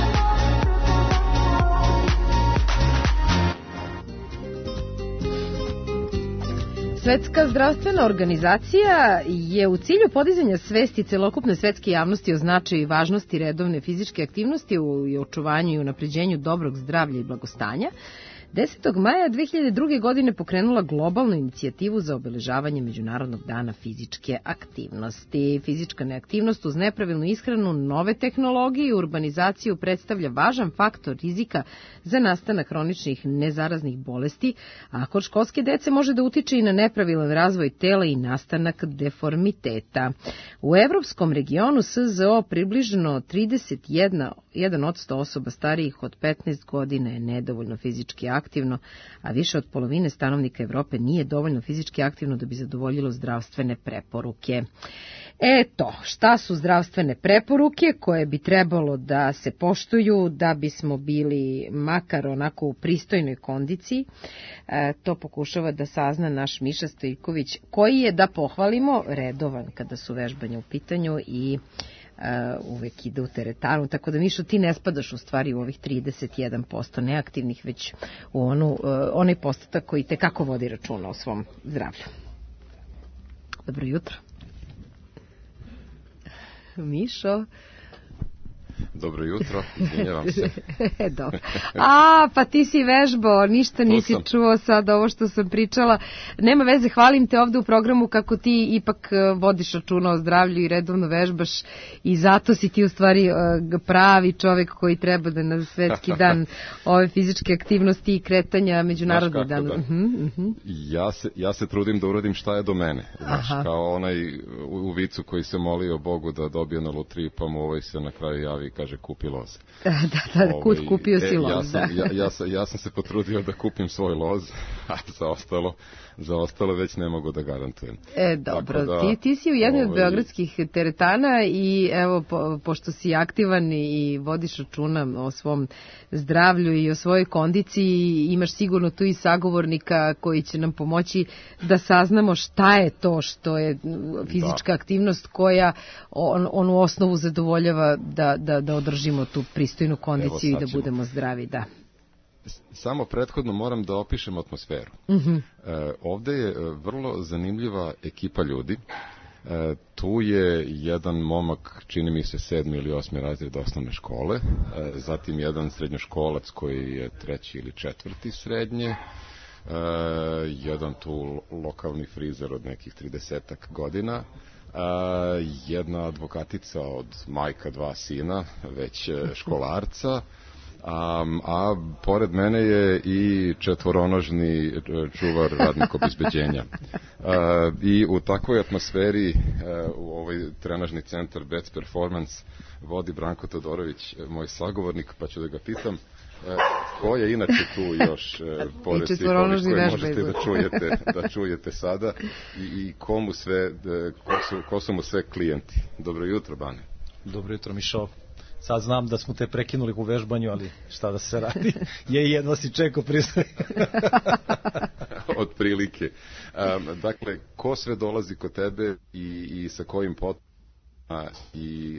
Svetska zdravstvena organizacija je u cilju podizanja svesti celokupne svetske javnosti o značaju i važnosti redovne fizičke aktivnosti u i očuvanju i unapređenju dobrog zdravlja i blagostanja desetog maja dve hiljade druge. godine pokrenula globalnu inicijativu za obeležavanje Međunarodnog dana fizičke aktivnosti. Fizička neaktivnost uz nepravilnu ishranu, nove tehnologije i urbanizaciju predstavlja važan faktor rizika za nastanak hroničnih nezaraznih bolesti, a kod školske dece može da utiče i na nepravilan razvoj tela i nastanak deformiteta. U evropskom regionu S Z O približno trideset jedna jedan od sto osoba starijih od petnaest godina je nedovoljno fizički aktivno, a više od polovine stanovnika Evrope nije dovoljno fizički aktivno da bi zadovoljilo zdravstvene preporuke. Eto, šta su zdravstvene preporuke koje bi trebalo da se poštuju da bismo bili makar onako u pristojnoj kondiciji? E, to pokušava da sazna naš Miša Stojković, koji je, da pohvalimo, redovan kada su vežbanja u pitanju i Uh, uvek ide u teretanu, tako da Mišo, ti ne spadaš u stvari u ovih trideset jedan posto neaktivnih, već u onu, uh, onaj postotak koji tekako vodi računa o svom zdravlju. Dobro jutro. Mišo. Dobro jutro, izvinjavam se. Dobro. A, pa ti si vežbao, ništa nisi čuo sad ovo što sam pričala. Nema veze, hvalim te ovde u programu kako ti ipak vodiš računa o zdravlju i redovno vežbaš i zato si ti u stvari pravi čovek koji treba da na svetski dan ove fizičke aktivnosti i kretanja međunarodni dan. Da. Uh-huh, uh-huh. Ja, se, ja se trudim da uradim šta je do mene. Znaš, aha, kao onaj u, u vicu koji se molio Bogu da dobije na lutriji, pa mu ovaj se na kraju javi i kaže kupi loz. Da, da, da, kut kupio si loz. Ja sam, ja, ja, sam, ja sam se potrudio da kupim svoj loz, a za ostalo, za ostalo već ne mogu da garantujem. E, dobro, da, ti, ti si u jednoj od ovaj... beogradskih teretana i evo, po, pošto si aktivan i vodiš računa o svom zdravlju i o svojoj kondiciji, imaš sigurno tu i sagovornika koji će nam pomoći da saznamo šta je to što je fizička da. aktivnost koja on, onu osnovu zadovoljava da, da, da održimo tu pristojnu kondiciju i da budemo zdravi, da. Samo prethodno moram da opišem atmosferu. Mm-hmm. E, ovde je vrlo zanimljiva ekipa ljudi. E, tu je jedan momak, čini mi se sedmi ili osmi razred osnovne škole, e, zatim jedan srednjoškolac koji je treći ili četvrti srednje, e, jedan tu lokalni frizer od nekih tridesetak godina, Uh, jedna advokatica od majka dva sina, već školarca, um, a pored mene je i četvoronožni čuvar radnik obezbeđenja. Uh, I u takvoj atmosferi uh, u ovaj trenažni centar Bets Performance vodi Branko Todorović, moj sagovornik, pa ću da ga pitam E, ko je inače tu još e, pored svih ovih koje možete da čujete, da čujete sada i, i komu sve, de, ko, su, ko su mu sve klijenti. Dobro jutro, Bane. Dobro jutro, Mišo. Sad znam da smo te prekinuli u vežbanju, ali šta da se radi? Je jedno si čekao pristaje. Od prilike. Um, dakle, ko sve dolazi kod tebe i, i sa kojim potrebama i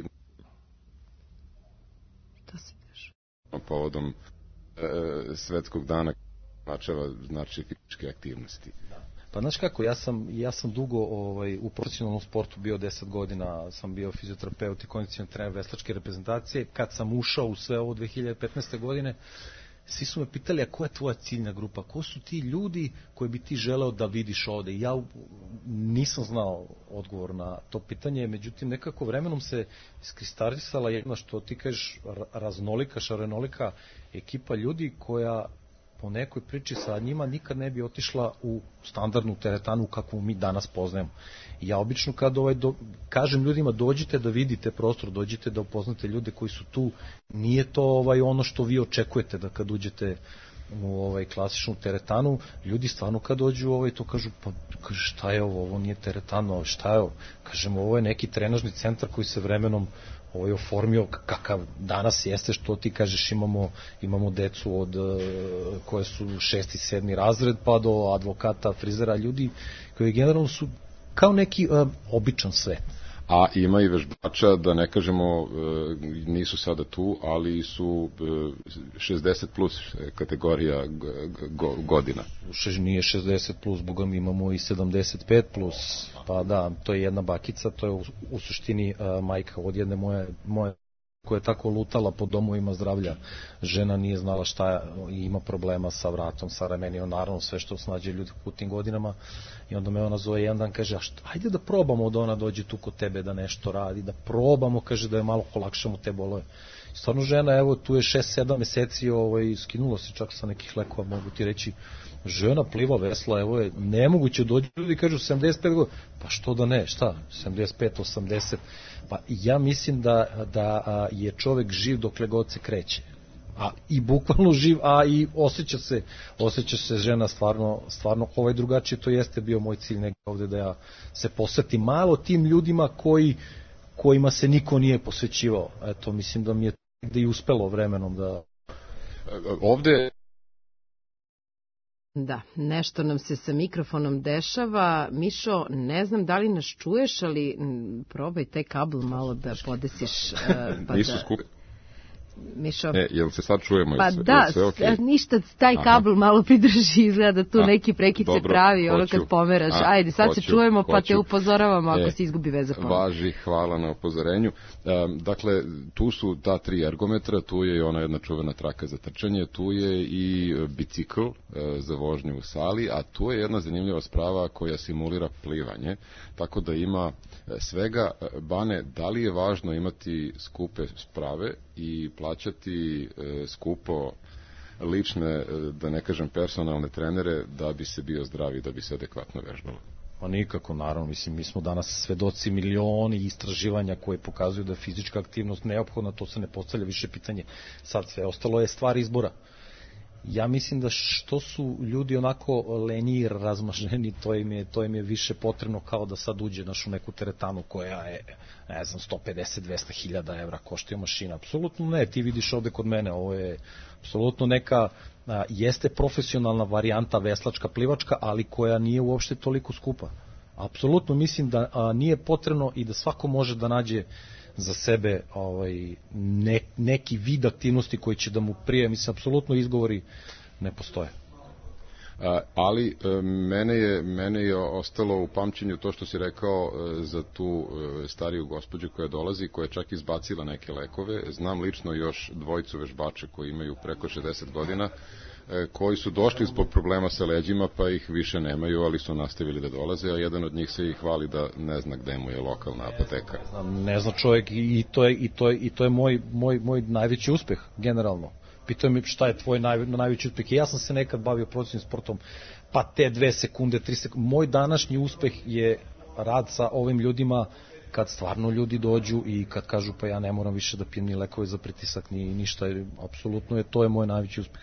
povodom e, svetskog dana značava znači fizičke aktivnosti. Da. Pa znaš kako, ja sam, ja sam dugo ovaj, u profesionalnom sportu bio deset godina, sam bio fizioterapeut i kondicioni trener veslačke reprezentacije. Kad sam ušao u sve ovo dve hiljade petnaeste. godine, svi su me pitali, a koja je tvoja ciljna grupa? Ko su ti ljudi koji bi ti želeo da vidiš ovde? I ja nisam znao odgovor na to pitanje, međutim nekako vremenom se iskristalisala jedna, što ti kažeš, raznolika, šarenolika ekipa ljudi koja po nekoj priči sa njima nikad ne bi otišla u standardnu teretanu kakvu mi danas poznajemo. I ja obično kad ovaj do, kažem ljudima dođite da vidite prostor, dođite da upoznate ljude koji su tu, nije to ovaj ono što vi očekujete da kad uđete u ovaj klasičnu teretanu, ljudi stvarno kad dođu ovaj to kažu, pa kaže, šta je ovo, ovo nije teretano, šta je ovo? Kažemo, ovo je neki trenažni centar koji se vremenom ovaj oformio kakav danas jeste, što ti kažeš, imamo imamo decu od koje su šesti, sedmi razred pa do advokata, frizera, ljudi koji generalno su kao neki uh, običan svet. A ima i vežbača, da ne kažemo, nisu sada tu, ali su šezdeset plus kategorija godina. Nije šezdeset plus, boga mi imamo i sedamdeset pet plus, pa da, to je jedna bakica, to je u, u suštini uh, majka od jedne moje, moje koja je tako lutala po domovima zdravlja. Žena nije znala šta je, ima problema sa vratom, sa ramenima, naravno sve što snađe ljudi u tim godinama. I onda me ona zove jedan dan, kaže, a što, ajde da probamo da ona dođe tu kod tebe da nešto radi, da probamo, kaže, da je malo olakšamo te bolove. stvarno žena, evo tu je šest sedam meseci, ovaj, skinulo se čak sa nekih lekova, mogu ti reći, žena pliva, vesla, evo je nemoguće, dođu ljudi i kažu sedamdeset pet godina, pa što da ne, šta, sedamdeset pet osamdeset, pa ja mislim da, da je čovek živ dokle god se kreće, a i bukvalno živ, a i osjeća se, osjeća se žena stvarno, stvarno ovaj drugačije, to jeste bio moj cilj negdje ovde, da ja se posvetim malo tim ljudima koji, kojima se niko nije posvećivao, eto, mislim da mi je da i uspelo vremenom da... Ovde Da, nešto nam se sa mikrofonom dešava. Mišo, ne znam da li nas čuješ, ali probaj taj kabel malo da podesiš. Uh, pa nisu da... skupi. Mišo. E, jel se sad čujemo? Pa sve, da, sve okay? Ništa, taj kabel Aha. malo pridrži, izgleda tu A, neki prekid se pravi, ono kad pomeraš. A, Ajde, sad hoću, se čujemo, pa hoću. Te upozoravamo ako e, se izgubi veza. Važi, hvala na upozorenju. Um, dakle, tu su ta tri ergometra, tu je i ona jedna čuvena traka za trčanje, tu je i bicikl uh, za vožnju u sali, a tu je jedna zanimljiva sprava koja simulira plivanje, tako da ima svega. Bane, da li je važno imati skupe sprave i plaćati e, skupo lične, da ne kažem personalne trenere, da bi se bio zdrav i da bi se adekvatno vežbalo? Pa nikako, naravno, mislim, mi smo danas svedoci milioni istraživanja koje pokazuju da je fizička aktivnost neophodna, to se ne postavlja više pitanje. Sad sve ostalo je stvar izbora. Ja mislim da što su ljudi onako leniji, razmaženi, to im je, to im je više potrebno kao da sad uđe naš u neku teretanu koja je, ne znam, sto pedeset do dvesta hiljada evra koštaju mašina. Apsolutno ne, ti vidiš ovde kod mene, ovo je apsolutno neka, a, jeste profesionalna varijanta veslačka, plivačka, ali koja nije uopšte toliko skupa. Apsolutno mislim da a, nije potrebno i da svako može da nađe za sebe ovaj, ne, neki vid aktivnosti koji će da mu prije, mislim, apsolutno izgovori ne postoje. A, ali mene je, mene je ostalo u pamćenju to što si rekao za tu stariju gospođu koja dolazi, koja je čak izbacila neke lekove. Znam lično još dvojicu vežbača koji imaju preko šezdeset godina, koji su došli zbog problema sa leđima, pa ih više nemaju, ali su nastavili da dolaze, a jedan od njih se i hvali da ne zna gde mu je lokalna apoteka. Ne zna, ne zna čovjek i to je, i to je, i to je moj, moj, moj najveći uspeh, generalno. Pitao mi šta je tvoj naj, najveći uspeh. I ja sam se nekad bavio profesionalnim sportom, pa te dve sekunde, tri sekunde. Moj današnji uspeh je rad sa ovim ljudima kad stvarno ljudi dođu i kad kažu pa ja ne moram više da pijem ni lekove za pritisak, ni ništa. Apsolutno je, to je moj najveći uspeh.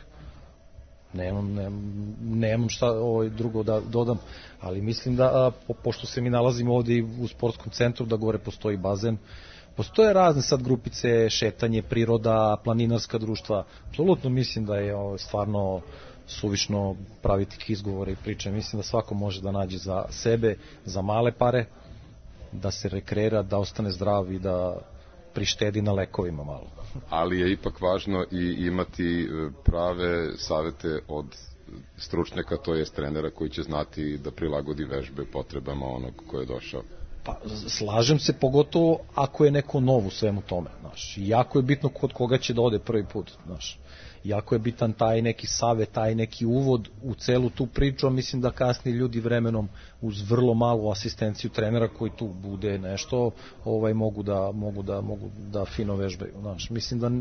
Nemam, nemam, nemam šta ovaj drugo da dodam, ali mislim da, a, po, pošto se mi nalazimo ovde u sportskom centru, da gore postoji bazen, postoje razne sad grupice, šetanje, priroda, planinarska društva, apsolutno mislim da je ovo, stvarno suvišno praviti izgovore i priče, mislim da svako može da nađe za sebe, za male pare, da se rekreira, da ostane zdrav i da prištedi na lekovima malo. Ali je ipak važno i imati prave savete od stručnjaka, to jest trenera koji će znati da prilagodi vežbe potrebama onog ko je došao. Pa, slažem se, pogotovo ako je neko nov u svemu tome, znaš. I jako je bitno kod koga će da ode prvi put, znaš. Jako je bitan taj neki savet, taj neki uvod u celu tu priču, a mislim da kasnije ljudi vremenom uz vrlo malu asistenciju trenera koji tu bude nešto, ovaj mogu da mogu da mogu da fino vežbaju, znaš. Mislim da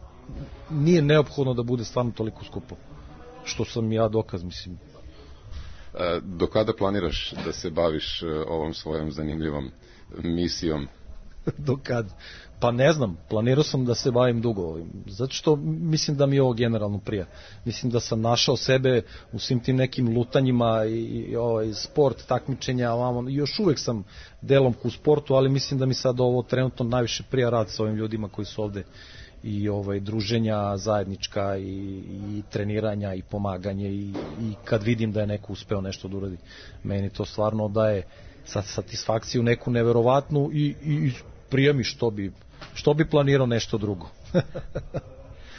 nije neophodno da bude stvarno toliko skupo. Što sam ja dokaz, mislim. E, do kada planiraš da se baviš ovom svojom zanimljivom misijom? Do kad? Pa ne znam, planirao sam da se bavim dugo ovim, zato što mislim da mi ovo generalno prija. Mislim da sam našao sebe u svim tim nekim lutanjima i, i ovaj, sport, takmičenja, ovamo, još uvek sam delom u sportu, ali mislim da mi sad ovo trenutno najviše prija rad sa ovim ljudima koji su ovde i ovaj druženja zajednička i, i treniranja i pomaganje i, i kad vidim da je neko uspeo nešto da uradi, meni to stvarno daje satisfakciju neku neverovatnu i, i prija mi što bi što bi planirao nešto drugo.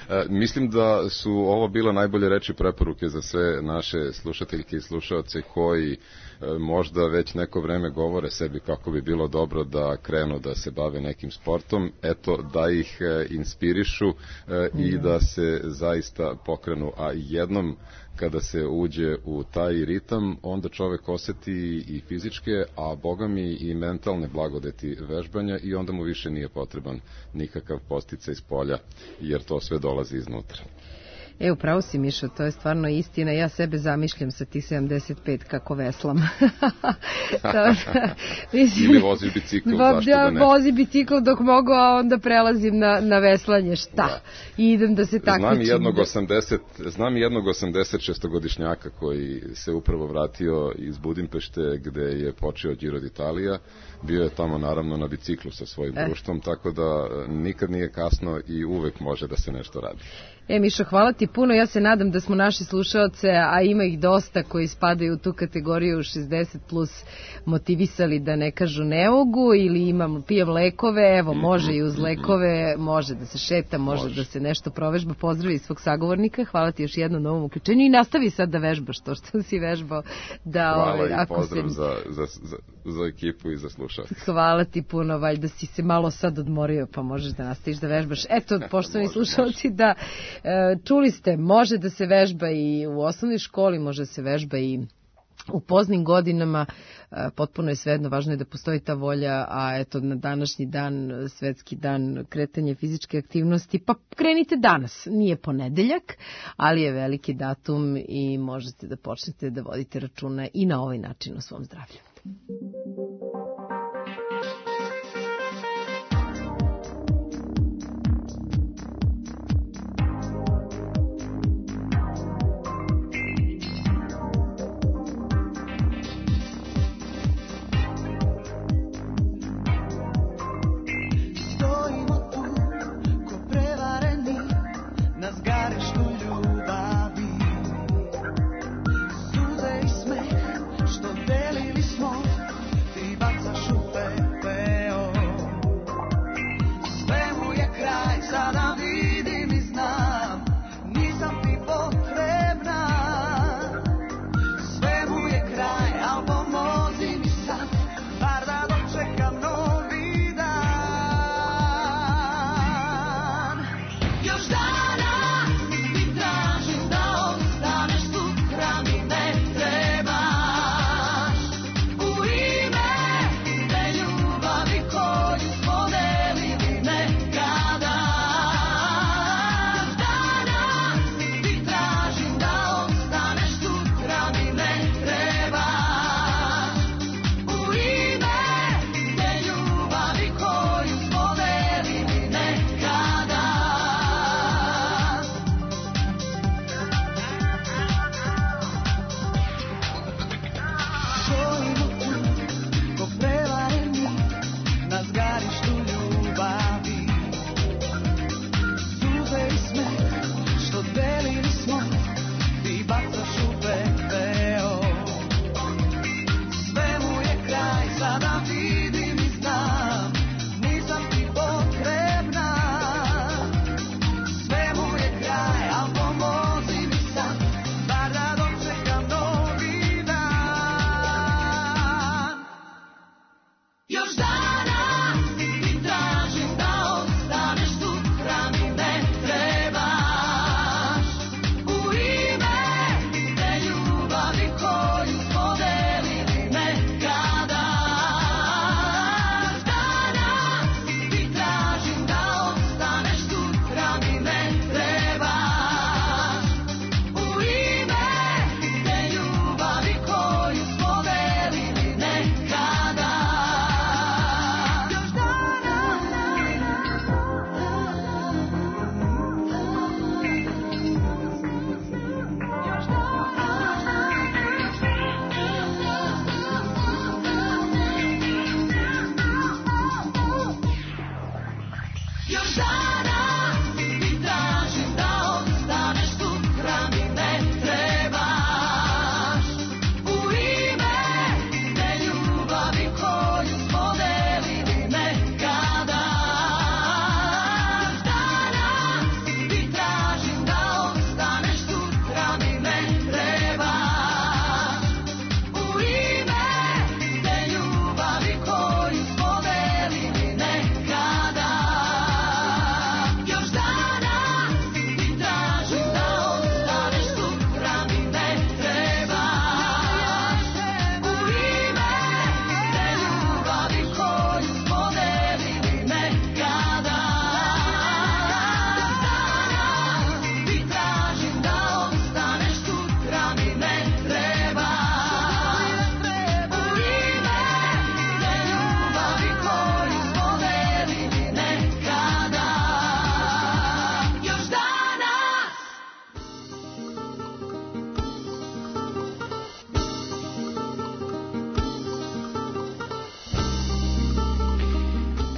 E, mislim da su ovo bile najbolje reči preporuke za sve naše slušateljke i slušaoce koji možda već neko vreme govore sebi kako bi bilo dobro da krenu da se bave nekim sportom, eto da ih inspirišu i da se zaista pokrenu, a jednom kada se uđe u taj ritam, onda čovek oseti i fizičke, a boga mi i mentalne blagodeti vežbanja i onda mu više nije potreban nikakav podsticaj iz polja, jer to sve dolazi iznutra. E, upravo si, Mišo, to je stvarno istina. Ja sebe zamišljam sa tih sedamdeset pet kako veslam. da, mislim, ili voziš bicikl, zašto da ne? Vozi bicikl dok mogu, a onda prelazim na, na veslanje, šta? Da. I idem da se takmičim. Znam jednog, osamdeset, znam jednog osamdeset šestogodišnjaka koji se upravo vratio iz Budimpešte gde je počeo Giro d'Italia. Bio je tamo naravno na biciklu sa svojim eh. društvom, tako da nikad nije kasno i uvek može da se nešto radi. E, Mišo, hvala ti puno. Ja se nadam da smo naši slušaoce, a ima ih dosta koji spadaju u tu kategoriju šezdeset plus, motivisali da ne kažu ne mogu ili imam, pijem lekove, evo, može i uz lekove, može da se šeta, može, može. da se nešto provežba. Pozdravi svog sagovornika, hvala ti još jednom novom uključenju i nastavi sad da vežbaš to što si vežbao. Da, hvala ovaj, i ako pozdrav se... za, za, za, za ekipu i za slušalce. Hvala ti puno, valjda si se malo sad odmorio, pa možeš da nastaviš da vežbaš. Eto, poštovani slušalci, da čuli ste, može da se vežba i u osnovnoj školi, može da se vežba i u poznim godinama, potpuno je svejedno, važno je da postoji ta volja, a eto na današnji dan, svetski dan kretanja fizičke aktivnosti, pa krenite danas, nije ponedeljak, ali je veliki datum i možete da počnete da vodite računa i na ovaj način o svom zdravlju.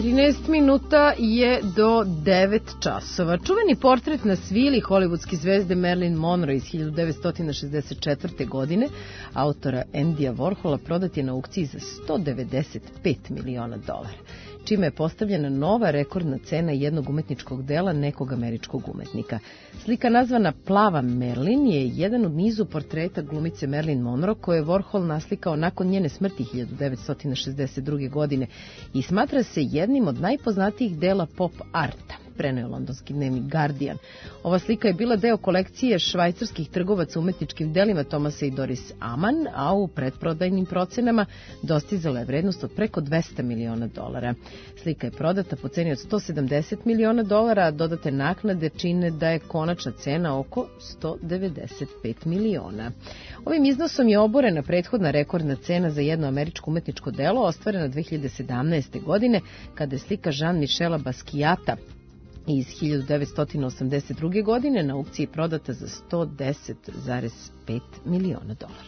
trinaest minuta je do devet časova. Čuveni portret na svili hollywoodske zvezde Marilyn Monroe iz hiljadu devetsto šezdeset četvrte. godine, autora Andyja Warhola, prodat je na aukciji za sto devedeset pet miliona dolara, čime je postavljena nova rekordna cena jednog umetničkog dela nekog američkog umetnika. Slika nazvana Plava Marilyn je jedan od nizu portreta glumice Marilyn Monroe koje je Warhol naslikao nakon njene smrti hiljadu devetsto šezdeset druge. godine i smatra se jednim od najpoznatijih dela pop arta, preneo londonski dnevnik Guardian. Ova slika je bila deo kolekcije švajcarskih trgovaca umetničkim delima Thomasa i Doris Amann, a u pretprodajnim procenama dostizala je vrednost od preko dvesta miliona dolara. Slika je prodata po ceni od sto sedamdeset miliona dolara, a dodate naknade čine da je konačna cena oko sto devedeset pet miliona. Ovim iznosom je oborena prethodna rekordna cena za jedno američko umetničko delo ostvarena dve hiljade sedamnaeste. godine, kada je slika Jean-Michela Basquiata iz hiljadu devetsto osamdeset druge. godine na aukciji prodata za sto deset zarez pet miliona dolara.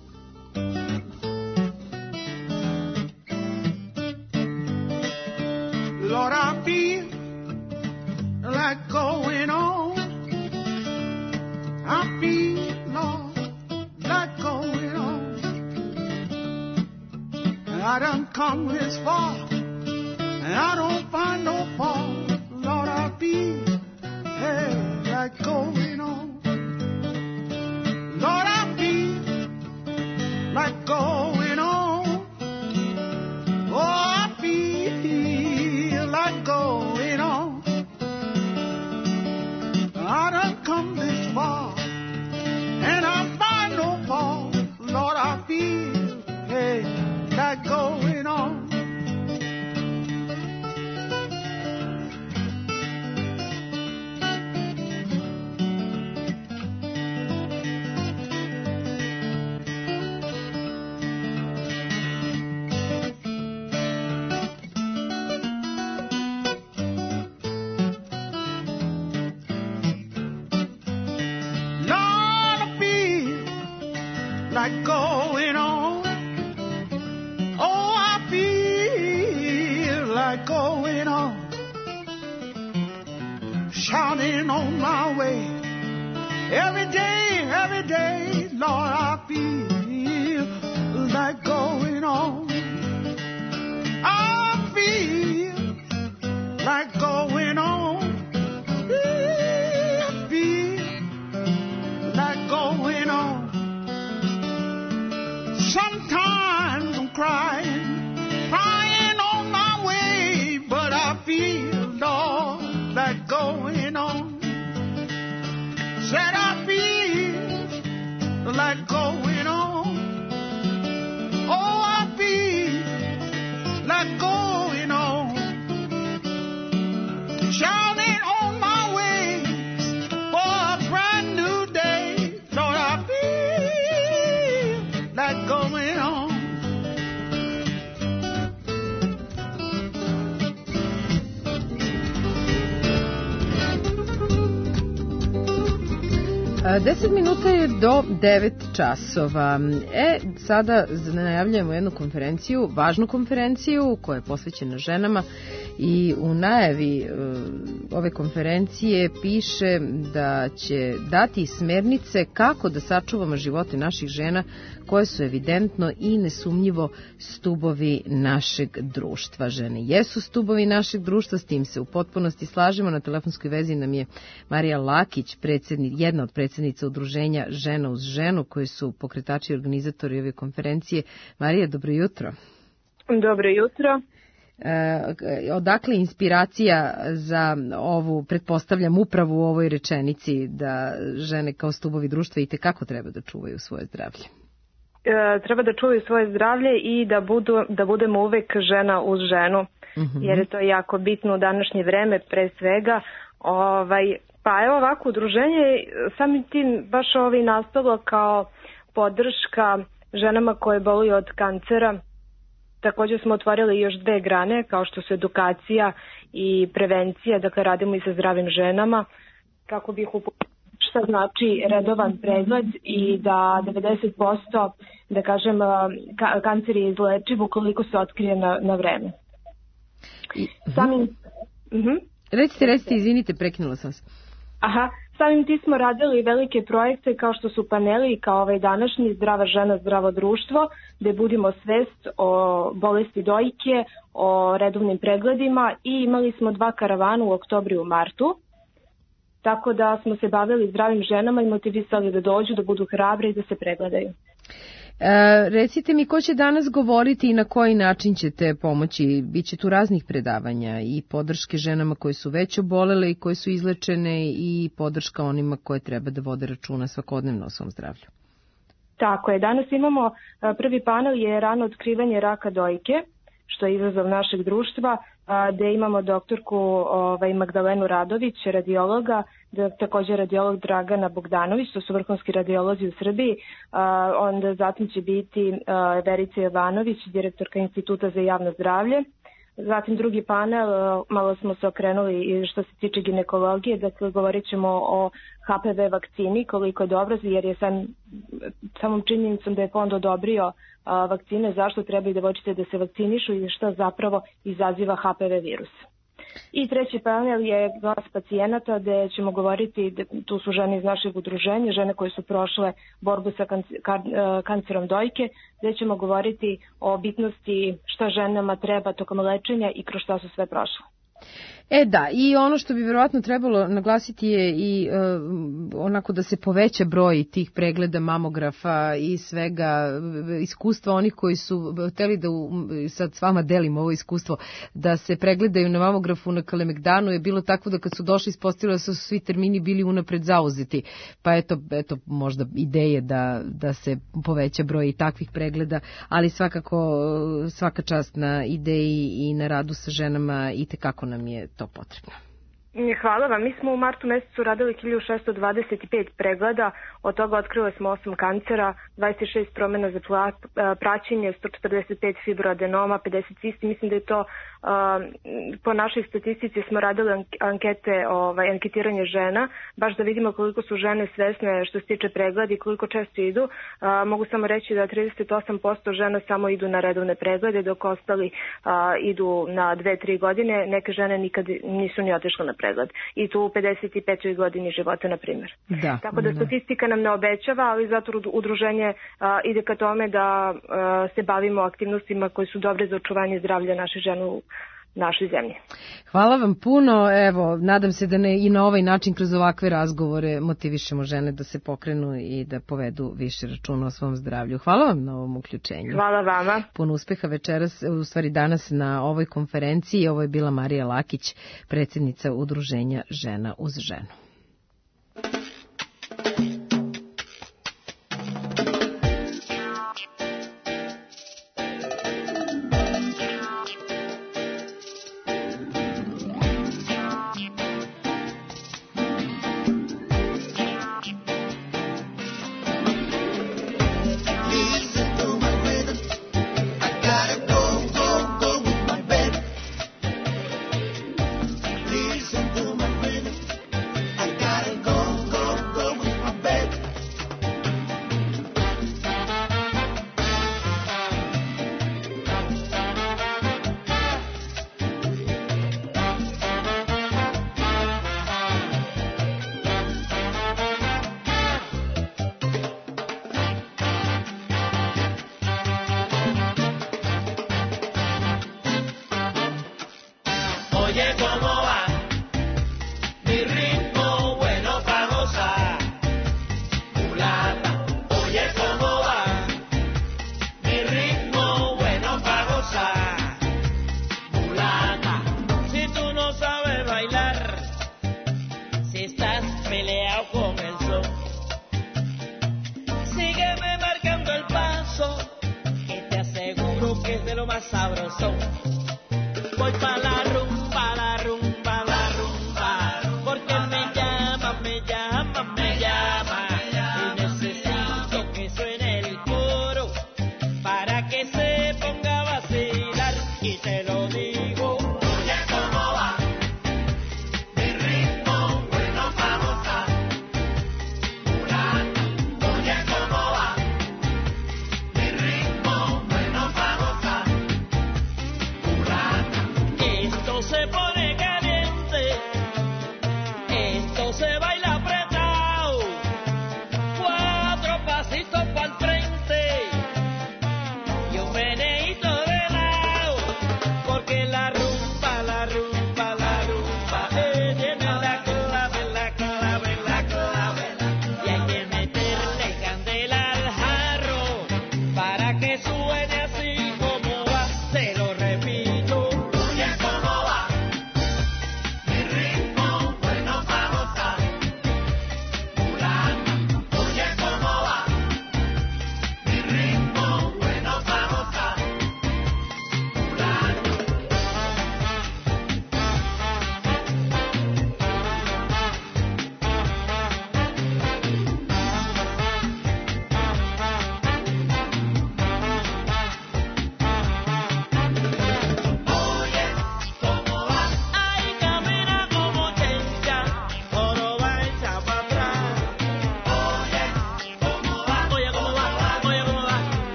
Lord, I feel like going on. I feel, Lord, like going on. And I done come this far, and I don't find no fault. Lord, I feel hey, like going on. Lord, I feel like going on. Oh, I feel like going on. I done come this far, and I find no fault. Lord, I feel hey, like going on. Like going on. Oh, I feel like going on. Shouting on my way. Every day, every day, Lord, I feel like going on. I feel like going on. I feel like going on. Sometimes I'm crying, crying on my way, but I feel, Lord, like going on. Said I feel like going on. Oh, I feel like going on. Shouting on my way for a brand new day, Lord, I feel like going on. Deset minuta je do devet časova. E, sada najavljujemo jednu konferenciju, važnu konferenciju koja je posvećena ženama i u najavi uh, ove konferencije piše da će dati smernice kako da sačuvamo živote naših žena koje su evidentno i nesumnjivo stubovi našeg društva. Žene jesu stubovi našeg društva, s tim se u potpunosti slažemo. Na telefonskoj vezi nam je Marija Lakić, predsjednik, jedna od predsjednica udruženja Žena uz ženu, koji su pokretači i organizatori ove konferencije. Marija, dobro jutro. Dobro jutro. E, odakle inspiracija za ovu, pretpostavljam, upravo u ovoj rečenici da žene kao stubovi društva i tekako treba da čuvaju svoje zdravlje? E, treba da čuvaju svoje zdravlje i da, budu, da budemo uvek žena uz ženu, uh-huh. jer je to jako bitno u današnje vreme, pre svega. Ovaj, pa evo ovako, udruženje samim tim baš ovaj nastalo kao podrška ženama koje boluju od kancera. Također smo otvorili još dve grane, kao što su edukacija i prevencija, dakle radimo i sa zdravim ženama, kako bih upoznala šta znači redovan pregled i da devedeset posto, da kažem, ka- kancer je izlečiv ukoliko se otkrije na, na vreme. I, Samim... Uh-huh. Recite, recite, izvinite, prekinula sam se. Aha, samim ti smo radili velike projekte kao što su paneli, kao ovaj današnji Zdrava žena, zdravo društvo, gde budimo svest o bolesti dojke, o redovnim pregledima i imali smo dva karavana u oktobru i u martu. Tako da smo se bavili zdravim ženama i motivisali da dođu, da budu hrabre i da se pregledaju. E, recite mi ko će danas govoriti i na koji način ćete pomoći? Biće tu raznih predavanja i podrške ženama koje su već obolele i koje su izlečene i podrška onima koje treba da vode računa svakodnevno o svom zdravlju. Tako je, danas imamo, prvi panel je rano otkrivanje raka dojke, što je izazov našeg društva, gde imamo doktorku ovaj, Magdalenu Radović, radiologa, također radiolog Dragana Bogdanović, to su vrhunski radiolozi u Srbiji, onda zatim će biti Verica Jovanović, direktorka Instituta za javno zdravlje. Zatim drugi panel, malo smo se okrenuli i što se tiče ginekologije, dakle govorit ćemo o H P V vakcini, koliko je dobro, jer je sam, samom činjenicom da je fond odobrio a, vakcine, zašto trebaju devojčice da se vakcinišu i što zapravo izaziva H P V virus. I treći panel je glas pacijenata, gde ćemo govoriti, tu su žene iz našeg udruženja, žene koje su prošle borbu sa kancerom dojke, gde ćemo govoriti o bitnosti šta ženama treba tokom lečenja i kroz šta su sve prošle. E da, i ono što bi verovatno trebalo naglasiti je i e, onako da se poveća broj tih pregleda mamografa i svega iskustva onih koji su hteli da, sad s vama delim ovo iskustvo, da se pregledaju na mamografu na Kalemegdanu je bilo tako da kad su došli ispostavilo da su svi termini bili unapred zauzeti, pa eto, eto možda ideje da, da se poveća broj i takvih pregleda, ali svakako svaka čast na ideji i na radu sa ženama i tekako nam je to potrebno. Hvala vam. Mi smo u martu mesecu radili hiljadu šesto dvadeset pet pregleda, od toga otkrili smo osam kancera, dvadeset šest promjena za praćenje, sto četrdeset pet fibroadenoma, pedeset cisti. Mislim da je to, po našoj statistici smo radili ankete, ovaj, anketiranje žena, baš da vidimo koliko su žene svesne što se tiče pregleda i koliko često idu. Mogu samo reći da trideset osam posto žena samo idu na redovne preglede, dok ostali idu na dve do tri godine. Neke žene nikad nisu ni otišle na pregled. I tu u pedeset petoj godini života, na primjer. Da, Tako da statistika nam ne obećava, ali zato udruženje a, ide ka tome da a, se bavimo aktivnostima koje su dobre za očuvanje zdravlja naše žene u našoj zemlji. Hvala vam puno. Evo, nadam se da ne i na ovaj način kroz ovakve razgovore motivišemo žene da se pokrenu i da povedu više računa o svom zdravlju. Hvala vam na ovom uključenju. Hvala vama. Puno uspeha večeras, u stvari danas na ovoj konferenciji. Ovo je bila Marija Lakić, predsjednica Udruženja Žena uz ženu.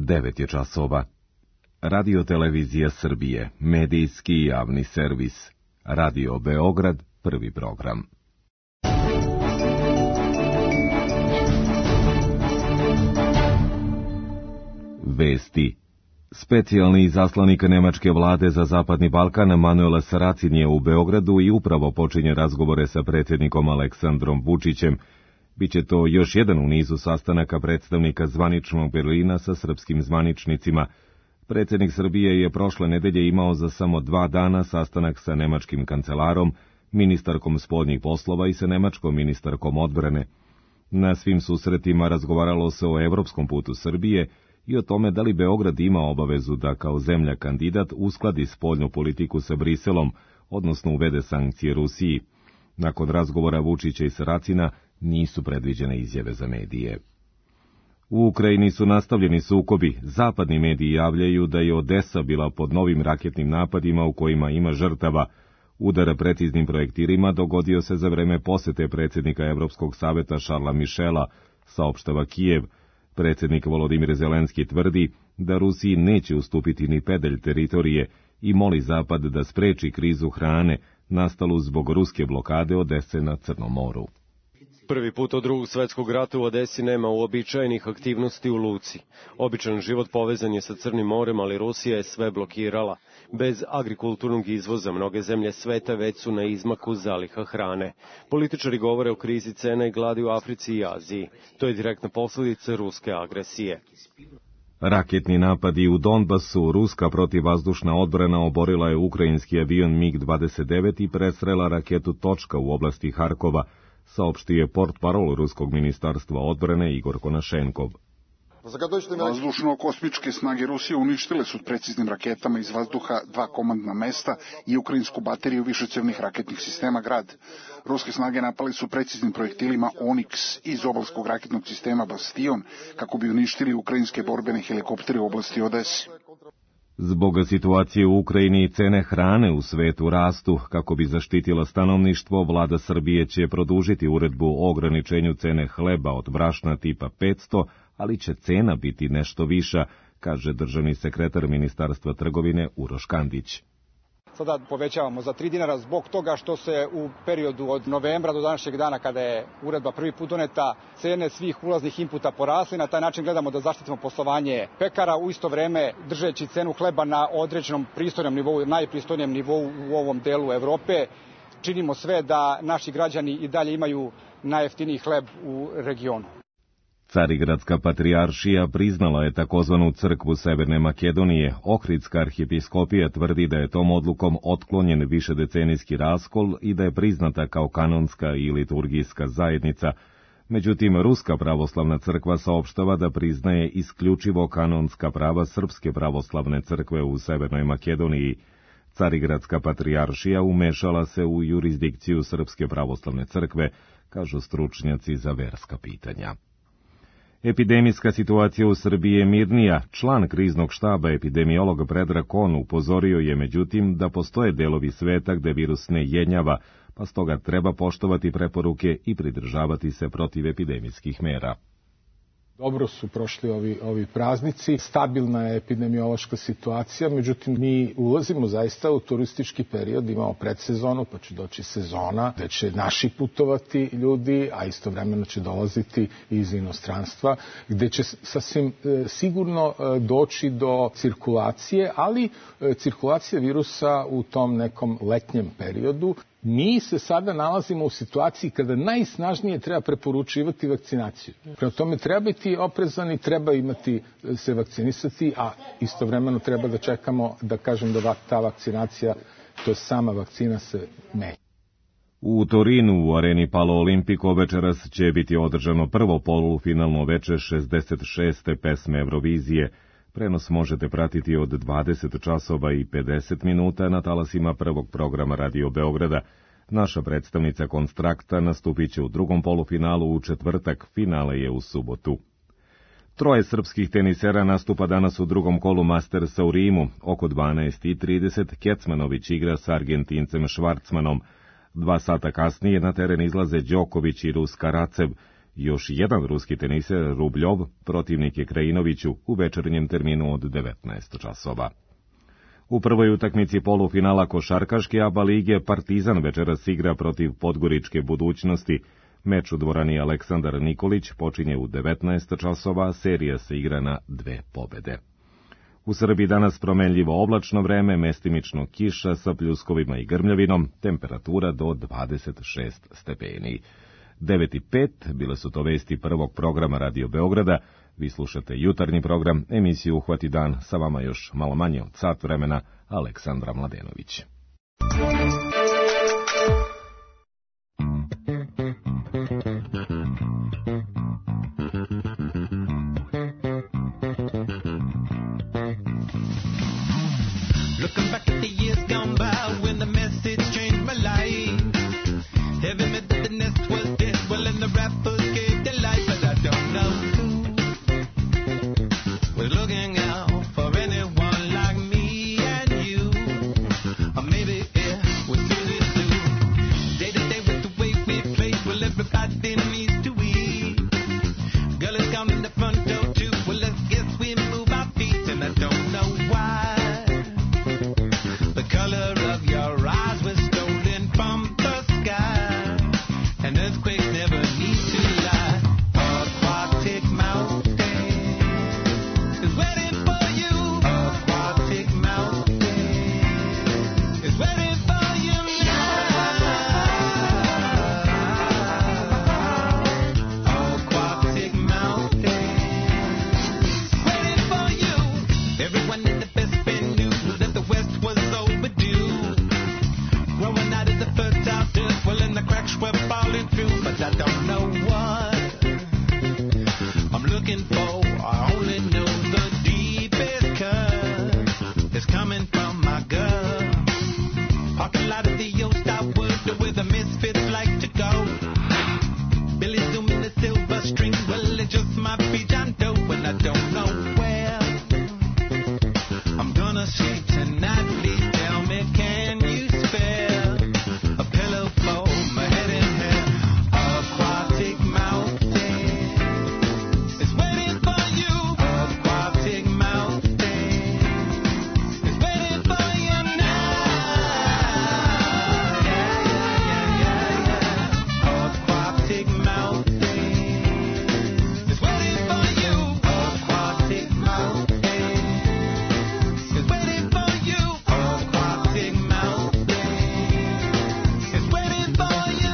devet je časova. Radio Televizija Srbije, medijski i javni servis. Radio Beograd, prvi program. Vesti. Specijalni izaslanik nemačke vlade za Zapadni Balkan Manuel Saracin je u Beogradu i upravo počinje razgovore sa predsjednikom Aleksandrom Vučićem. Biće to još jedan u nizu sastanaka predstavnika zvaničnog Berlina sa srpskim zvaničnicima. Predsjednik Srbije je prošle nedelje imao za samo dva dana sastanak sa nemačkim kancelarom, ministarkom spoljnih poslova i sa nemačkom ministarkom odbrane. Na svim susretima razgovaralo se o evropskom putu Srbije i o tome da li Beograd ima obavezu da kao zemlja kandidat uskladi spoljnu politiku sa Briselom, odnosno uvede sankcije Rusiji. Nakon razgovora Vučića i Saracina nisu predviđene izjave za medije. U Ukrajini su nastavljeni sukobi. Zapadni mediji javljaju da je Odesa bila pod novim raketnim napadima u kojima ima žrtava. Udar preciznim projektilima dogodio se za vreme posete predsjednika Evropskog saveta Šarla Mišela, saopštava Kijev. Predsjednik Volodimir Zelenski tvrdi da Rusiji neće ustupiti ni pedalj teritorije i moli Zapad da spreči krizu hrane nastalu zbog ruske blokade Odese na Crnom moru. Prvi put od drugog svjetskog rata u Odesi nema uobičajenih aktivnosti u luci. Običan život povezan je sa Crnim morem, ali Rusija je sve blokirala. Bez agrikulturnog izvoza mnoge zemlje sveta već su na izmaku zaliha hrane. Političari govore o krizi cena i gladi u Africi i Aziji. To je direktna posljedica ruske agresije. Raketni napadi u Donbasu, ruska protivvazdušna odbrana oborila je ukrajinski avion MiG dvadeset devet i presrela raketu Točka u oblasti Harkova, saopštio je portparol ruskog ministarstva odbrane Igor Konašenkov. Vazdušno-kosmičke snage Rusije uništile su preciznim raketama iz vazduha dva komandna mesta i ukrajinsku bateriju višecjevnih raketnih sistema Grad. Ruske snage napali su preciznim projektilima Oniks iz obalskog raketnog sistema Bastion kako bi uništili ukrajinske borbene helikoptere u oblasti Odese. Zbog situacije u Ukrajini i cene hrane u svetu rastu, kako bi zaštitila stanovništvo, vlada Srbije će produžiti uredbu o ograničenju cene hleba od brašna tipa petsto, ali će cena biti nešto viša, kaže državni sekretar Ministarstva trgovine Uroš Kandić. Sada povećavamo za tri dinara zbog toga što se u periodu od novembra do današnjeg dana, kada je uredba prvi put doneta, cene svih ulaznih inputa porasle. Na taj način gledamo da zaštitimo poslovanje pekara, u isto vreme držeći cenu hleba na određenom pristojnom nivou, najpristojnijem nivou u ovom delu Evrope. Činimo sve da naši građani i dalje imaju najjeftiniji hleb u regionu. Carigradska patrijaršija priznala je takozvanu crkvu Severne Makedonije. Ohridska arhijepiskopija tvrdi da je tom odlukom otklonjen višedecenijski raskol i da je priznata kao kanonska i liturgijska zajednica. Međutim, Ruska pravoslavna crkva saopštava da priznaje isključivo kanonska prava Srpske pravoslavne crkve u Severnoj Makedoniji. Carigradska patrijaršija umešala se u jurisdikciju Srpske pravoslavne crkve, kažu stručnjaci za verska pitanja. Epidemijska situacija u Srbiji je mirnija. Član kriznog štaba epidemiolog Predrag Kon upozorio je međutim da postoje delovi sveta gde virus ne jenjava, pa stoga treba poštovati preporuke i pridržavati se protivepidemijskih mera. Dobro su prošli ovi, ovi praznici, stabilna je epidemiološka situacija, međutim mi ulazimo zaista u turistički period, imamo predsezonu, pa će doći sezona, gde će naši putovati ljudi, a istovremeno će dolaziti iz inostranstva, gde će sasvim e, sigurno e, doći do cirkulacije, ali e, cirkulacija virusa u tom nekom letnjem periodu. Mi se sada nalazimo u situaciji kada najsnažnije treba preporučivati vakcinaciju. Prema tome treba biti oprezan i treba imati se vakcinisati, a istovremeno treba da čekamo da kažem da ta vakcinacija, to je sama vakcina, se neće. U Torinu u areni Palo Olimpiko večeras će biti održano prvo polufinalno veče šezdeset šeste pesme Eurovizije. Prenos možete pratiti od dvadeset časova i pedeset minuta na talasima prvog programa Radio Beograda. Naša predstavnica Konstrakta nastupit će u drugom polufinalu u četvrtak, finale je u subotu. Troje srpskih tenisera nastupa danas u drugom kolu Mastersa u Rimu. Oko dvanaest i trideset Kecmanović igra sa Argentincem Švarcmanom. Dva sata kasnije na teren izlaze Đoković i Rus Karacev. Još jedan ruski teniser, Rubljov, protivnik je Krajinoviću u večernjem terminu od devetnaest časova. U prvoj utakmici polufinala košarkaške A B A lige Partizan večeras igra protiv Podgoričke Budućnosti. Meč u dvorani Aleksandar Nikolić počinje u devetnaest časova, a serija se igra na dve pobede. U Srbiji danas promenljivo oblačno vreme, mestimično kiša sa pljuskovima i grmljavinom, temperatura do dvadeset šest stepeni. devet i pet, bile su to vesti prvog programa Radio Beograda. Vi slušate jutarnji program, emisiju Uhvati dan, sa vama još malo manje od sat vremena, Aleksandra Mladenović. Looking back at the years gone by when the message changed my life. Heaven meant that the nest was dead, well, and the rappers gave their life, but I don't know who was looking out for anyone like me and you. Or maybe it was really too. Day to day with the way we play, well, everybody needs to eat. Girl is counting the front door too, well, let's guess we move our feet, and I don't know why. The color of your eyes was stolen from the sky, and earthquakes never need to lie. Aquatic Mountain is waiting for you. Aquatic Mountain is waiting for you now. Aquatic Mountain waiting for you. Everyone in the best band knew that the West was overdue. Growing out of the fertile dirt, well, and the cracks were falling through, but I don't know what I'm looking for. I only know the deepest cut is coming from my girl. Parking lot of the old Starwood, where the misfits like to go. Billy Zoom in the silver string, well, it just might be John Doe, and I don't know where I'm gonna sleep tonight. Please tell me, can you spare a pillow for my head and hair? Aquatic Mountain is waiting for you. Aquatic Mountain is waiting for you now. Yeah, yeah, yeah, yeah, yeah. Aquatic Mountain is waiting for you. Aquatic Mountain is waiting for you. Aquatic Mountain is waiting for you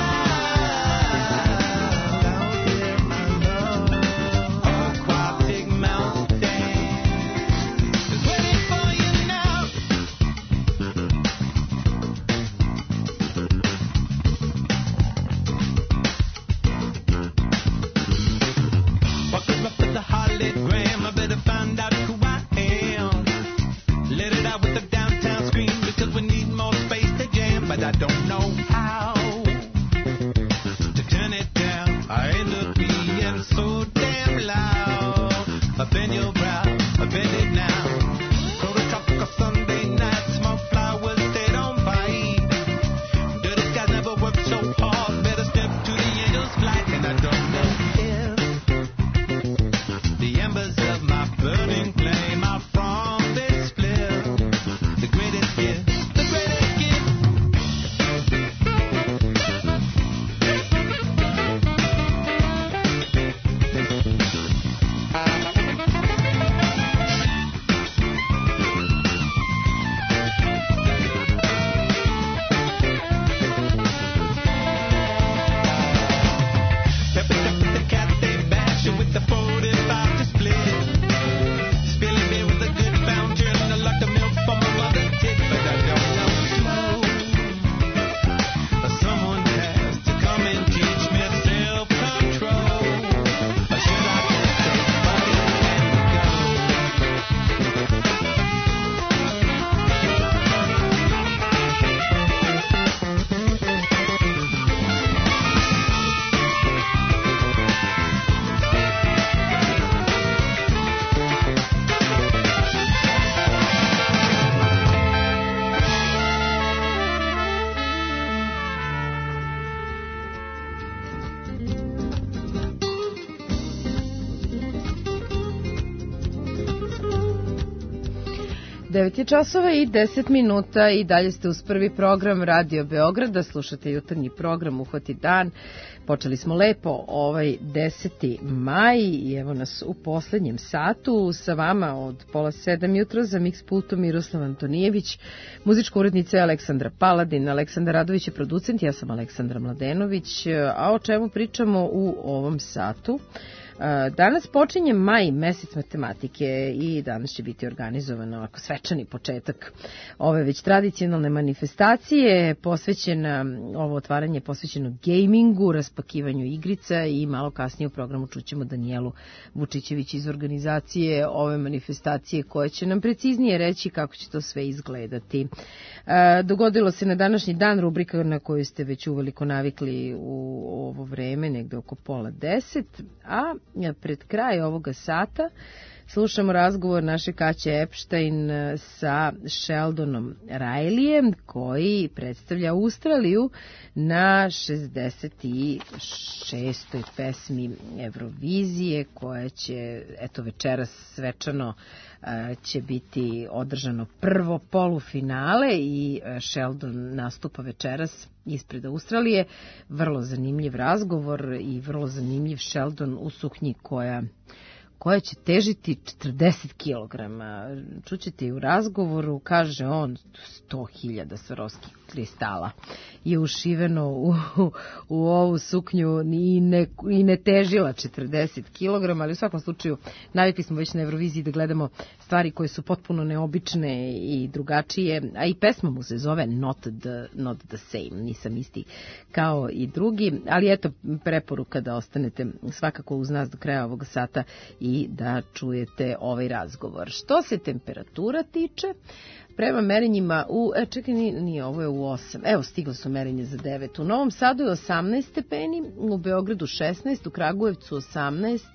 Aquatic Mountain is waiting for you now. Buckle up with the hologram, I better find out who I am. Let it out with the downtown scream, because we need more space to jam, but I don't know how to turn it down. I end up being so damn loud. I bend your brow, I bend it now. Cold tropical Sunday night, small flowers, they don't bite. Dirty skies never work so hard, better step to the angel's flight, and I don't know if the embers of my burning flame are from this flame. The greatest gift, the greatest gift. devet je časova i deset minuta i dalje ste uz prvi program Radio Beograda, slušate jutarnji program Uhvati dan. Počeli smo lepo ovaj deseti maj i evo nas u poslednjem satu sa vama od pola sedam jutra za Mix Pultom Miroslav Antonijević, muzička urednica je Aleksandra Paladin, Aleksandar Radović je producent, ja sam Aleksandra Mladenović, a o čemu pričamo u ovom satu? Danas počinje maj, mesec matematike i danas će biti organizovan ovako svečani početak ove već tradicionalne manifestacije, posvećena, ovo otvaranje je posvećeno gamingu, raspakivanju igrica i malo kasnije u programu čućemo Danijelu Vučićević iz organizacije ove manifestacije koja će nam preciznije reći kako će to sve izgledati. Dogodilo se na današnji dan, rubrika na koju ste već uveliko navikli u ovo vreme, negde oko pola deset, a pred kraj ovoga sata slušamo razgovor naše Kaće Epstein sa Sheldonom Rileyem koji predstavlja Australiju na šezdeset šestoj pesmi Eurovizije koja će, eto večeras svečano će biti održano prvo polufinale i Sheldon nastupa večeras ispred Australije. Vrlo zanimljiv razgovor i vrlo zanimljiv Sheldon u suknji koja koja će težiti četrdeset kilograma. Čućete i u razgovoru, kaže on, sto hiljada Swarovskih kristala je ušiveno u, u ovu suknju i ne, i ne težila četrdeset kilograma, ali u svakom slučaju navikli smo već na Euroviziji da gledamo stvari koje su potpuno neobične i drugačije, a i pesma mu se zove Not the, not the Same, nisam isti kao i drugi, ali eto preporuka da ostanete svakako uz nas do kraja ovog sata i da čujete ovaj razgovor. Što se temperatura tiče, prema merenjima u, e, čekaj, nije, nije, ovo je u osam, evo stiglo su merenje za devet, u Novom Sadu je osamnaest stepeni, u Beogradu šesnaest, u Kragujevcu osamnaest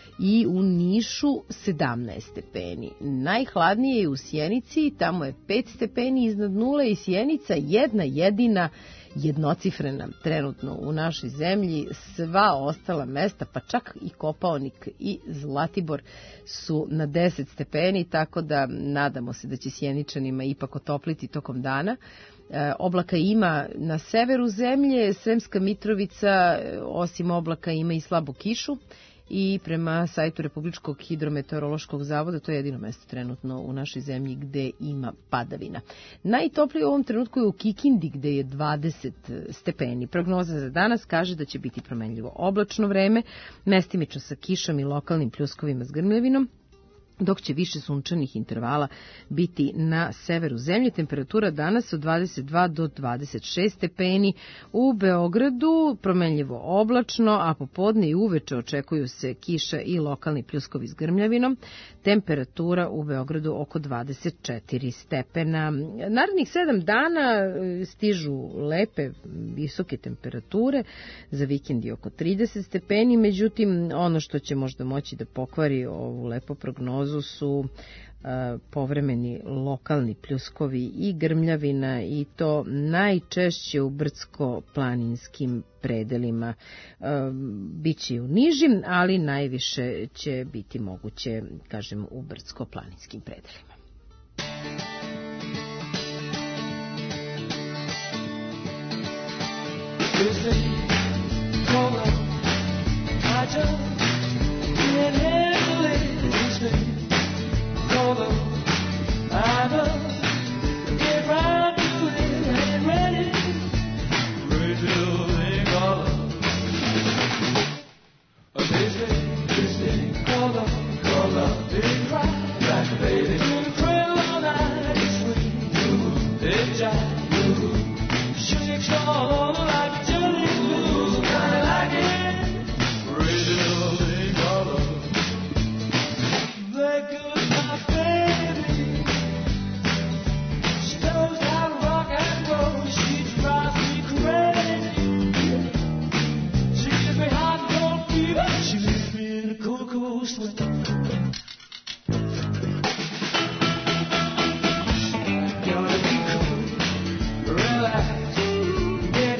i u Nišu sedamnaest stepeni. Najhladnije je u Sjenici, tamo je pet stepeni iznad nule i Sjenica jedna jedina jednocifrena trenutno u našoj zemlji. Sva ostala mesta, pa čak i Kopaonik i Zlatibor su na deset stepeni, tako da nadamo se da će Sjeničanima ipak otopliti tokom dana. E, oblaka ima na severu zemlje, Sremska Mitrovica osim oblaka ima i slabu kišu i prema sajtu Republičkog hidrometeorološkog zavoda to je jedino mesto trenutno u našoj zemlji gde ima padavina. Najtoplije u ovom trenutku je u Kikindi gde je dvadeset stepeni. Prognoza za danas kaže da će biti promenljivo oblačno vreme, mestimično sa kišom i lokalnim pljuskovima s grmljavinom, dok će više sunčanih intervala biti na severu zemlje. Temperatura danas od dvadeset dva do dvadeset šest stepeni. U Beogradu promenljivo oblačno, a popodne i uveče očekuju se kiša i lokalni pljuskovi s grmljavinom. Temperatura u Beogradu oko dvadeset četiri stepena. Narednih sedam dana stižu lepe visoke temperature, za vikendi oko trideset stepeni, međutim ono što će možda moći da pokvari ovu lepo prognozu su uh, povremeni lokalni pljuskovi i grmljavina i to najčešće u brdsko-planinskim predelima. Uh, biće i u nižim, ali najviše će biti moguće, kažem, u brdsko-planinskim predelima. Gotta be cool, relax, get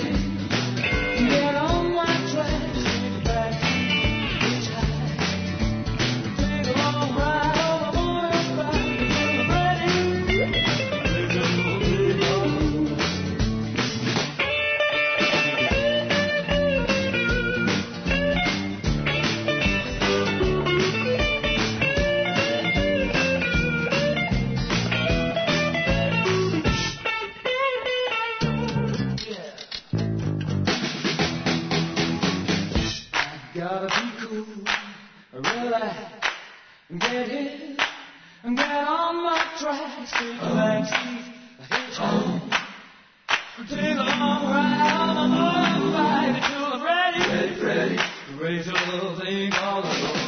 gotta be cool, relax, get hit, get on my tracks, take a back seat, hitchhike, take a long ride on my motorbike until I'm ready, ready, ready, raise a little thing on the road.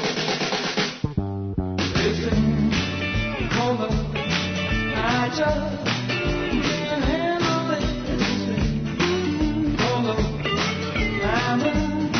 Listen, hold up, I just can't handle it. Hold up, I'm a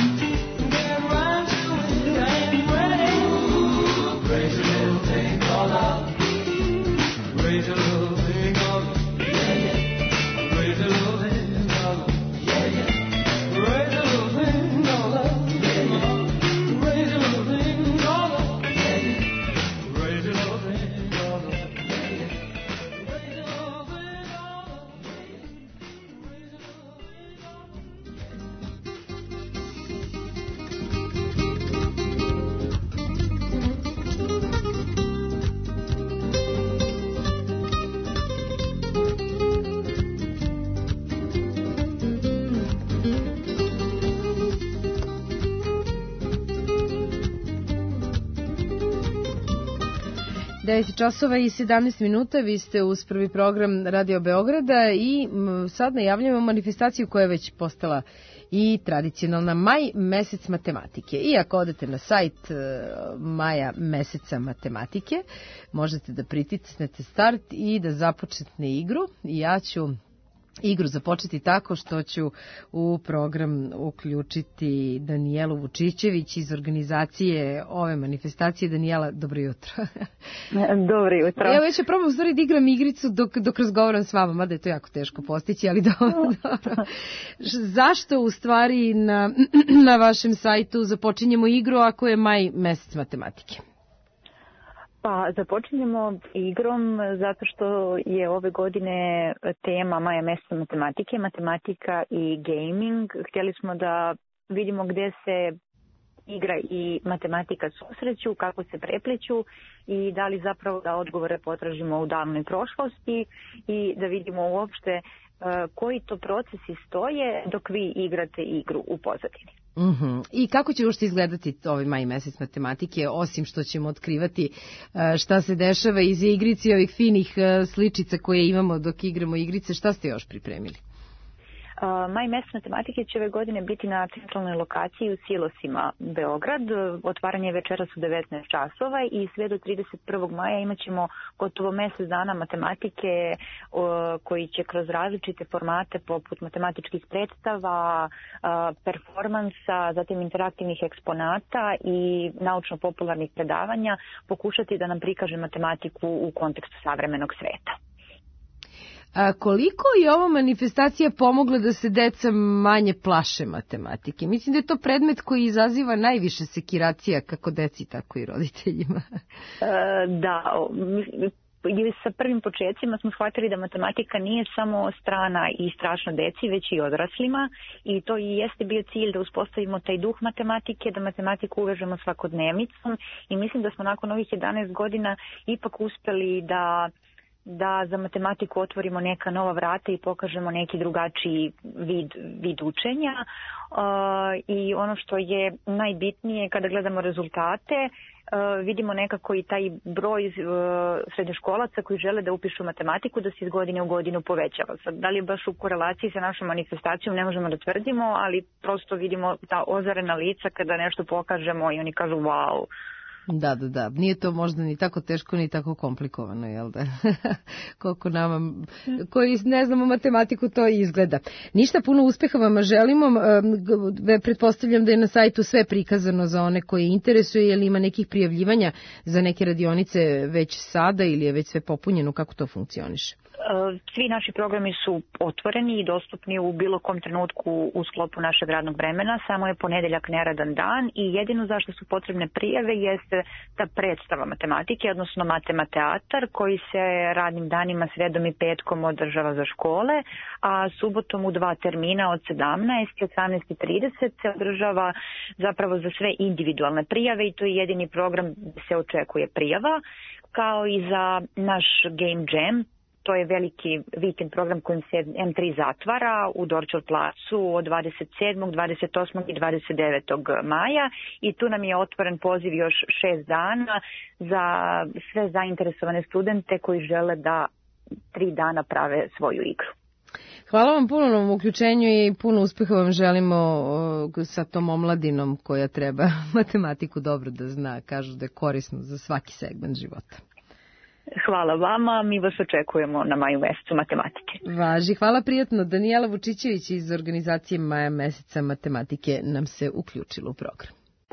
devet časova i sedamnaest minuta, vi ste uz prvi program Radio Beograda i sad najavljamo manifestaciju koja je već postala i tradicionalna, Maj mesec matematike. I ako odete na sajt Maja meseca matematike, možete da pritisnete start i da započnete igru. I ja ću igru započeti tako što ću u program uključiti Danijelu Vučićević iz organizacije ove manifestacije. Danijela, dobro jutro. Dobro jutro. Ja već probam u stvari da igram igricu dok, dok razgovaram s vama, mada je to jako teško postići, ali dobro. dobro. Zašto u stvari na, na vašem sajtu započinjemo igru ako je maj mesec matematike? Pa započinjemo igrom zato što je ove godine tema Maja meseca matematike, matematika i gaming. Htjeli smo da vidimo gdje se igra i matematika susreću, kako se prepliću i da li zapravo da odgovore potražimo u davnoj prošlosti i da vidimo uopšte koji to procesi stoje dok vi igrate igru u pozadini. Uh-huh. I kako će uopšte izgledati ovaj maj mesec matematike, osim što ćemo otkrivati šta se dešava iz igrici ovih finih sličica koje imamo dok igramo igrice, šta ste još pripremili? Uh, Maj mesec matematike će ove godine biti na centralnoj lokaciji u Silosima Beograd. Otvaranje je večeras u devetnaest časova i sve do trideset prvog maja imat ćemo gotovo mesec dana matematike uh, koji će kroz različite formate poput matematičkih predstava, uh, performansa, zatim interaktivnih eksponata i naučno-popularnih predavanja pokušati da nam prikaže matematiku u kontekstu savremenog sveta. A koliko je ova manifestacija pomogla da se deca manje plaše matematike? Mislim da je to predmet koji izaziva najviše sekiracija kako deci, tako i roditeljima. E, da, i sa prvim početcima smo shvatili da matematika nije samo strana i strašna deci, već i odraslima i to i jeste bio cilj da uspostavimo taj duh matematike, da matematiku uvežemo svakodnevnicom i mislim da smo nakon ovih jedanaest godina ipak uspeli da da za matematiku otvorimo neka nova vrata i pokažemo neki drugačiji vid, vid učenja. Uh, I ono što je najbitnije kada gledamo rezultate, uh, vidimo nekako i taj broj uh, srednjoškolaca koji žele da upišu matematiku da se iz godine u godinu povećava. Sad, da li je baš u korelaciji sa našom manifestacijom, ne možemo da tvrdimo, ali prosto vidimo ta ozarena lica kada nešto pokažemo i oni kažu wow. Da, da, da. Nije to možda ni tako teško, ni tako komplikovano, jel da? Koliko nama, koji ne znamo matematiku, to izgleda. Ništa, puno uspeha vam želimo. Pretpostavljam da je na sajtu sve prikazano za one koje interesuje, je li ima nekih prijavljivanja za neke radionice već sada ili je već sve popunjeno, kako to funkcioniše? Svi naši programi su otvoreni i dostupni u bilo kom trenutku u sklopu našeg radnog vremena, samo je ponedeljak neradan dan i jedino zašto su potrebne prijave jeste ta predstava matematike, odnosno matemateatar koji se radnim danima sredom i petkom održava za škole, a subotom u dva termina od sedamnaest i osamnaest i trideset se održava zapravo za sve individualne prijave i to je jedini program gdje se očekuje prijava, kao i za naš Game Jam to je veliki vikend program kojim se em tri zatvara u Dorćol placu od dvadeset sedmog, dvadeset osmog i dvadeset devetog maja i tu nam je otvoren poziv još šest dana za sve zainteresovane studente koji žele da tri dana prave svoju igru. Hvala vam puno na uključenju i puno uspeha vam želimo sa tom omladinom koja treba matematiku dobro da zna. Kažu da je korisno za svaki segment života. Hvala vama, mi vas očekujemo na maju mesecu matematike. Važi, hvala prijatno. Danijela Vučićević iz organizacije Maja meseca matematike nam se uključila u program.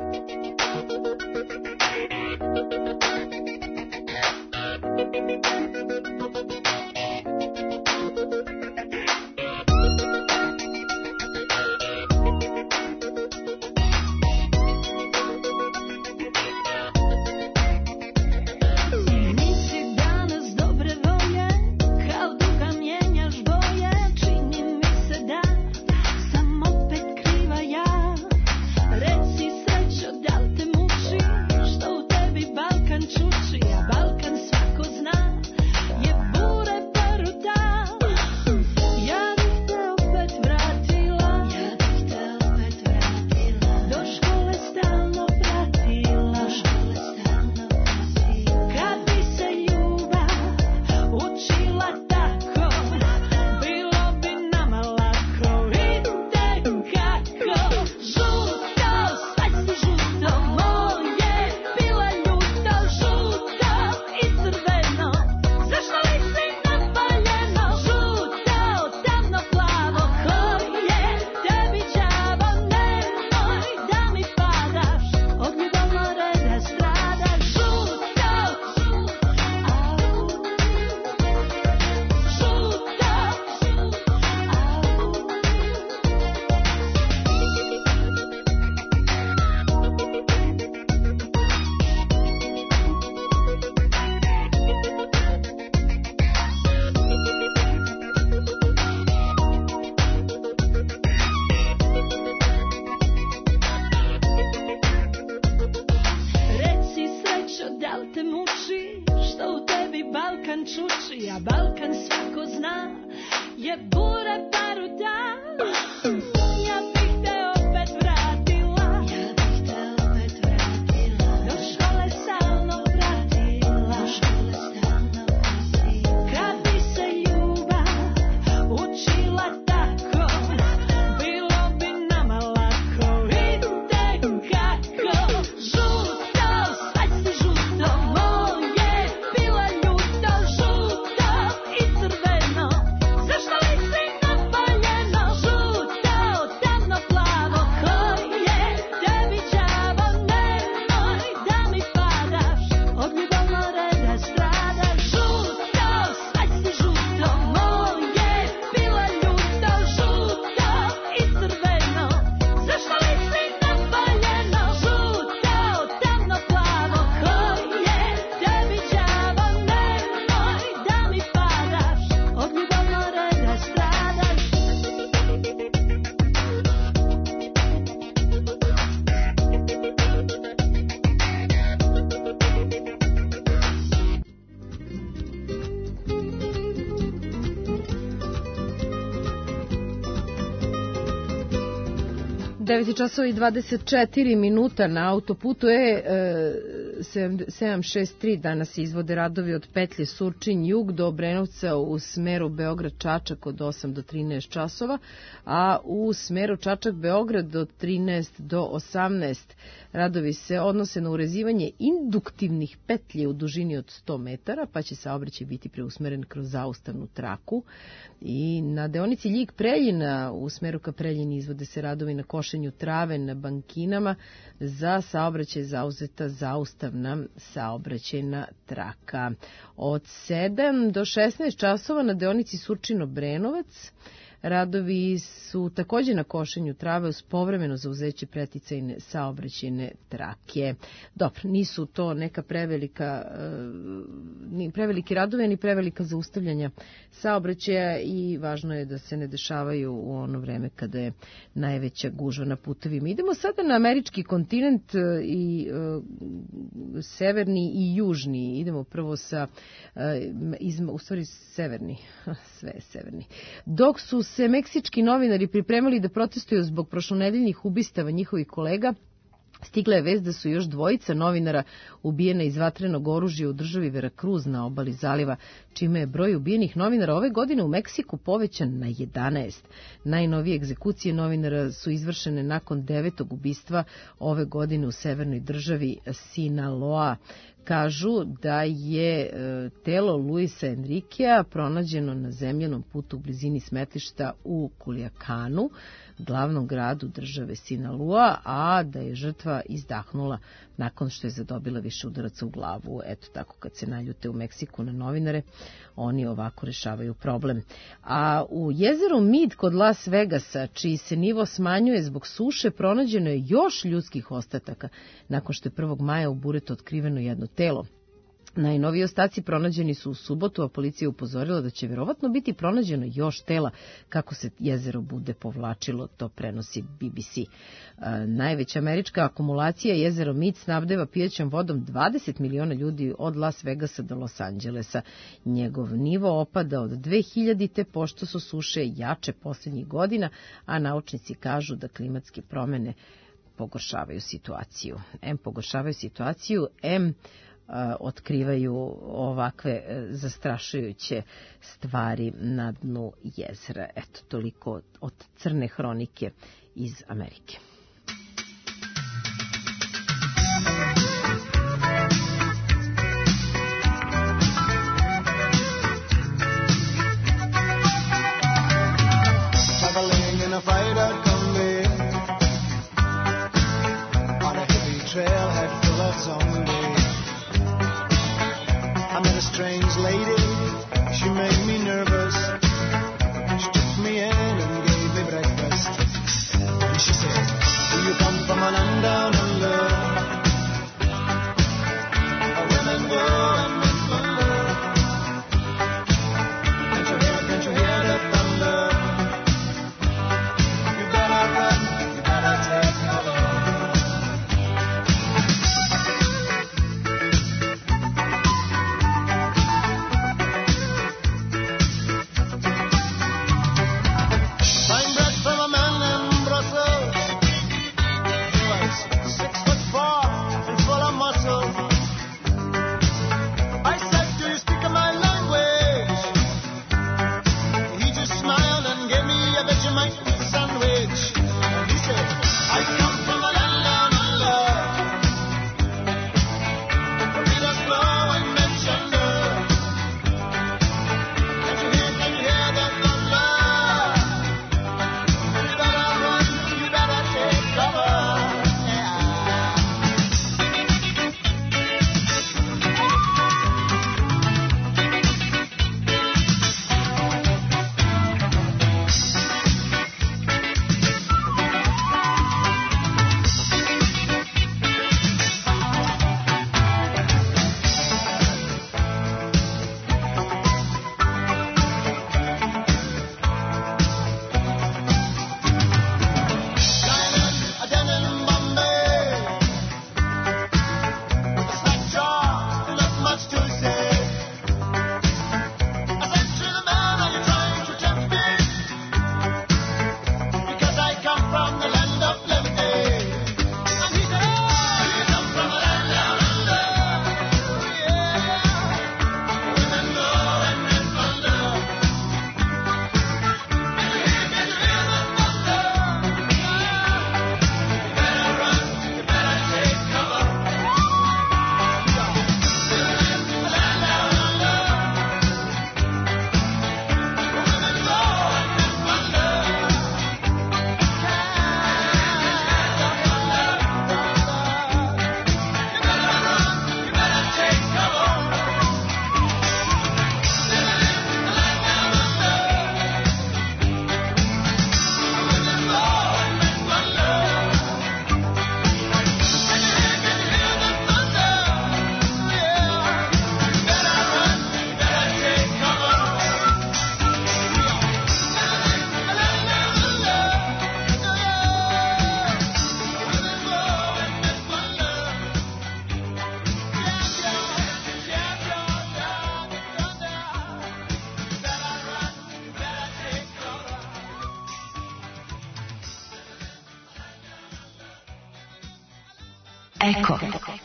devet časova i dvadeset četiri minuta na autoputu je sedam šest tri danas izvode radovi od petlje Surčin jug do Obrenovca u smeru Beograd-Čačak od osam do trinaest časova, a u smeru Čačak-Beograd od trinaest do osamnaest. Radovi se odnose na urezivanje induktivnih petlje u dužini od sto metara, pa će saobraćaj biti preusmeren kroz zaustavnu traku. I na deonici Ljig-Preljina u smeru ka Preljini izvode se radovi na košenju trave na bankinama, za saobraćaj zauzeta zaustavna saobraćajna traka. Od sedam do šesnaest časova na deonici Surčin-Obrenovac Radovi su takođe na košenju trave uz povremeno zauzeće preticajne saobraćajne trake. Dobro, nisu to neka prevelika, ni preveliki radovi, ni prevelika zaustavljanja saobraćaja i važno je da se ne dešavaju u ono vreme kada je najveća gužva na putevima. Idemo sada na američki kontinent i uh, severni i južni. Idemo prvo sa, uh, izma, u stvari severni, sve je severni. Dok su se meksički novinari pripremali da protestuju zbog prošlonedeljnih ubistava njihovih kolega, stigla je vest da su još dvojica novinara ubijena iz vatrenog oružja u državi Veracruz na obali zaliva, čime je broj ubijenih novinara ove godine u Meksiku povećan na jedanaest. Najnovije egzekucije novinara su izvršene nakon devetog ubistva ove godine u severnoj državi Sinaloa. Kažu da je telo Luisa Enriquea pronađeno na zemljanom putu u blizini smetlišta u Culiacanu, glavnom gradu države Sinaloa, a da je žrtva izdahnula nakon što je zadobila više udaraca u glavu. Eto tako, kad se naljute u Meksiku na novinare, oni ovako rešavaju problem. A u jezeru Mid kod Las Vegasa, čiji se nivo smanjuje zbog suše, pronađeno je još ljudskih ostataka nakon što je prvog maja u buretu otkriveno jedno telo. Najnoviji ostaci pronađeni su u subotu, a policija je upozorila da će vjerovatno biti pronađeno još tela kako se jezero bude povlačilo, to prenosi B B C. E, najveća američka akumulacija jezero Mid snabdeva pijaćom vodom dvadeset miliona ljudi od Las Vegasa do Los Angelesa. Njegov nivo opada od dve hiljadite pošto su suše jače posljednjih godina, a naučnici kažu da klimatske promene pogoršavaju situaciju. M pogoršavaju situaciju, M otkrivaju ovakve zastrašujuće stvari na dnu jezera. Eto, toliko od crne hronike iz Amerike. Traveling in a freighter combi on a heavy trailhead full of zombies. I met a strange lady, she made me nervous. She took me in and gave me breakfast. And she said, do you come from a land down under? Where women go and men wonder. Can't you hear, can't you hear the thunder? You better run, you better take cover. Eko.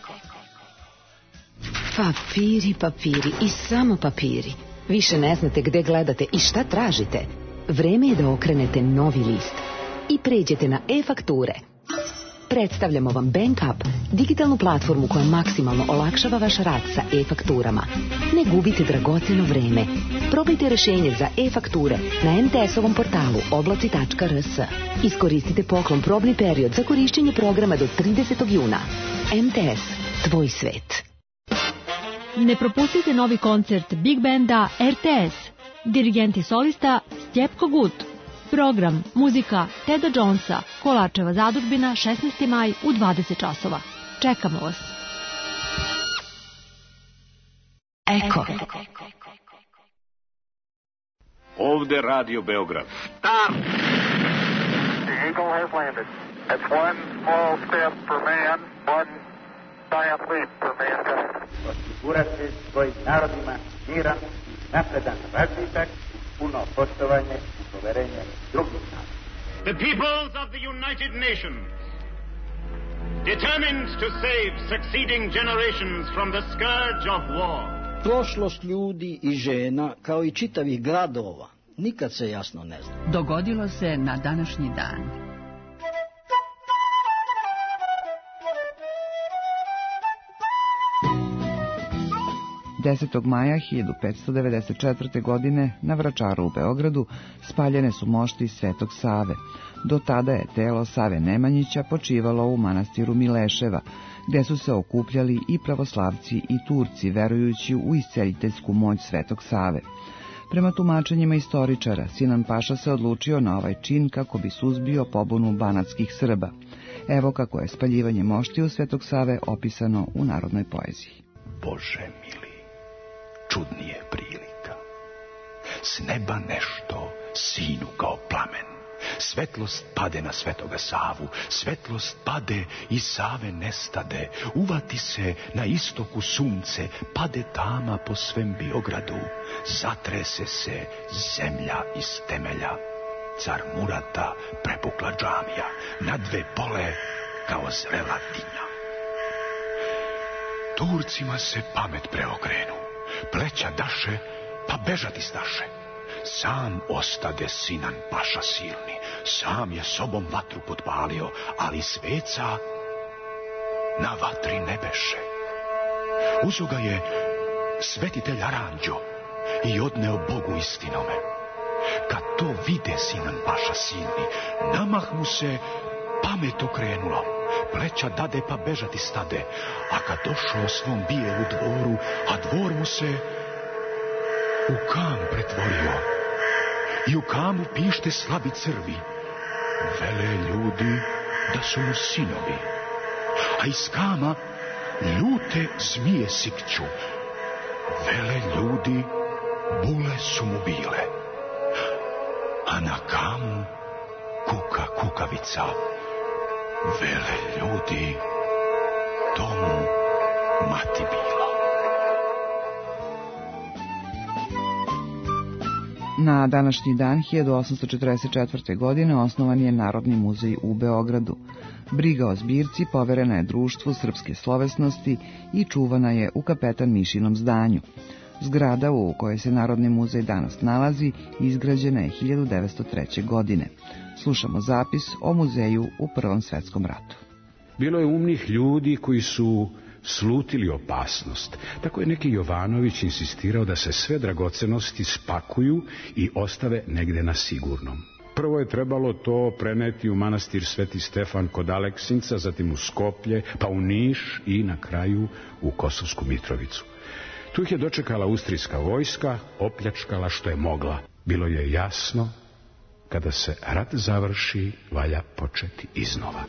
Papiri, papiri i samo papiri. Više ne znate gde gledate i šta tražite. Vreme je da okrenete novi list i pređete na e-fakture. Predstavljamo vam BankUp, digitalnu platformu koja maksimalno olakšava vaš rad sa e-fakturama. Ne gubite dragoceno vreme. Probajte rešenje za e-fakture na em te es-ovom portalu oblaci tačka er es. Iskoristite poklon probni period za korišćenje programa do tridesetog juna. em te es, tvoj svet. Ne propustite novi koncert Big Banda er te es. Dirigent i solista Stjepko Gut. Program, muzika Teda Jonesa, Kolačeva zadužbina, šesnaesti maj u dvadeset časova. Čekamo vas. Eko. Ovde Radio Beograd. Stop! The Eagle has landed. That's one small step for man, one giant leap for mankind. Osigurati svojim narodima miran i napredan razvitak, puno poštovanje i poverenje drugih naroda. The peoples of the United Nations, determined to save succeeding generations from the scourge of war. Prošlost ljudi i žena, kao i čitavih gradova, nikad se jasno ne zna. Dogodilo se na današnji dan. desetog maja hiljadu petsto devedeset četvrte. godine na Vračaru u Beogradu spaljene su mošti Svetog Save. Do tada je telo Save Nemanjića počivalo u manastiru Mileševa, gde su se okupljali i pravoslavci i Turci, verujući u isceljiteljsku moć Svetog Save. Prema tumačenjima istoričara, Sinan Paša se odlučio na ovaj čin kako bi suzbio pobunu banatskih Srba. Evo kako je spaljivanje moštiju Svetog Save opisano u narodnoj poeziji. Bože mili, čudnije prilika. S neba nešto sinu kao plamen. Svetlost pade na Svetoga Savu, svetlost pade i Save nestade. Uvati se na istoku sunce, pade tama po svem Biogradu. Zatrese se zemlja iz temelja. Car Murata prepukla džamija, na dve pole kao zrela dinja. Turcima se pamet preokrenu, pleća daše, pa bežati staše. Sam ostade Sinan Paša silni, sam je sobom vatru potpalio, ali sveca na vatri ne beše. Uzo ga je svetitelj Aranđo i odneo Bogu istinome. Kad to vide Sinan Paša silni, namah mu se pamet okrenulo, pleća dade pa bežati stade, a kad došao svom bijelu dvoru, a dvor mu se u kam pretvorio, i u kamu pište slabi crvi, vele ljudi da su mu sinovi, a iz kama ljute zmije sikću, vele ljudi bule su mu bile, a na kamu kuka kukavica, vele ljudi to mu mati bila. Na današnji dan hiljadu osamsto četrdeset četvrte. godine osnovan je Narodni muzej u Beogradu. Briga o zbirci poverena je Društvu srpske slovesnosti i čuvana je u Kapetan Mišinom zdanju. Zgrada u kojoj se Narodni muzej danas nalazi izgrađena je hiljadu devetsto treće. godine. Slušamo zapis o muzeju u Prvom svetskom ratu. Bilo je umnih ljudi koji su slutili opasnost. Tako je neki Jovanović insistirao da se sve dragocenosti spakuju i ostave negde na sigurnom. Prvo je trebalo to preneti u manastir Sveti Stefan kod Aleksinca, zatim u Skoplje, pa u Niš i na kraju u Kosovsku Mitrovicu. Tu ih je dočekala austrijska vojska, opljačkala što je mogla. Bilo je jasno, kada se rat završi, valja početi iznova.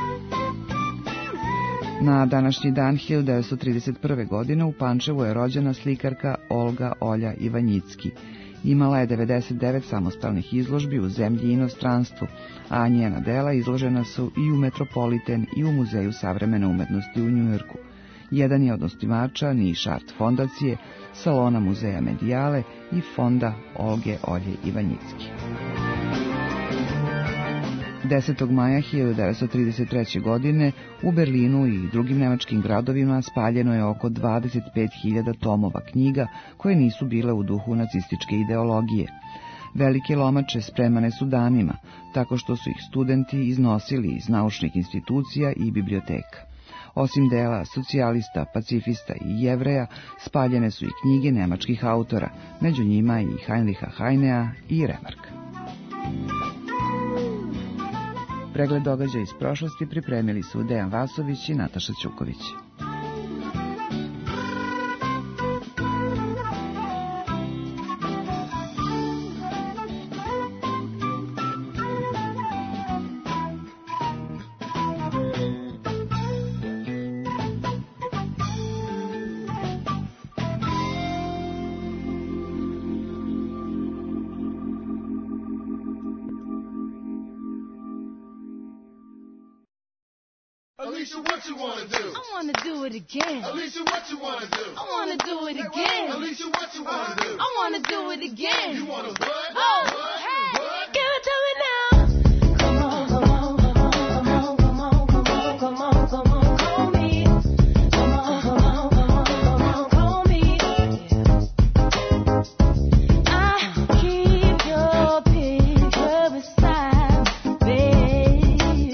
Na današnji dan hiljadu devetsto trideset prve. godine u Pančevu je rođena slikarka Olga Olja Ivanjicki. Imala je devedeset devet samostalnih izložbi u zemlji i inostranstvu, a njena dela izložena su i u Metropoliten i u Muzeju savremene umetnosti u Njujorku. Jedan je od osnivača Niš Art fondacije, Salona muzeja Medijale i fonda Olge Olje Ivanjicki. desetog maja hiljadu devetsto trideset treće. godine u Berlinu i drugim nemačkim gradovima spaljeno je oko dvadeset pet hiljada tomova knjiga koje nisu bile u duhu nacističke ideologije. Velike lomače spremane su danima, tako što su ih studenti iznosili iz naučnih institucija i biblioteka. Osim dela socijalista, pacifista i jevreja, spaljene su i knjige nemačkih autora, među njima i Heinricha Heinea i Remarka. Pregled događaja iz prošlosti pripremili su Dejan Vasović i Nataša Ćuković. Alicia, what you wanna do? I wanna do it again. Alicia, what you wanna do? I wanna do it again. Alicia, what you wanna do? I wanna do it again. You wanna what? Oh, What? hey, What? give it to me now. Come on, come on, come on, come on, come on, come on, come on, call me. Come on, come on, come on, come on, call me. I keep your picture beside me.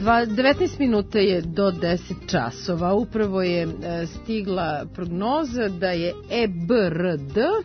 devetnaest minuta je do deset časova. Upravo je e, stigla prognoza da je E B R D e,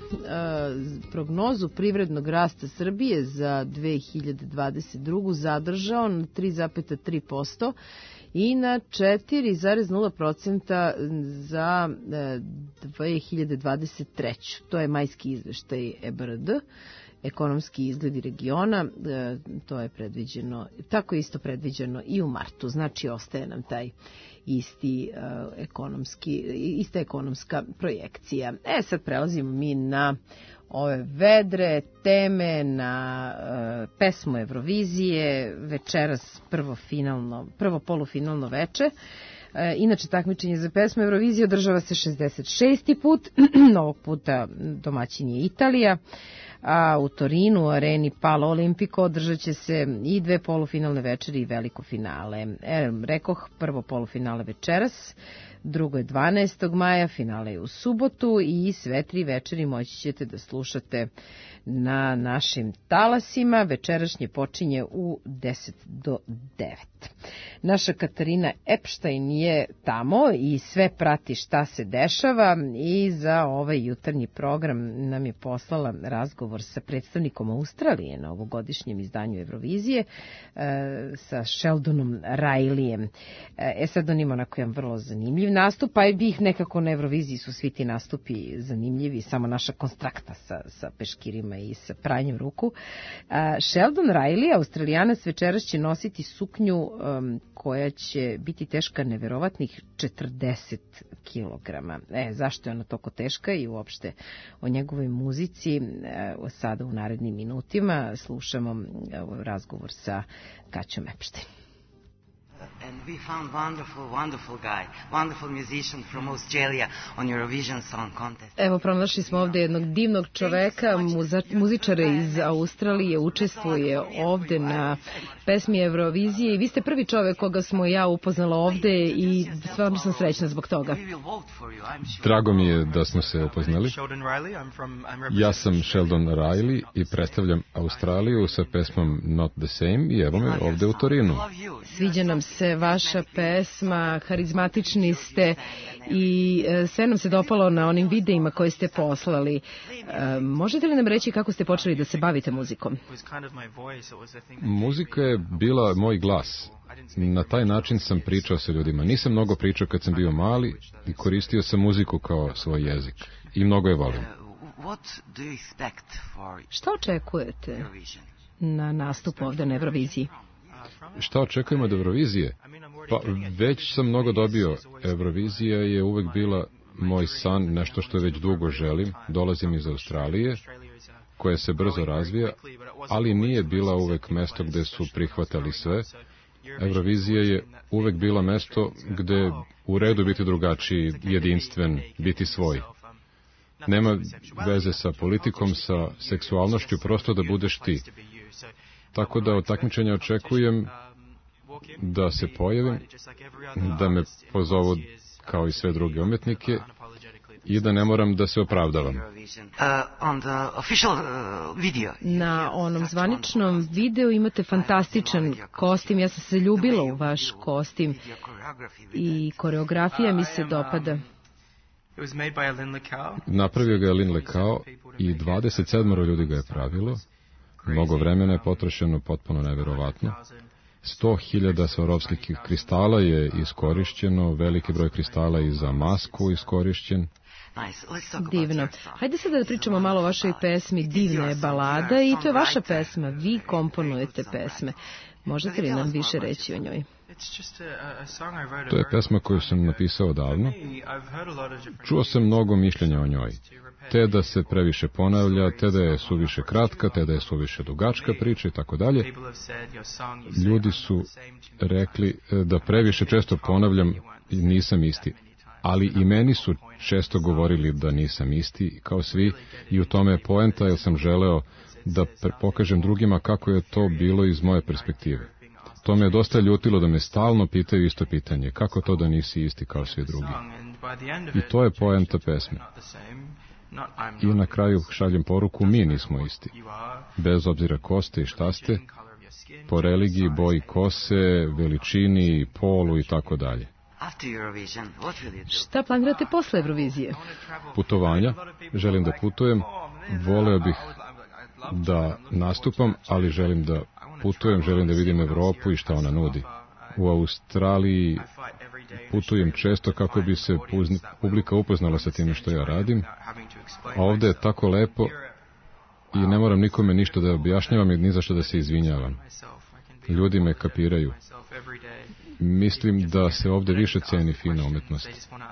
prognozu privrednog rasta Srbije za dve hiljade dvadeset drugu zadržao na tri zarez tri posto i na četiri zarez nula posto za e, dve hiljade dvadeset treću. To je majski izveštaj E B R D. Ekonomski izgledi regiona, e, to je predviđeno, tako isto predviđeno i u martu, znači ostaje nam taj isti e, ekonomski, ista ekonomska projekcija. E sad prelazimo mi na ove vedre teme, na e, pesmu Eurovizije, večeras prvo finalno, prvo polufinalno veče. E, inače, takmičenje za pesmu Eurovizije održava se šezdeset šesti put, ovog puta domaćin je Italija, a u Torinu, u areni Palo Olimpico, održat će se i dve polufinalne večeri i veliko finale. E, rekoh, prvo polufinale večeras, drugo je dvanaestog maja, finale je u subotu i sve tri večeri moći ćete da slušate na našim talasima. Večerašnje počinje u deset do devet. Naša Katarina Epstein je tamo i sve prati šta se dešava i za ovaj jutarnji program nam je poslala razgovor sa predstavnikom Australije na ovogodišnjem izdanju Eurovizije, sa Sheldonom Rileyem. E sad on ima onako jedan vrlo zanimljiv nastup, pa i bih nekako na Euroviziji su svi ti nastupi zanimljivi, samo naša konstrakta sa, sa peškirima i sa pranjem ruku. Sheldon Riley, Australijanac, večeras će nositi suknju um, koja će biti teška neverovatnih četrdeset kilograma. E, zašto je ona toliko teška i uopšte o njegovoj muzici e, sada u narednim minutima slušamo e, razgovor sa Kaćom Epstein. And we found wonderful, wonderful guy, wonderful musician from Australia on Eurovision Song Contest. Evo, pronašli smo ovde jednog divnog čoveka, muza, muzičara iz Australije, učestvuje ovde na pesmi Eurovizije i vi ste prvi čovek koga smo ja upoznala ovde i stvarno sam srećna zbog toga. Drago mi je da smo se upoznali. Ja sam Sheldon Riley i predstavljam Australiju sa pesmom Not the Same i evo me ovde u Torinu. Sviđa nam se vaša pesma, harizmatični ste i sve nam se dopalo na onim videima koje ste poslali. E, možete li nam reći kako ste počeli da se bavite muzikom? Muzika je bila moj glas. Na taj način sam pričao sa ljudima. Nisam mnogo pričao kad sam bio mali i koristio sam muziku kao svoj jezik. I mnogo je volim. Šta očekujete na nastupu ovde na Euroviziji? Šta očekujemo od Eurovizije? Pa već sam mnogo dobio. Eurovizija je uvek bila moj san, nešto što već dugo želim. Dolazim iz Australije, koja se brzo razvija, ali nije bila uvek mesto gde su prihvatali sve. Eurovizija je uvek bila mesto gde u redu biti drugačiji, jedinstven, biti svoj. Nema veze sa politikom, sa seksualnošću, prosto da budeš ti. Tako da od takmičenja očekujem da se pojavim, da me pozovu kao i sve druge umetnike i da ne moram da se opravdavam. Na onom zvaničnom videu imate fantastičan kostim, ja sam se ljubila u vaš kostim i koreografija mi se dopada. Napravio ga je Lynn Lekao i dvadeset sedam ljudi ga je pravilo. Mnogo vremena je potrošeno, potpuno neverovatno. sto hiljada Swarovskih kristala je iskorišćeno, veliki broj kristala i za masku iskorišćen. Divno. Hajde sada da pričamo malo o vašoj pesmi Divna je balada i to je vaša pesma, vi komponujete pesme. Možete li nam više reći o njoj? To je pesma koju sam napisao davno. Čuo sam mnogo mišljenja o njoj. Te da se previše ponavlja, te da je suviše kratka, te da je suviše dugačka priča i tako dalje. Ljudi su rekli da previše često ponavljam i nisam isti. Ali i meni su često govorili da nisam isti, kao svi, i u tome je poenta, jer sam želeo da pokažem drugima kako je to bilo iz moje perspektive. To me je dosta ljutilo da me stalno pitaju isto pitanje, kako to da nisi isti kao svi drugi. I to je poenta pesme. I na kraju šaljem poruku, mi nismo isti. Bez obzira ko ste i šta ste, po religiji, boji kose, veličini, polu i tako dalje. After Eurovision, what will you do? Šta planirate posle Eurovizije? Putovanja, želim da putujem, voleo bih da nastupam, ali želim da putujem, želim da vidim Evropu i šta ona nudi. U Australiji putujem često kako bi se publika upoznala sa time što ja radim, a ovde je tako lepo i ne moram nikome ništa da objašnjavam i ni za što da se izvinjavam. Ljudi me kapiraju. Mislim da se ovde više ceni fina umetnost.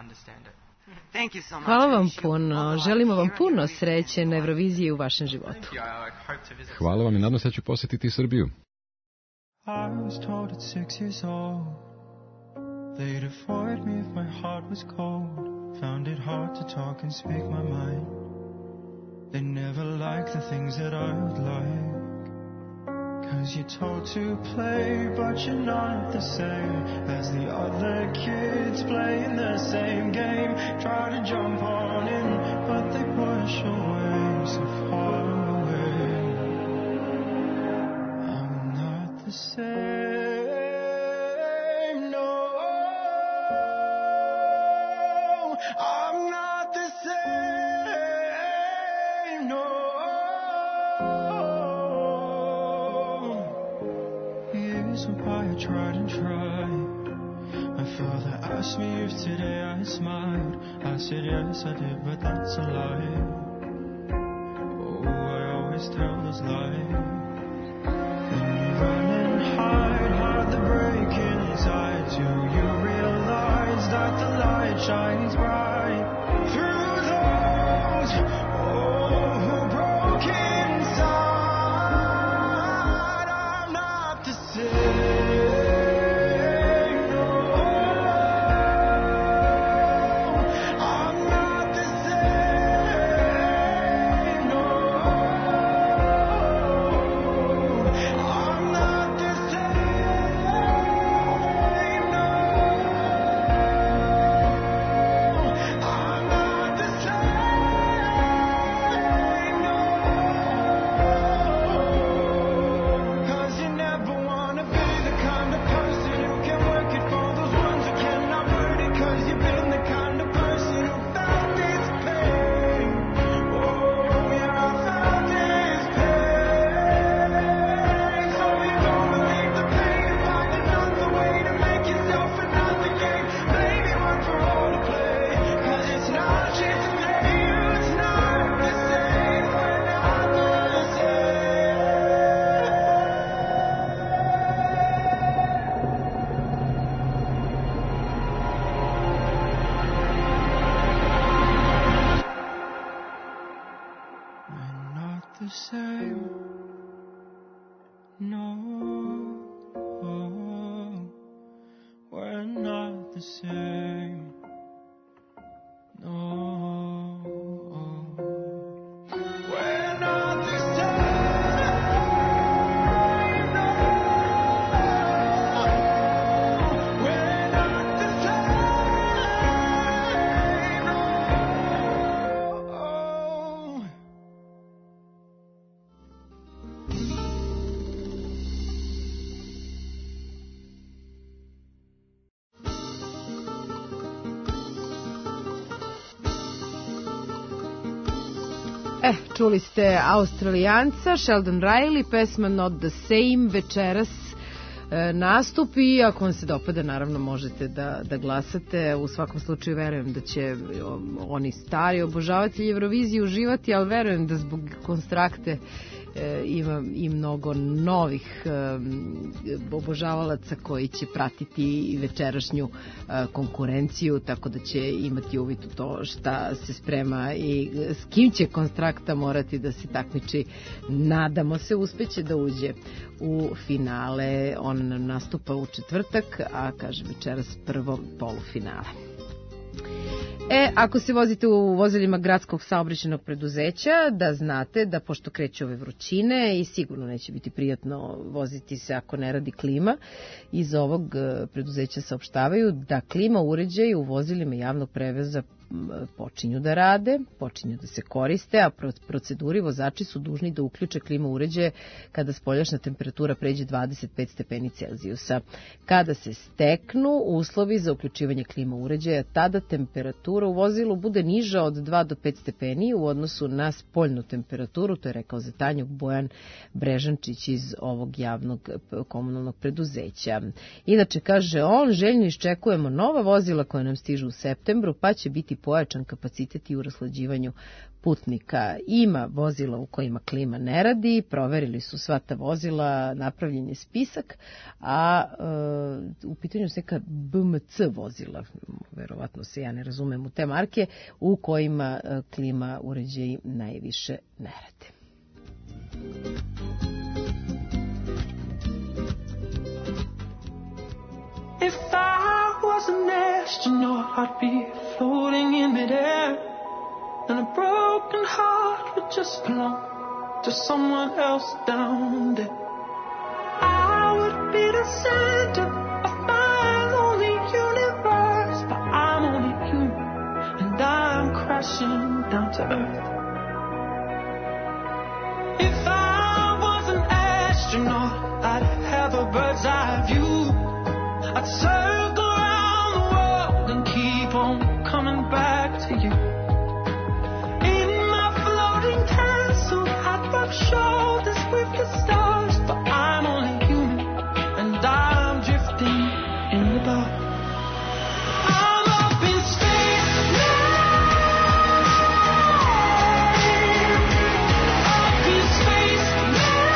Hvala vam puno. Želimo vam puno sreće na Euroviziji u vašem životu. Hvala vam i nadam se da ću posjetiti Srbiju. I was told at six years old they'd avoid me if my heart was cold. Found it hard to talk and speak my mind. They never liked the things that I would like. Cause you're told to play, but you're not the same as the other kids playing the same game. Try to jump on in, but they push away so far away. I'm not the same, no. I'm not the same, no. Years went by, I tried and tried. My father asked me if today I smiled. I said yes I did, but that's a lie. Oh, I always tell those lies. Then you run and hide, hide the break inside. Till you realize that the light shines bright through those oh, who broke inside. I'm not the same, no. I'm not the same, no. I'm not the same, no. I'm not the same, no. 'Cause you never wanna be the kind of person who can work it for those ones who cannot word it. 'Cause you've been the kind of person who felt this pain. Oh, yeah, I felt this pain. So you don't believe the pain, find another way to make yourself another game. Maybe one for all to play. 'Cause it's not just me, it's not the same. We're not the same. We're not the same. No, we're not the same. No, we're not the same. No, we're not the same. No. Eh, čuli ste Australijanca, Sheldon Riley, pesma Not the Same, večeras e, nastupi. Ako vam se dopada, naravno možete da, da glasate. U svakom slučaju verujem da će o, oni stari obožavatelji Eurovizije uživati, ali verujem da zbog konstrakte e, ima i mnogo novih e, obožavalaca koji će pratiti i večerašnju e, konkurenciju, tako da će imati uvid u to šta se sprema i s kim će konstrakta morati da se takmiči. Nadamo se uspeće da uđe u finale. On nam nastupa u četvrtak, a kažem večeras prvo polufinale. E, ako se vozite u vozilima gradskog saobraćajnog preduzeća, da znate da pošto kreću ove vrućine i sigurno neće biti prijatno voziti se ako ne radi klima, iz ovog preduzeća saopštavaju da klima uređaji u vozilima javnog prevoza počinju da rade, počinju da se koriste, a pro- proceduri vozači su dužni da uključe klima uređaje kada spoljašnja temperatura pređe dvadeset pet stepeni Celzijusa. Kada se steknu uslovi za uključivanje klima uređaja, tada temperatura u vozilu bude niža od dva do pet stepeni u odnosu na spoljnu temperaturu, to je rekao za Tanju Bojan Brežančić iz ovog javnog komunalnog preduzeća. Inače, kaže on, željno iščekujemo nova vozila koja nam stižu u septembru, pa će biti pojačan kapacitet i u raslađivanju putnika. Ima vozila u kojima klima ne radi, proverili su sva ta vozila, napravljen je spisak, a e, u pitanju se neka B M C vozila, verovatno se ja ne razumem u te marke, u kojima e, klima uređaji najviše ne rade. If I was an astronaut, I'd be floating in midair, and a broken heart would just belong to someone else down there. I would be the center of my lonely universe, but I'm only human, and I'm crashing down to earth. If I was an astronaut, I'd have a bird's eye view. I'd circle around the world and keep on coming back to you. In my floating castle, I'd rub shoulders with the stars, but I'm only human, and I'm drifting in the dark. I'm up in space now, up in space now.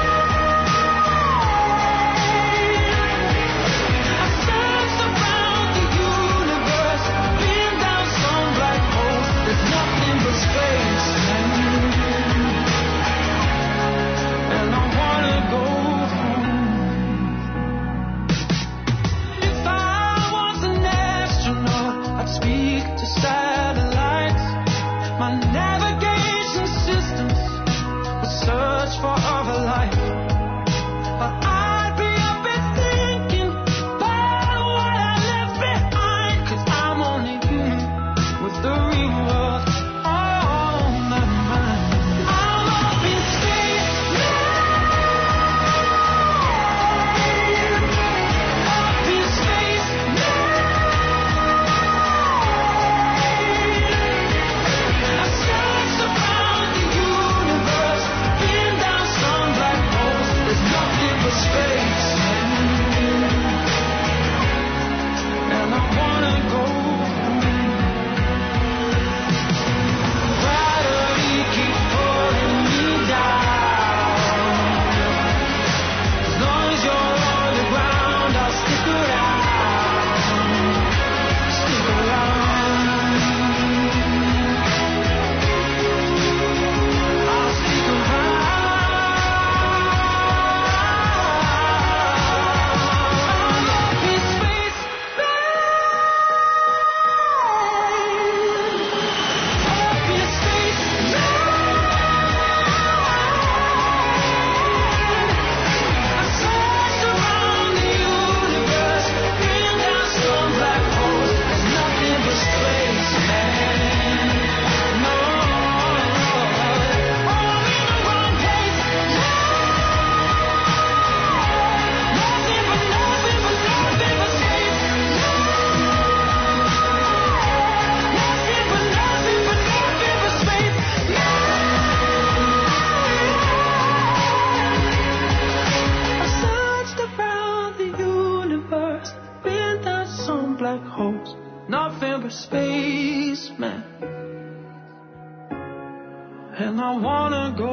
And I wanna go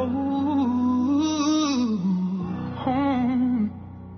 home.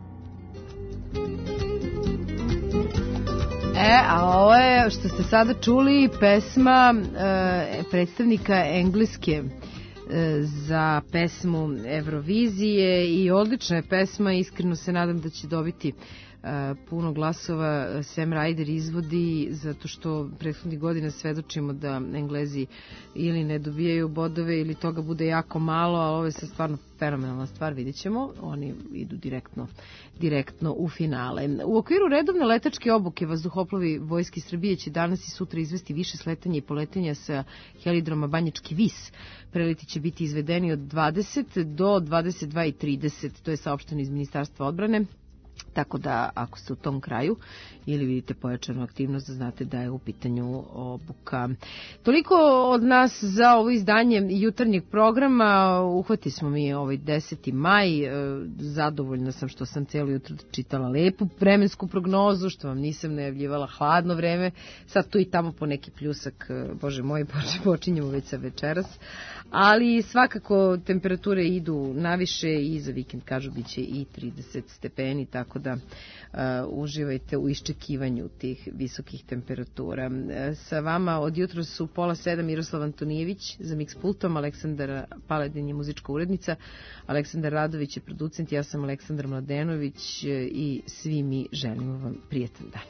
E, a ovo je, što ste sada čuli, pesma e, predstavnika Engleske e, za pesmu Eurovizije i odlična je pesma, iskreno se nadam da će dobiti puno glasova Sam Ryder izvodi, zato što prethodnih godina svedočimo da Englezi ili ne dobijaju bodove ili toga bude jako malo, ali ovo je sad stvarno fenomenalna stvar, vidjet ćemo. Oni idu direktno, direktno u finale. U okviru redovne letačke obuke vazduhoplovi Vojske Srbije će danas i sutra izvesti više sletanja i poletanja sa helidroma Banjački Vis. Preleti će biti izvedeni od dvadeset do dvadeset dva i trideset, to je saopšteno iz Ministarstva odbrane. Tako da ako ste u tom kraju ili vidite pojačanu aktivnost, da znate da je u pitanju obuka. Toliko od nas za ovo izdanje jutarnjeg programa. Uhvati smo mi ovaj deseti maj. Zadovoljna sam što sam cijelo jutro čitala lepu vremensku prognozu, što vam nisam najavljivala hladno vreme. Sad tu i tamo po neki pljusak, bože moj, počinjemo već sa večeras. Ali svakako temperature idu naviše i za vikend, kažu, bit će i trideset stepeni, tako da uh, uživajte u iščekivanju tih visokih temperatura. Uh, sa vama od jutra su pola sedam Miroslav Antonijević za Mix pultom, Aleksandar Paladin je muzička urednica, Aleksandar Radović je producent, ja sam Aleksandar Mladenović uh, i svi mi želimo vam prijetan dan.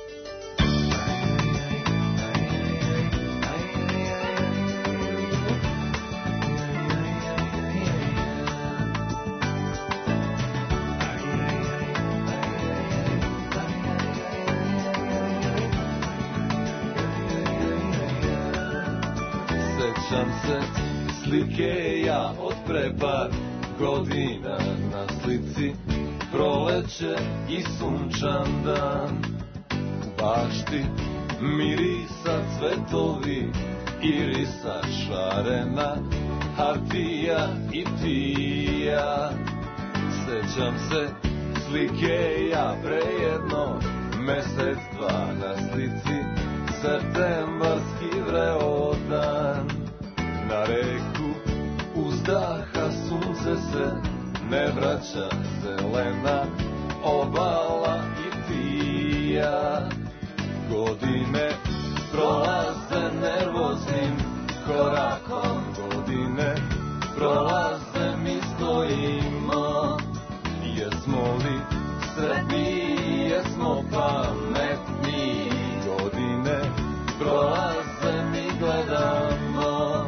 Sjećam se slike ja od pre par godina, na slici proleće i sunčan dan. U bašti mirisa cvetovi, irisa šarena, hartija i tija. Sjećam se slike ja pre jedno mesec dva, na slici septembarski vreo dan. Na reku uzdaha sunce se ne vraća, zelena obala i tija. Godine prolaze nervoznim korakom, godine prolaze mi stojimo. Jesmo li sretni, jesmo pametni, godine prolaze mi gledamo.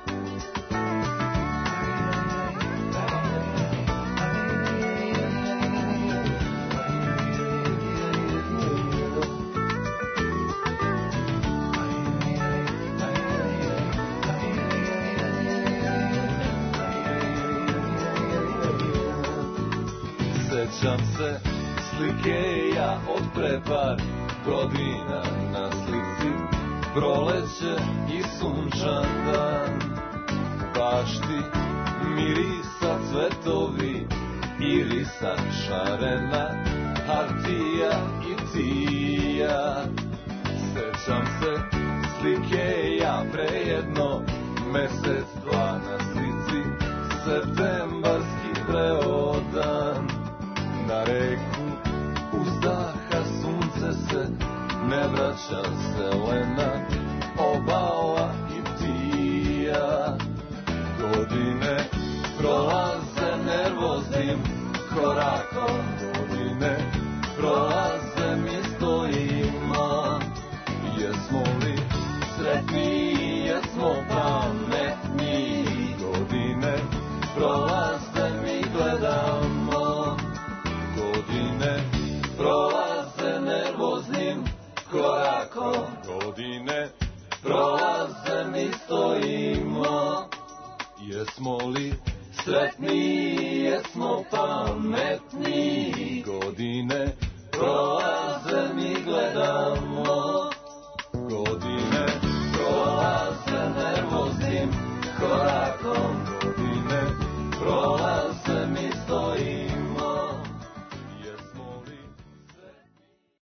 Sjećam se slike ja od pre par godina, na slici proleće i sunčan dan. U bašti mirisa cvetovi, irisa šarena, hartija i tija. Sjećam se slike ja pre jedno mesec dva, na slici septembarski vreo dan. Na reku uzdaha sunce se ne vraća, zelena obala i tija. Godine prolaze nervoznim korakom, godine prolaze mi stojimo. Jesmo li sretni, jesmo pametni, godine prolaze mi gledamo. Godine prolaze nervoznim korakom, godine prolaze mi stojimo. Jesmo li sretni, jesmo pametni,